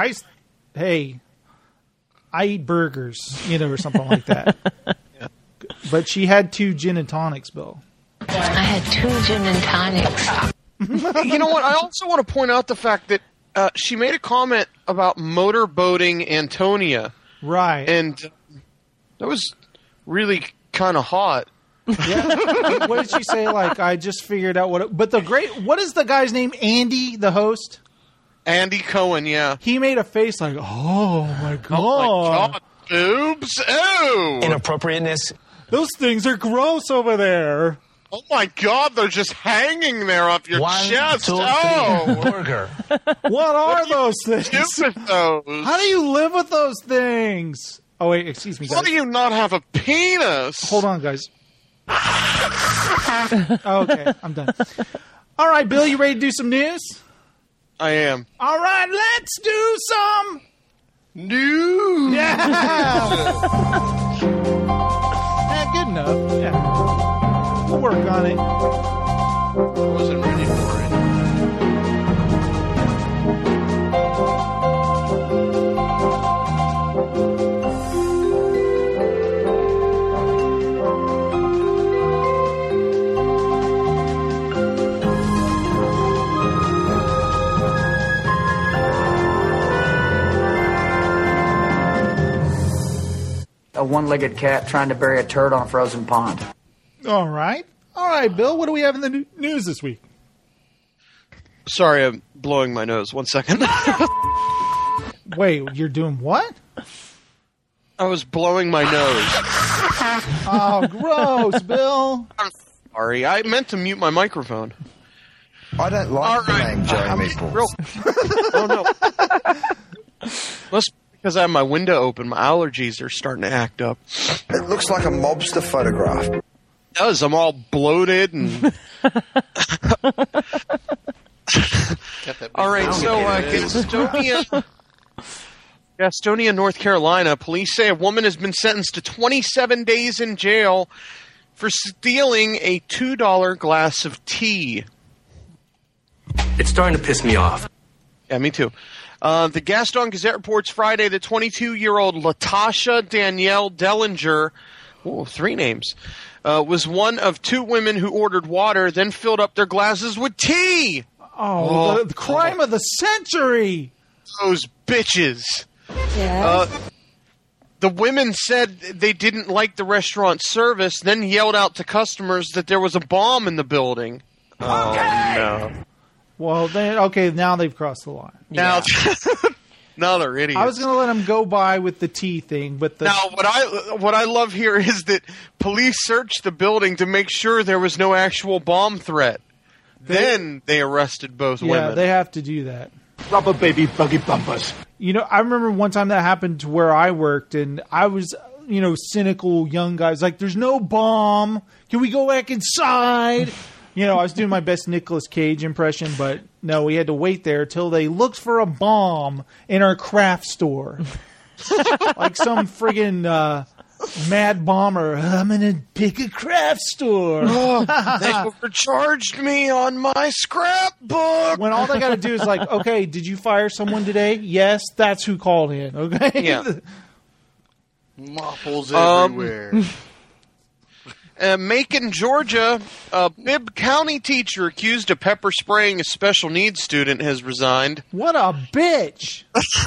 I eat burgers, or something like that. Yeah. But she had 2 gin and tonics, Bill. I had 2 gin and tonics. You know what? I also want to point out the fact that she made a comment about motorboating Antonia. Right. And that was really kind of hot. Yeah. What did she say? Like, I just figured out what... what is the guy's name? Andy, the host? Andy Cohen, yeah. He made a face like, oh my God. Oh my God, boobs. Ew. Inappropriateness. Those things are gross over there. Oh my God, they're just hanging there off your 1, chest. 2, 3, burger. What are those things? Do with those? How do you live with those things? Oh wait, excuse me, guys. How do you not have a penis? Hold on, guys. Okay, I'm done. All right, Bill, you ready to do some news? I am. All right, let's do some news. Yeah. Yeah, good enough. Yeah. We'll work on it. I wasn't ready for it. A one-legged cat trying to bury a turd on a frozen pond. All right, Bill. What do we have in the news this week? Sorry, I'm blowing my nose. 1 second. Wait, you're doing what? I was blowing my nose. Oh, gross, Bill. I'm sorry. I meant to mute my microphone. I don't like the name Joey Meatballs. Oh, no. Must because I have my window open. My allergies are starting to act up. It looks like a mobster photograph. It does. I'm all bloated and... All right, so Gastonia, North Carolina, police say a woman has been sentenced to 27 days in jail for stealing a $2 glass of tea. It's starting to piss me off. Yeah, me too. The Gaston Gazette reports Friday that 22-year-old Latasha Danielle Dellinger, 3 names, was one of 2 women who ordered water, then filled up their glasses with tea. Oh, the crime of the century. Those bitches. Yeah. The women said they didn't like the restaurant service, then yelled out to customers that there was a bomb in the building. Oh, no. Well, now they've crossed the line. Now, now they're idiots. I was going to let them go by with the tea thing, but now what I love here is that police searched the building to make sure there was no actual bomb threat. Then they arrested both women. Yeah, they have to do that. Rubber baby buggy bumpers. You know, I remember one time that happened to where I worked, and I was, cynical young guys like, "There's no bomb. Can we go back inside?" I was doing my best Nicolas Cage impression, but no, we had to wait there till they looked for a bomb in our craft store. Like some friggin' mad bomber. I'm going to pick a craft store. They overcharged me on my scrapbook. When all they got to do is like, okay, did you fire someone today? Yes, that's who called in, okay? Yeah. Mopples everywhere. Macon, Georgia, a Bibb County teacher accused of pepper spraying a special needs student has resigned. What a bitch!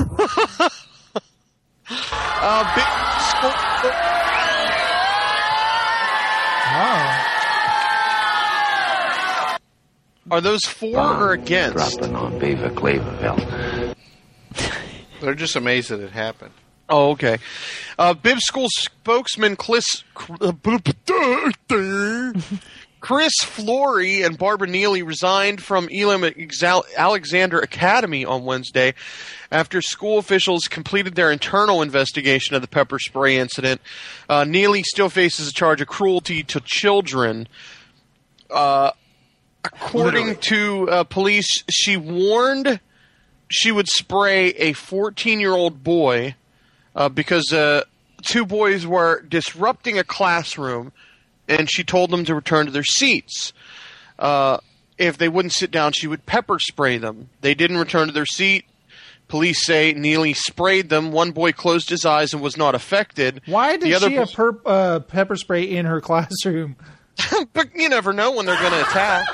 Are those for or against? Dropping on Beaver Cleaverville. They're just amazed that it happened. Oh, okay. Bibb School spokesman Chris Flory and Barbara Neely resigned from Elam Alexander Academy on Wednesday after school officials completed their internal investigation of the pepper spray incident. Neely still faces a charge of cruelty to children. According to police, she warned she would spray a 14-year-old boy because two boys were disrupting a classroom, and she told them to return to their seats. If they wouldn't sit down, she would pepper spray them. They didn't return to their seat. Police say Neely sprayed them. One boy closed his eyes and was not affected. Why did she have pepper spray in her classroom? But you never know when they're going to attack.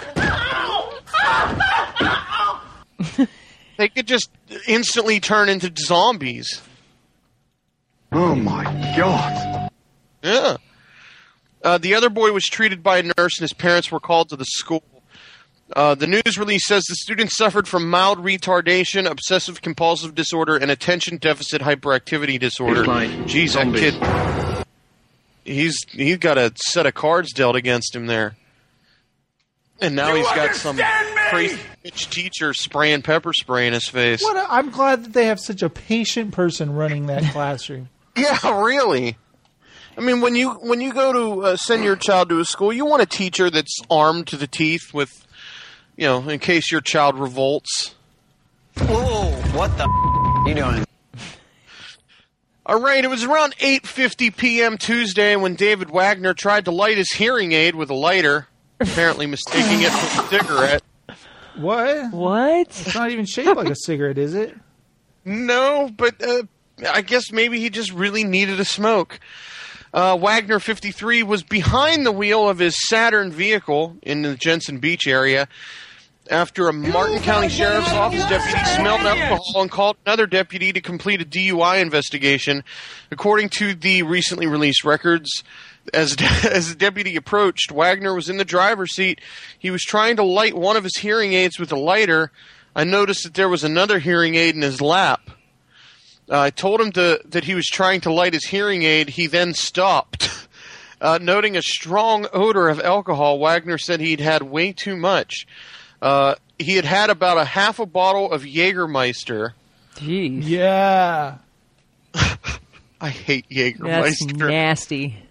They could just instantly turn into zombies. Oh, my God. Yeah. The other boy was treated by a nurse, and his parents were called to the school. The news release says the student suffered from mild retardation, obsessive-compulsive disorder, and attention deficit hyperactivity disorder. Jeez, that kid... He's got a set of cards dealt against him there. And now he's got some crazy bitch teacher spraying pepper spray in his face. I'm glad that they have such a patient person running that classroom. Yeah, really. I mean, when you go to send your child to a school, you want a teacher that's armed to the teeth with, in case your child revolts. Whoa, what the are you doing? All right, it was around 8:50 p.m. Tuesday when David Wagner tried to light his hearing aid with a lighter, apparently mistaking it for a cigarette. What? It's not even shaped like a cigarette, is it? No, but I guess maybe he just really needed a smoke. Wagner, 53, was behind the wheel of his Saturn vehicle in the Jensen Beach area after a Martin County Sheriff's Office deputy smelled alcohol and called another deputy to complete a DUI investigation. According to the recently released records, as the deputy approached, Wagner was in the driver's seat. He was trying to light one of his hearing aids with a lighter. I noticed that there was another hearing aid in his lap. I told him that he was trying to light his hearing aid. He then stopped. Noting a strong odor of alcohol, Wagner said he'd had way too much. He had about a half a bottle of Jägermeister. Jeez. Yeah. I hate Jägermeister. That's nasty.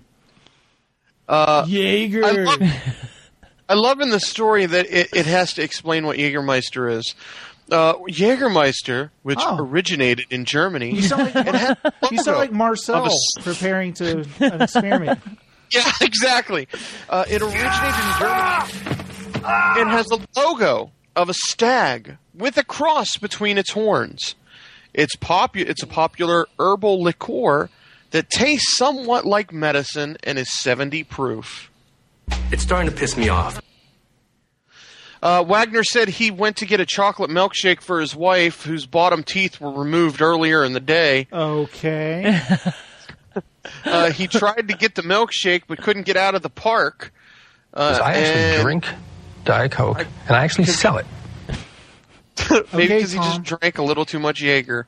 Jaeger. I love in the story that it has to explain what Jägermeister is. Jägermeister, which originated in Germany. You sound like Marcel preparing to an experiment. Yeah, exactly. It originated in Germany. It has a logo of a stag with a cross between its horns. It's a popular herbal liqueur that tastes somewhat like medicine and is 70 proof. It's starting to piss me off. Wagner said he went to get a chocolate milkshake for his wife, whose bottom teeth were removed earlier in the day. Okay. He tried to get the milkshake but couldn't get out of the park. I actually drink Diet Coke, and I actually sell it. Maybe because he just drank a little too much Jaeger.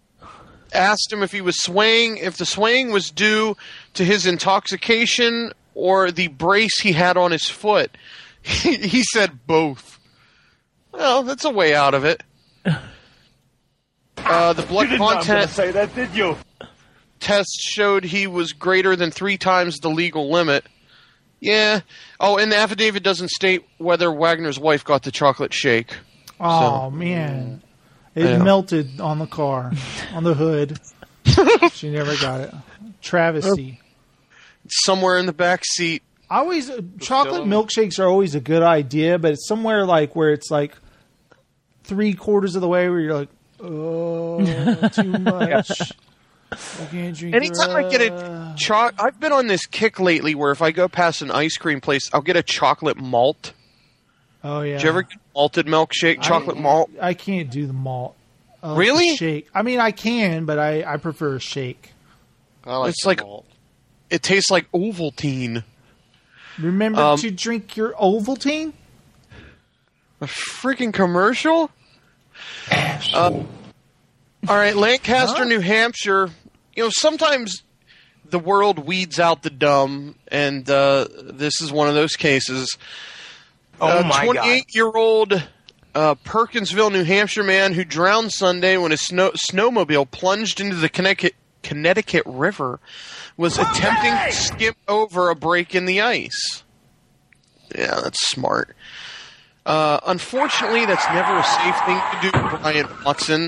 Asked him if he was swaying, if the swaying was due to his intoxication or the brace he had on his foot? He said both. Well, that's a way out of it. The blood content say that, did you? test showed he was greater than 3 times the legal limit. Yeah. Oh, and the affidavit doesn't state whether Wagner's wife got the chocolate shake. Oh, man. It melted on the car, on the hood. She never got it. Travesty. Somewhere in the back seat. Chocolate milkshakes are always a good idea, but it's somewhere like where it's like 3/4 of the way where you're like, oh, too much. I can't drink. Anytime I get I've been on this kick lately where if I go past an ice cream place, I'll get a chocolate malt. Oh, yeah. Did you ever get malted milkshake, chocolate malt? I can't do the malt. Really? Shake. I mean, I can, but I prefer a shake. It's like malt. It tastes like Ovaltine. Remember to drink your Ovaltine? A freaking commercial? All right, Lancaster, New Hampshire. You know, sometimes the world weeds out the dumb, and this is one of those cases. Oh, my God. 28-year-old Perkinsville, New Hampshire man who drowned Sunday when his snowmobile plunged into the Connecticut River was attempting to skip over a break in the ice. Yeah, that's smart. Unfortunately, that's never a safe thing to do, Brian Watson.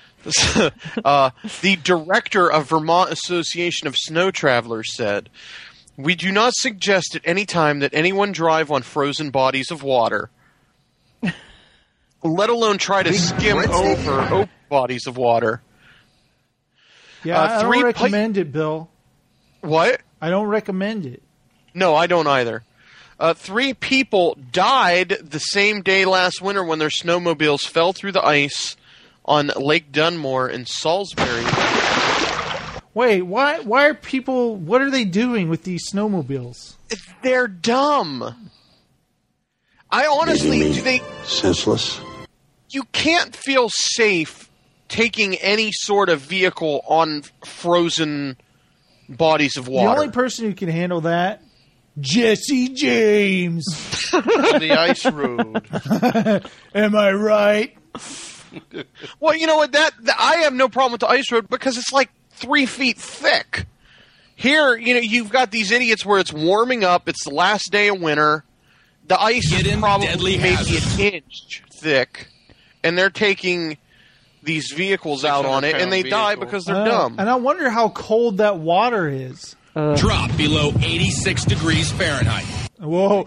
The director of Vermont Association of Snow Travelers said, "We do not suggest at any time that anyone drive on frozen bodies of water, let alone try to skim over open bodies of water." Yeah, I don't recommend it, Bill. What? I don't recommend it. No, I don't either. 3 people died the same day last winter when their snowmobiles fell through the ice on Lake Dunmore in Salisbury. Wait, why are people... What are they doing with these snowmobiles? They're dumb. I honestly... Senseless. You can't feel safe taking any sort of vehicle on frozen bodies of water. The only person who can handle that... Jesse James. On the ice road. Am I right? Well, you know what? I have no problem with the ice road because it's like 3 feet thick. Here, you know, you've got these idiots where it's warming up. It's the last day of winter. The ice is probably maybe an inch thick, and they're taking these vehicles out on it, and they die because they're dumb. And I wonder how cold that water is. Drop below 86 degrees Fahrenheit. Whoa.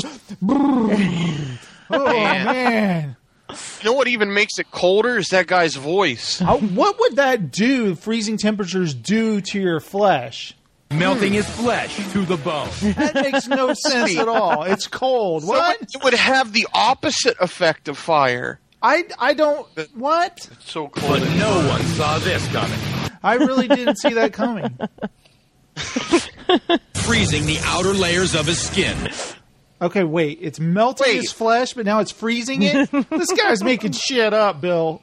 Man. You know what even makes it colder is that guy's voice. What would that do, freezing temperatures do to your flesh? Melting his flesh to the bone. That makes no sense at all. It's cold. What? It would have the opposite effect of fire. I don't... What? It's so cold. But no one saw this coming. I really didn't see that coming. Freezing the outer layers of his skin. Okay, wait. It's melting his flesh, but now it's freezing it? This guy's making shit up, Bill.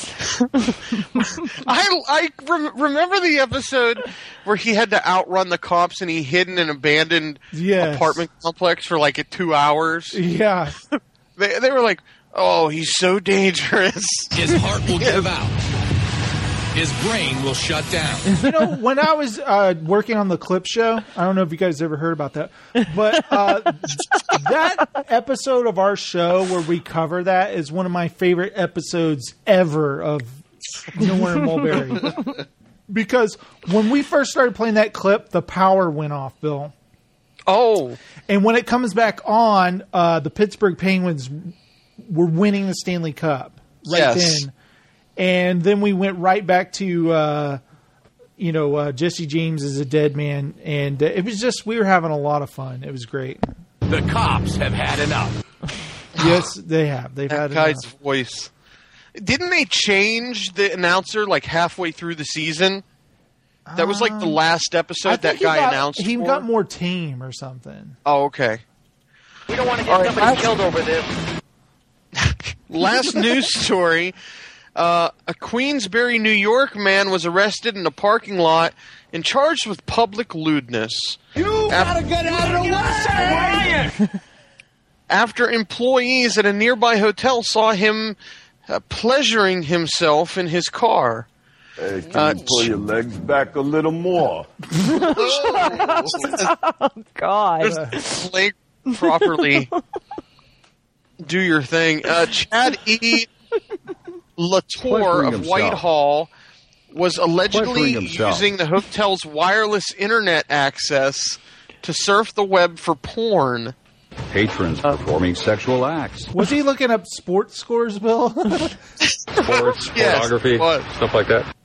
I remember the episode where he had to outrun the cops and he hid in an abandoned apartment complex for like 2 hours. Yeah. They were like, oh, he's so dangerous. His heart will give out. His brain will shut down. You know, when I was working on the Clip Show, I don't know if you guys ever heard about that, but that episode of our show where we cover that is one of my favorite episodes ever of Nowhere in Mulberry. Because when we first started playing that clip, the power went off, Bill. Oh. And when it comes back on, the Pittsburgh Penguins were winning the Stanley Cup then. And then we went right back to, Jesse James is a dead man. And it was just, we were having a lot of fun. It was great. The cops have had enough. Yes, they have. They've had enough. That guy's voice. Didn't they change the announcer like halfway through the season? That was like the last episode that guy announced. He got more tame or something. Oh, okay. We don't want to get somebody killed over this. Last news story. A Queensbury, New York man was arrested in a parking lot and charged with public lewdness. You gotta get out of the way! After employees at a nearby hotel saw him pleasuring himself in his car. Hey, can you pull your legs back a little more? Oh, God. Play properly. Do your thing. Chad E. Latour of Whitehall was allegedly using the hotel's wireless internet access to surf the web for porn. Patrons performing sexual acts. Was he looking up sports scores, Bill? Sports, pornography, stuff like that.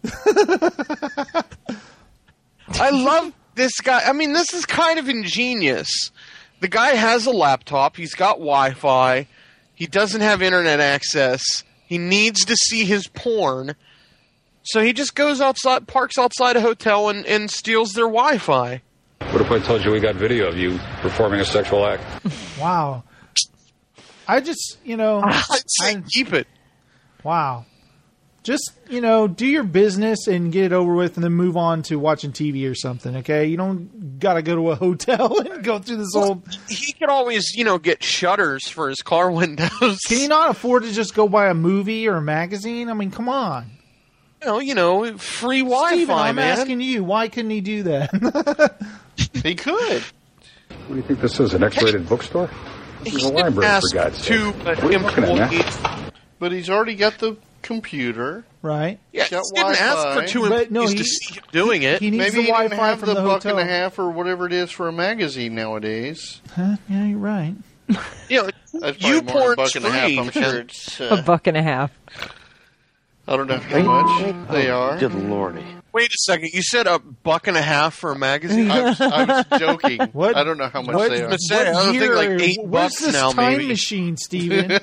I love this guy. I mean, this is kind of ingenious. The guy has a laptop. He's got Wi-Fi. He doesn't have internet access. He needs to see his porn. So he just goes outside, parks outside a hotel and steals their Wi-Fi. What if I told you we got video of you performing a sexual act? Wow. I just, I'd say keep it. Wow. Just, do your business and get it over with and then move on to watching TV or something, okay? You don't got to go to a hotel and go through this whole... He could always, get shutters for his car windows. Can you not afford to just go buy a movie or a magazine? I mean, come on. Free Wi-Fi, Steven, I'm man. asking you, why couldn't he do that? He could. What do you think this is, an X-rated bookstore? This is a library, for God's sake. What are you looking at, man? But he's already got the computer. Right. Yeah, he didn't ask for two employees to see him doing it. He needs Maybe the he Wi-Fi didn't have from the the buck hotel. and a half or whatever it is for a magazine nowadays. Huh? Yeah, you're right. That's probably more than a buck and a half. I'm sure it's a buck and a half. I don't know how much they are. Good lordy. Wait a second. You said a buck and a half for a magazine? I was joking. What? I don't know how much they are. I don't think like $8 Where's this now, time maybe. machine, Steven?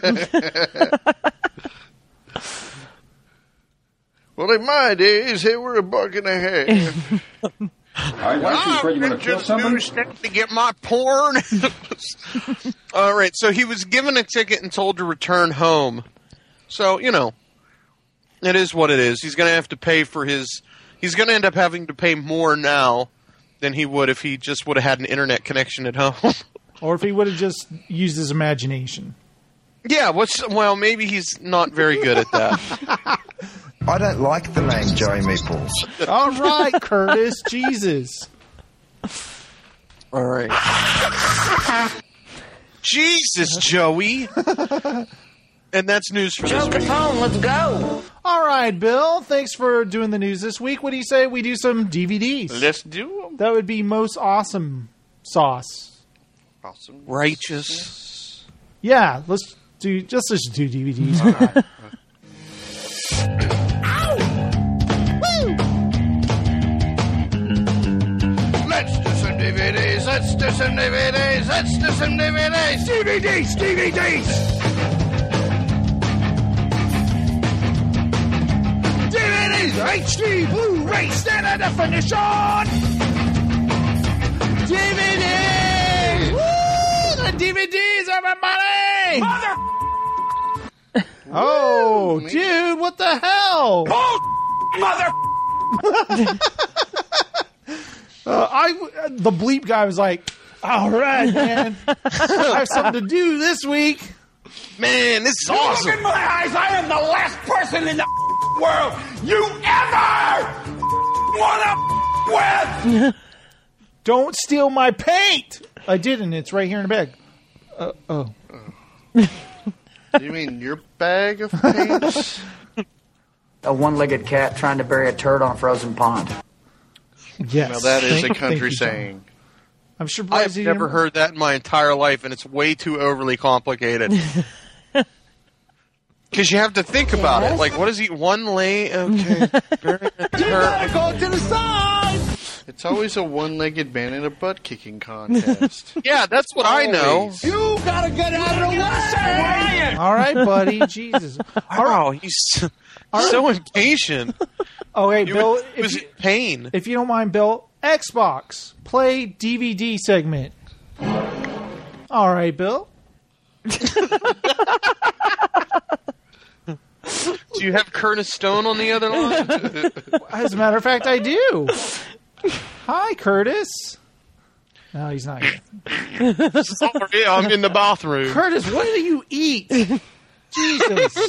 Well, in my days, they were a buck and a half. You want to kill somebody? To get my porn. All right, so he was given a ticket and told to return home. So, it is what it is. He's going to have to pay for his... He's going to end up having to pay more now than he would if he just would have had an internet connection at home. Or if he would have just used his imagination. Yeah, well, maybe he's not very good at that. I don't like the name Joey Meatballs. All right, Curtis. Jesus. All right. Jesus, Joey. And that's news for this week. Capone, let's go. All right, Bill. Thanks for doing the news this week. What do you say we do some DVDs? Let's do them. That would be Most Awesome Sauce. Awesome. Righteous. Yeah, let's do DVDs. All right. Let's do some DVDs. Let's do some DVDs. Let's do some DVDs. DVDs. HD Blu-ray standard definition. DVDs. Woo! The DVDs, everybody. Oh, dude, what the hell? The bleep guy was like, all right, man. I have something to do this week. Man, this is awesome. Look in my eyes. I am the last person in the world you ever want to with. Don't steal my paint. I didn't. It's right here in the bag. Oh. You mean your bag of paint? A one-legged cat trying to bury a turd on a frozen pond. Yes. Now that is a country saying. I'm sure I've never heard that in my entire life, and it's way too overly complicated. Because you have to think about it. Like, what is he? One lay? Okay. You gotta go to the side. It's always a one-legged man in a butt-kicking contest. Yeah, that's what I know. You gotta get out of the way. All right, buddy. Jesus. Wow, he's so impatient. Oh, hey, Bill. He was in pain. If you don't mind, Bill, Xbox Play DVD segment. All right, Bill. Do you have Curtis Stone on the other line? As a matter of fact, I do. Hi, Curtis. No, he's not here. Sorry, I'm in the bathroom. Curtis, what do you eat? Jesus.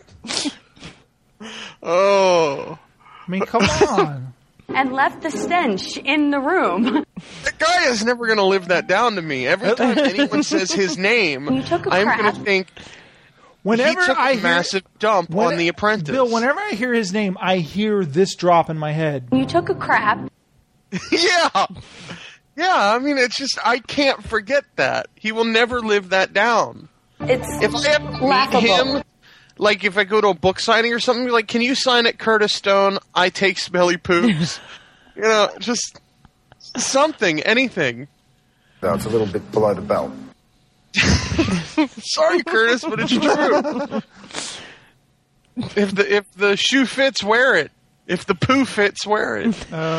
Oh. I mean, come on. And left the stench in the room. That guy is never going to live that down to me. Every time anyone says his name, I'm going to think whenever he took I a massive dump on The Apprentice. Bill, whenever I hear his name, I hear this drop in my head. You took a crap. Yeah. Yeah, I mean, it's just, I can't forget that. He will never live that down. If I ever meet him, like if I go to a book signing or something, be like, can you sign it, Curtis Stone? I take smelly poops. You know, just something, anything. No, it's a little bit below the belt. Sorry, Curtis, but it's true. If the shoe fits, wear it. If the poo fits, wear it.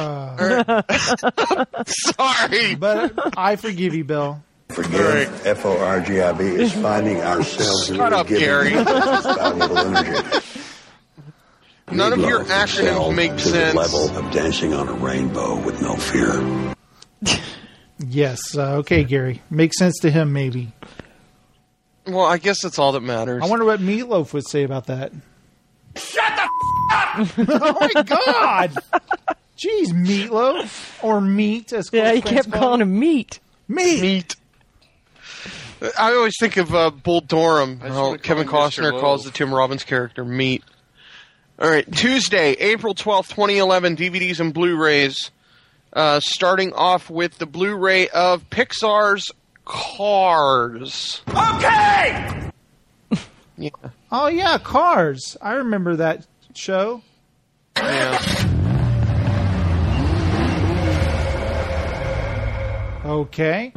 Sorry. But I forgive you, Bill. Forgive, F-O-R-G-I-V, is finding ourselves in Shut up, Gary. valuable energy. None of your acronyms make sense. To the level of dancing on a rainbow with no fear. Yes. Okay, Gary. Makes sense to him, maybe. Well, I guess that's all that matters. I wonder what Meatloaf would say about that. Shut the up! Oh, my God. Jeez, Meatloaf. Or Meat, as yeah, he kept calling him Meat. Meat. I always think of Bull Durham, how Kevin Costner calls the Tim Robbins character Meat. All right, Tuesday, April 12th, 2011, DVDs and Blu-rays. Starting off with the Blu-ray of Pixar's Cars. Okay! Yeah. Oh, yeah, Cars. I remember that show. Yeah. Okay.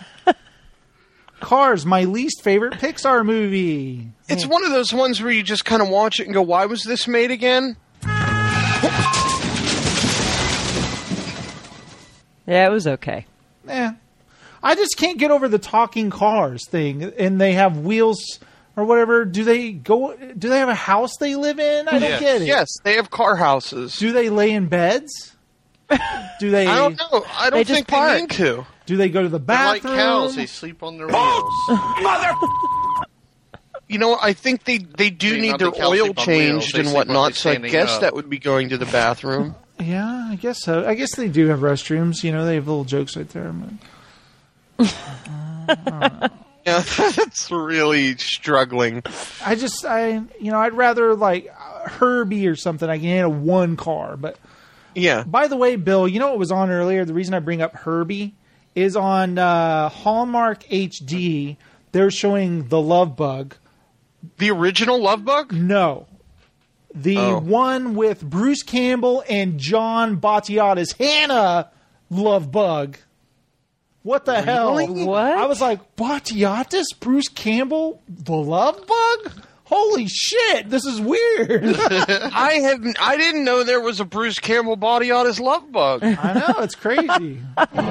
Cars, my least favorite Pixar movie. It's one of those ones where you just kind of watch it and go, why was this made again? Yeah, it was okay. Yeah. I just can't get over the talking cars thing. And they have wheels or whatever. Do they have a house they live in? I don't get it. Yes, they have car houses. Do they lay in beds? Do they? I don't know. I don't think they need to. Do they go to the bathroom? They're like cows. They sleep on their wheels. Mother! You know, I think they do need their oil changed and whatnot, so I guess that would be going to the bathroom. Yeah, I guess so. I guess they do have restrooms. You know, they have little jokes right there. Yeah, that's really struggling. I'd rather like Herbie or something. I can handle one car, but yeah. By the way, Bill, you know what was on earlier? The reason I bring up Herbie is on Hallmark HD. They're showing The Love Bug. The original Love Bug? No. The one with Bruce Campbell and John Battiatas. Hannah Love Bug. What the hell? What? I was like, Battiatas? Bruce Campbell? The Love Bug? Holy shit, this is weird. I didn't know there was a Bruce Campbell Battiatas Love Bug. I know, it's crazy.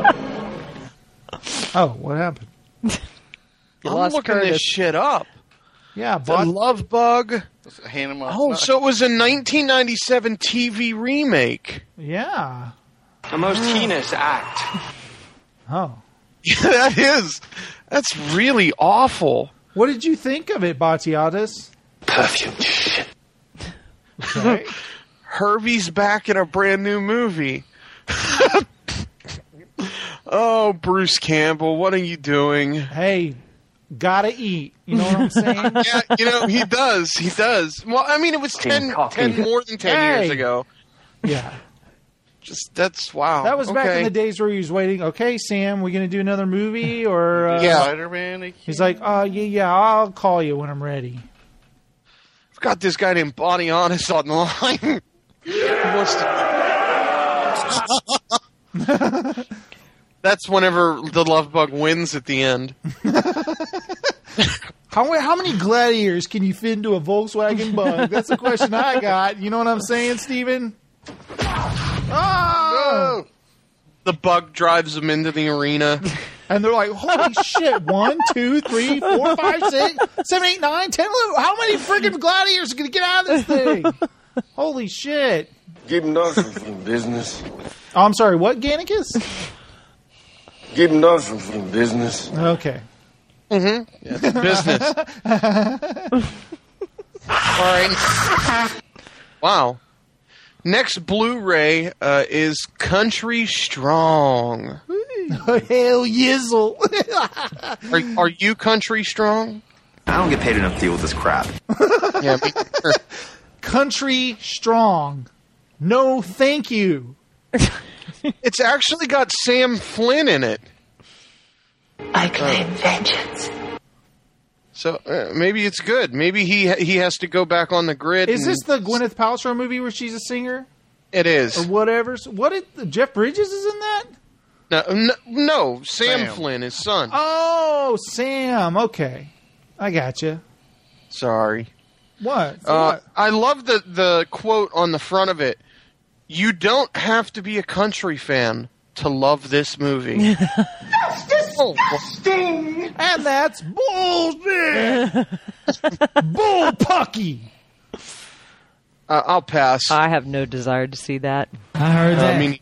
Oh, what happened? I'm looking this shit up. Yeah, The Love Bug. Oh, so it was a 1997 TV remake. Yeah. The most heinous act. Oh. Yeah, that's really awful. What did you think of it, Battiatas? Perfume shit. Okay. Herbie's back in a brand new movie. Oh, Bruce Campbell, what are you doing? Hey, gotta eat. You know what I'm saying? Yeah, you know, he does. He does. Well, I mean, it was 10 more than 10 years ago. Yeah. That's wow. That was back in the days where he was waiting. Okay, Sam, we gonna do another movie or Spider-Man? He's like, yeah, I'll call you when I'm ready. I've got this guy named Bonnie Honest on the line. That's whenever the Love Bug wins at the end. How many gladiators can you fit into a Volkswagen Bug? That's the question I got. You know what I'm saying, Steven? Oh! No. The Bug drives him into the arena. And they're like, holy shit, 1, 2, 3, 4, 5, 6, 7, 8, 9, 10, 11. How many freaking gladiators are going to get out of this thing? Holy shit. Keep him from business. Oh, I'm sorry, what, Gannicus? Keep him from business. Okay. Mm-hmm. Yeah, business. All right. Wow. Next Blu-ray is Country Strong. Hell yizzle. Are you Country Strong? I don't get paid enough to deal with this crap. Yeah, Country Strong. No, thank you. It's actually got Sam Flynn in it. I claim vengeance. So maybe it's good. Maybe he has to go back on the grid. Is this the Gwyneth Paltrow movie where she's a singer? It is. Or whatever. Jeff Bridges is in that? No. Sam Flynn, his son. Oh, Sam. Okay. I gotcha. Sorry. What? I love the quote on the front of it. You don't have to be a country fan to love this movie. That's disgusting! And that's bullshit! Bullpucky! I'll pass. I have no desire to see that. I heard that.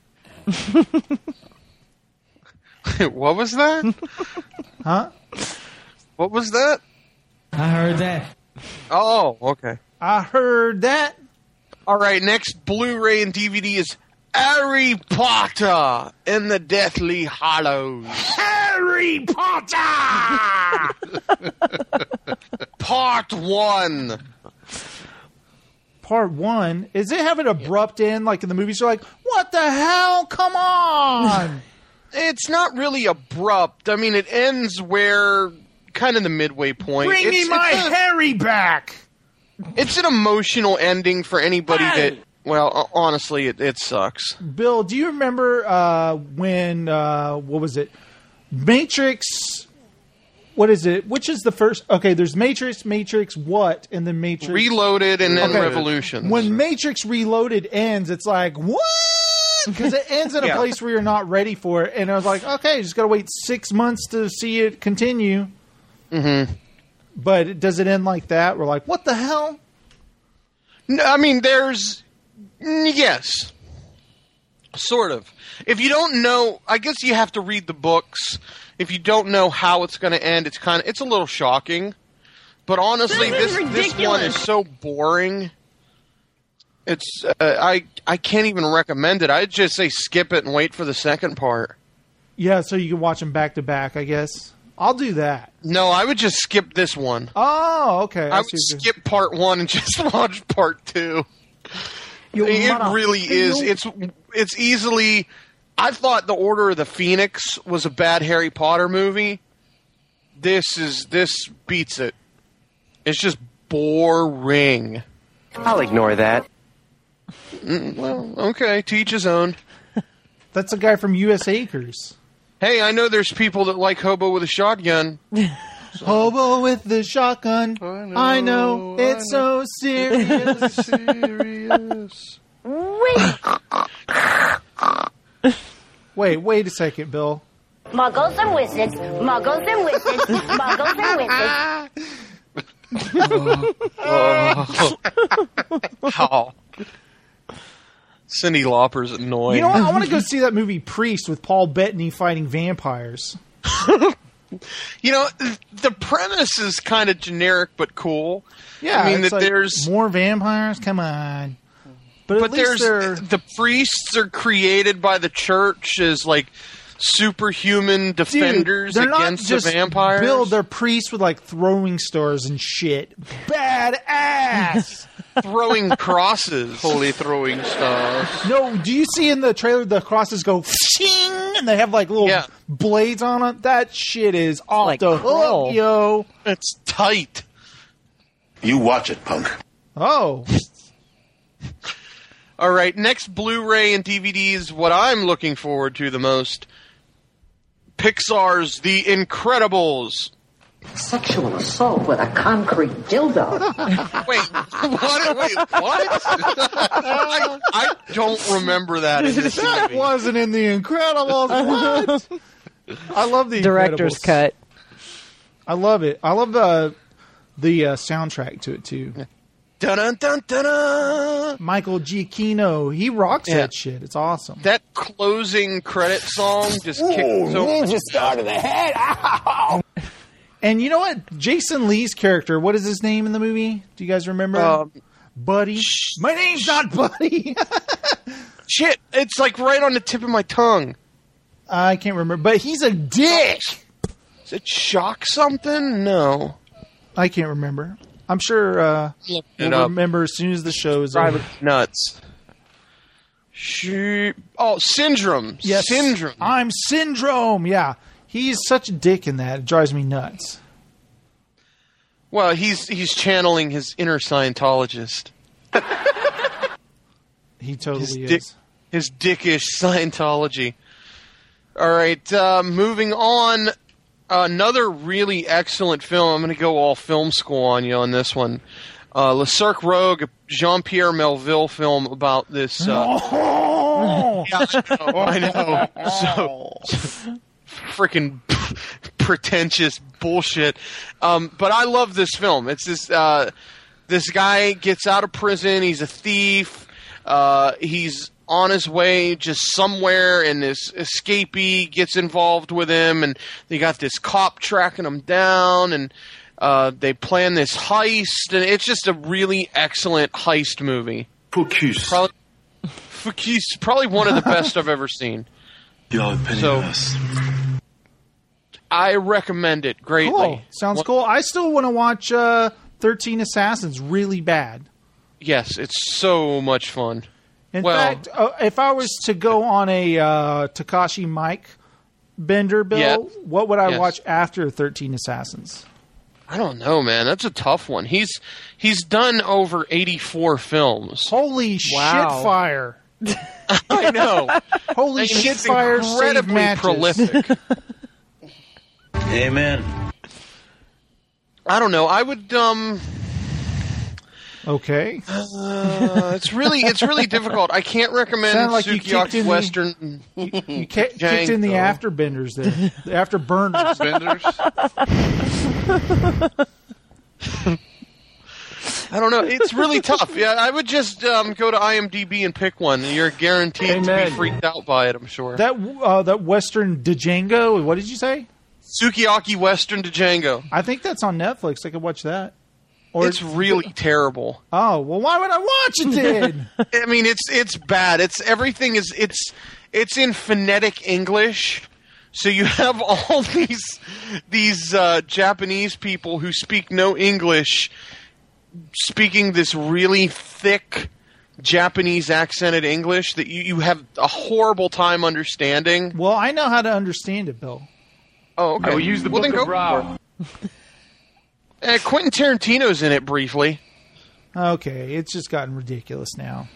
What was that? Huh? What was that? I heard that. Oh, okay. I heard that. All right, next Blu-ray and DVD is Harry Potter and the Deathly Hallows. Harry Potter! Part 1. Part 1? Is it have an abrupt end like in the movies? You're like, what the hell? Come on! It's not really abrupt. I mean, it ends where kind of the midway point. Bring me my Harry back! It's an emotional ending for anybody that... Well, honestly, it sucks. Bill, do you remember when... what was it? Matrix... What is it? Which is the first... Okay, there's Matrix, what? And then Matrix... Reloaded and then Revolutions. When Matrix Reloaded ends, it's like, what? Because it ends in a place where you're not ready for it. And I was like, okay, just got to wait 6 months to see it continue. Mm-hmm. But does it end like that? We're like, what the hell? No, I mean, there's... Yes. Sort of. If you don't know... I guess you have to read the books. If you don't know how it's going to end, it's a little shocking. But honestly, this one is so boring. It's... I can't even recommend it. I'd just say skip it and wait for the second part. Yeah, so you can watch them back to back, I guess. I'll do that. No, I would just skip this one. Oh, okay. I would skip part 1 and just watch part 2. It really is. It's easily... I thought The Order of the Phoenix was a bad Harry Potter movie. This beats it. It's just boring. I'll ignore that. Well, okay. To each his own. That's a guy from U.S. Acres. Hey, I know there's people that like Hobo with a Shotgun. Hobo with the Shotgun. I know. It's so serious. Serious. Wait a second, Bill. Muggles and wizards, muggles and wizards, muggles and wizards. Oh. Cyndi Lauper's annoying. You know what? I want to go see that movie Priest with Paul Bettany fighting vampires. You know, the premise is kind of generic but cool. Yeah, I mean, that like there's more vampires. Come on, but there's the priests are created by the church as like superhuman defenders against the vampires. Bill, they're priests with like throwing stars and shit. Badass. Throwing crosses. Holy throwing stars. No, do you see in the trailer the crosses go shing and they have like little blades on them? That shit is off like the hook, yo. It's tight. You watch it, punk. Oh. All right, next Blu-ray and DVD is what I'm looking forward to the most. Pixar's The Incredibles. Sexual assault with a concrete dildo. Wait, what? I don't remember that in this That movie. wasn't in The Incredibles. What? I love the director's cut. I love it. I love the soundtrack to it too. Dun dun dun dun. Michael Giacchino, he rocks that shit. It's awesome. That closing credit song just kicks over. Just started the head. Ow! And you know what? Jason Lee's character, what is his name in the movie? Do you guys remember? Buddy. My name's not Buddy. Shit, it's like right on the tip of my tongue. I can't remember, but he's a dick. Is it Shock something? No. I can't remember. I'm sure we'll remember as soon as the show is over. Nuts. Syndrome. Yes. Syndrome. I'm Syndrome. Yeah. He's such a dick in that. It drives me nuts. Well, he's channeling his inner Scientologist. He totally is. His dickish Scientology. All right, moving on. Another really excellent film. I'm going to go all film school on you on this one. Le Cirque Rogue, a Jean-Pierre Melville film about this. Yeah, I know. So freaking pretentious bullshit. But I love this film. It's this guy gets out of prison. He's a thief. He's on his way just somewhere, and this escapee gets involved with him, and they got this cop tracking him down, and they plan this heist, and it's just a really excellent heist movie. Focus. Probably one of the best I've ever seen. So, I recommend it greatly. Cool. Sounds cool. I still want to watch 13 Assassins really bad. Yes, it's so much fun. In fact, if I was to go on a Takashi Mike bender, Bill, what would I watch after 13 Assassins? I don't know, man. That's a tough one. He's done over 84 films. Holy shit fire. I know. Holy shit fire. Incredibly prolific. Amen. I don't know. I would Okay. It's really difficult. I can't recommend like Sukiyaki Western. You kicked in the afterbenders there. The afterburners. I don't know. It's really tough. Yeah, I would just go to IMDb and pick one. You're guaranteed to be freaked out by it, I'm sure. That Western Django, what did you say? Sukiyaki Western Django. I think that's on Netflix. I could watch that. Or it's really terrible. Oh, well, why would I watch it then? I mean, it's bad. Everything is in phonetic English. So you have all these Japanese people who speak no English speaking this really thick Japanese accented English that you have a horrible time understanding. Well, I know how to understand it, Bill. Oh, okay. We'll use the book of Ra. Quentin Tarantino's in it briefly. Okay, it's just gotten ridiculous now.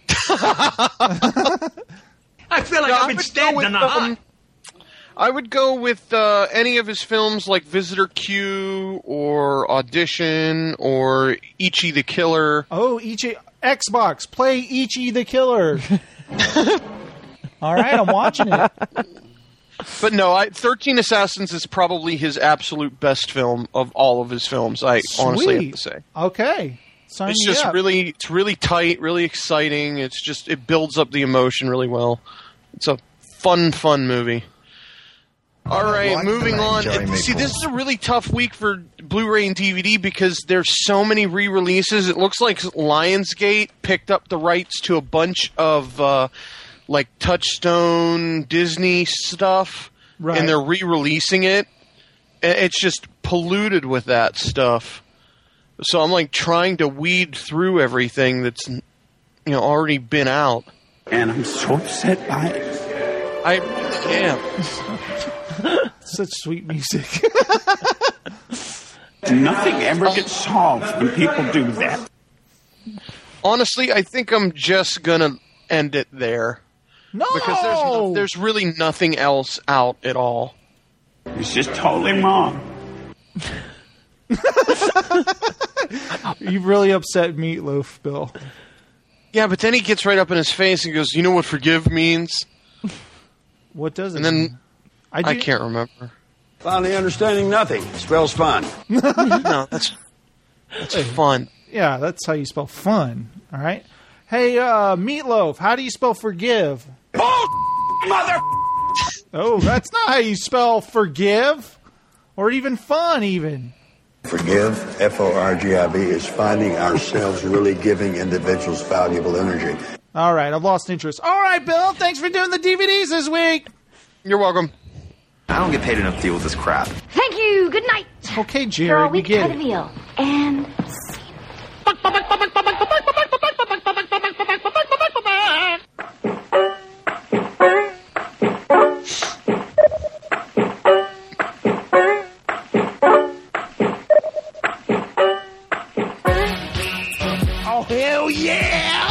I feel like I've been stabbed in the heart. I would go with any of his films like Visitor Q or Audition or Ichi the Killer. Oh, Ichi Xbox, play Ichi the Killer. All right, I'm watching it. But no, 13 Assassins is probably his absolute best film of all of his films. I honestly have to say. Okay, it's just really tight, really exciting. It builds up the emotion really well. It's a fun movie. All right, moving on. See, this is a really tough week for Blu-ray and DVD because there's so many re-releases. It looks like Lionsgate picked up the rights to a bunch of like Touchstone Disney stuff, right, and they're re-releasing it. It's just polluted with that stuff. So I'm like trying to weed through everything that's already been out. And I'm so upset by it. I am. Such sweet music. Nothing ever gets solved when people do that. Honestly, I think I'm just gonna end it there. No! Because there's really nothing else out at all. It's just totally wrong. You've really upset Meatloaf, Bill. Yeah, but then he gets right up in his face and goes, "You know what forgive means?" What does it mean? Then I can't remember. Finally understanding nothing. Spells fun. No, that's fun. Yeah, that's how you spell fun. All right. Hey, Meatloaf, how do you spell forgive? Mother. Oh, that's not how you spell forgive, or even fun, even. Forgive, F-O-R-G-I-V, is finding ourselves really giving individuals valuable energy. All right, I've lost interest. All right, Bill, thanks for doing the DVDs this week. You're welcome. I don't get paid enough to deal with this crap. Thank you. Good night. Okay, Jerry, we get it. Veal. And oh, hell yeah!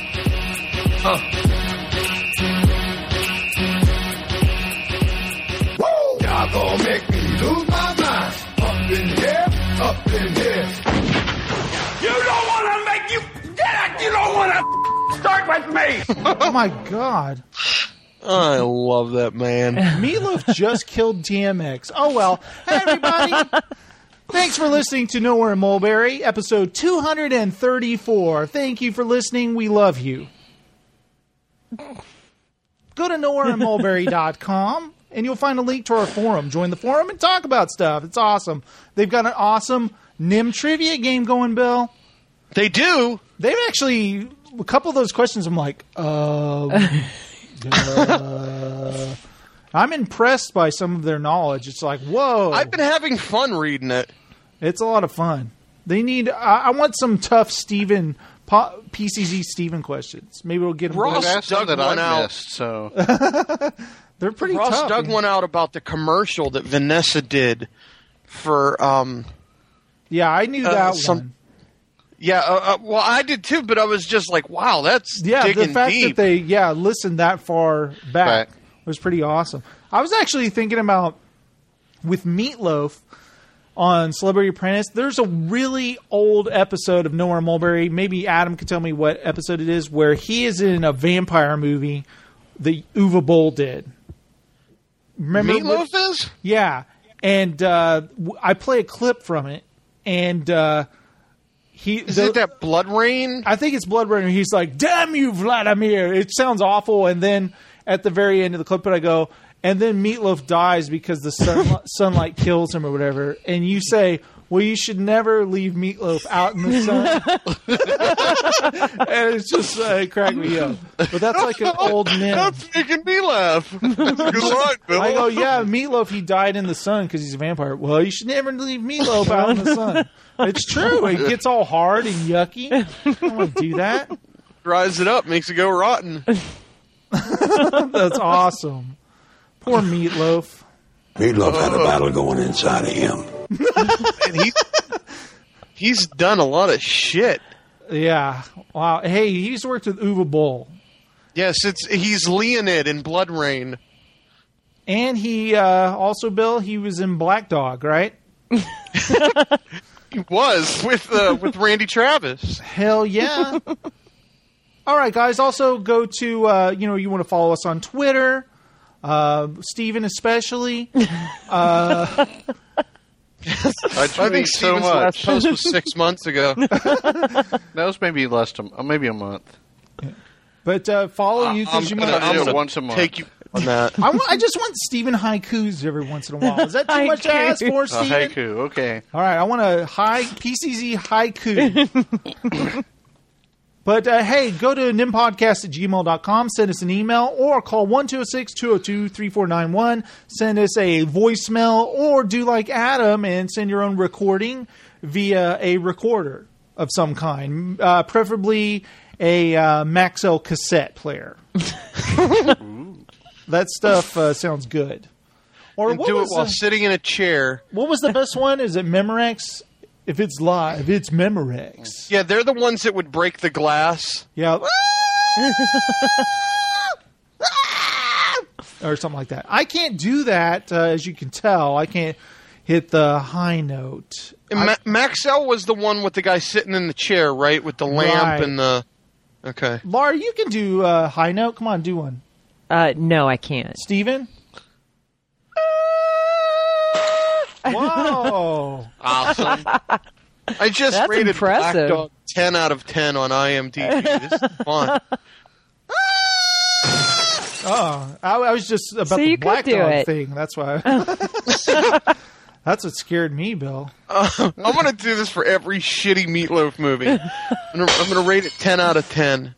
Woo! Y'all gonna make me lose my mind. Up in here, up in here. You don't want to make you get it. You don't want to start with me. Oh my God. I love that man. Meatloaf just killed DMX. Oh well. Hey everybody. Thanks for listening to Nowhere in Mulberry, episode 234. Thank you for listening. We love you. Go to nowhereinmulberry.com and you'll find a link to our forum. Join the forum and talk about stuff. It's awesome. They've got an awesome NIM trivia game going, Bill. They do. They've actually, a couple of those questions I'm like, I'm impressed by some of their knowledge. It's like, whoa. I've been having fun reading it. It's a lot of fun. They need, I want some tough PCZ Steven questions. Maybe we'll get them. Ross dug one out. So they're pretty Ross tough. dug one out about the commercial that Vanessa did for. Yeah, I knew that one. Yeah, well, I did too, but I was just like, wow, that's digging the fact deep. that they listened that far back was pretty awesome. I was actually thinking about with Meatloaf on Celebrity Apprentice. There's a really old episode of Nowhere in Mulberry. Maybe Adam could tell me what episode it is, where he is in a vampire movie that Uwe Boll did. Remember Meatloaf is? Yeah, and I play a clip from it, and is it that Blood Rain? I think it's Blood Rain. He's like, "Damn you, Vladimir!" It sounds awful, and then at the very end of the clip, I go, and then Meatloaf dies because the sunlight kills him or whatever. And you say, well, you should never leave Meatloaf out in the sun. And it's just it cracked me up. But that's like an old NIM. That's making me laugh. Good line, Bill. I go, yeah, Meatloaf, he died in the sun because he's a vampire. Well, you should never leave Meatloaf out in the sun. It's true. It gets all hard and yucky. I don't want to do that. Dries it up, makes it go rotten. That's awesome. Poor Meatloaf. Meatloaf had a battle going inside of him. And he's done a lot of shit. Yeah. Wow. Hey, he's worked with Uwe Boll. Yes, he's Leonid in Blood Rain. And he also, Bill, he was in Black Dog, right? He was with Randy Travis. Hell yeah. All right, guys. Also go to you want to follow us on Twitter. Steven especially. I think so Steven's much. last post was 6 months ago. That was maybe maybe a month. But follow you because you might do it once a month. Take you on that. I just want Steven haikus every once in a while. Is that too much to ask for, Steven? Haiku, okay. All right, I want a PCZ haiku. But, hey, go to nimpodcast@gmail.com, send us an email, or call 1-206-202-3491, send us a voicemail, or do like Adam and send your own recording via a recorder of some kind, preferably a Maxell cassette player. That stuff sounds good. Or and do it while sitting in a chair. What was the best one? Is it Memorex? If it's live, it's Memorex. Yeah, they're the ones that would break the glass. Yeah. Or something like that. I can't do that, as you can tell. I can't hit the high note. Maxell was the one with the guy sitting in the chair, right? With the lamp and the... Okay. Laura, you can do high note. Come on, do one. No, I can't. Steven? Whoa. Awesome. I just That's rated impressive. Black Dog 10 out of 10 on IMDb. This is fun. Oh, I was just about So the you Black could do Dog it. thing. That's why. That's what scared me, Bill. I'm going to do this for every shitty Meatloaf movie. I'm going to rate it 10 out of 10.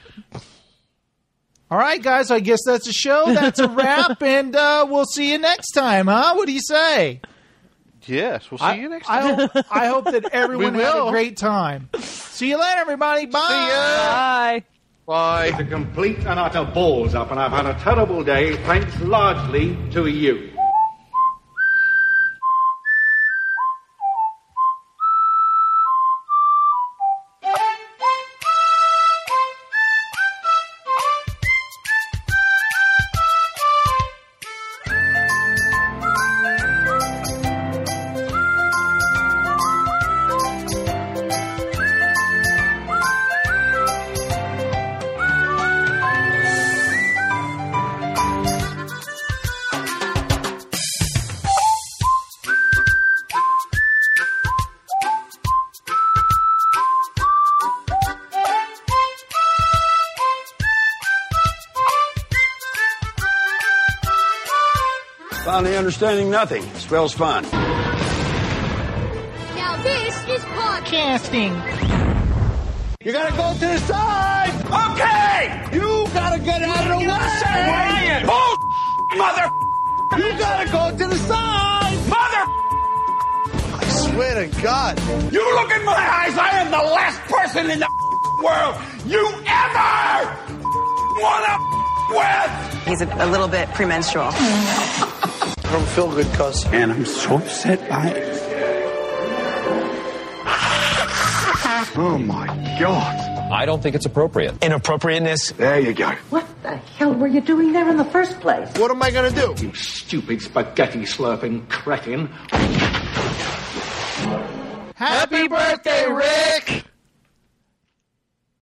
All right, guys, I guess that's a show. That's a wrap, and we'll see you next time, huh? What do you say? Yes, we'll see you next time. I hope that everyone We had will. a great time. See you later, everybody. Bye. See ya. Bye. Bye. It's a complete and utter balls up, and I've had a terrible day, thanks largely to you. Finally understanding nothing. Spells fun. Now this is podcasting. You gotta go to the side! Okay! You gotta get out of the way! Ryan! Bull mother! You gotta go to the side! Mother! I swear to God. You look in my eyes, I am the last person in the world you ever wanna with! He's a little bit premenstrual. I don't feel good, cuz. And I'm so upset by it. Oh, my God. I don't think it's appropriate. Inappropriateness. There you go. What the hell were you doing there in the first place? What am I gonna do? You stupid spaghetti slurping cretin. Happy birthday, Rick!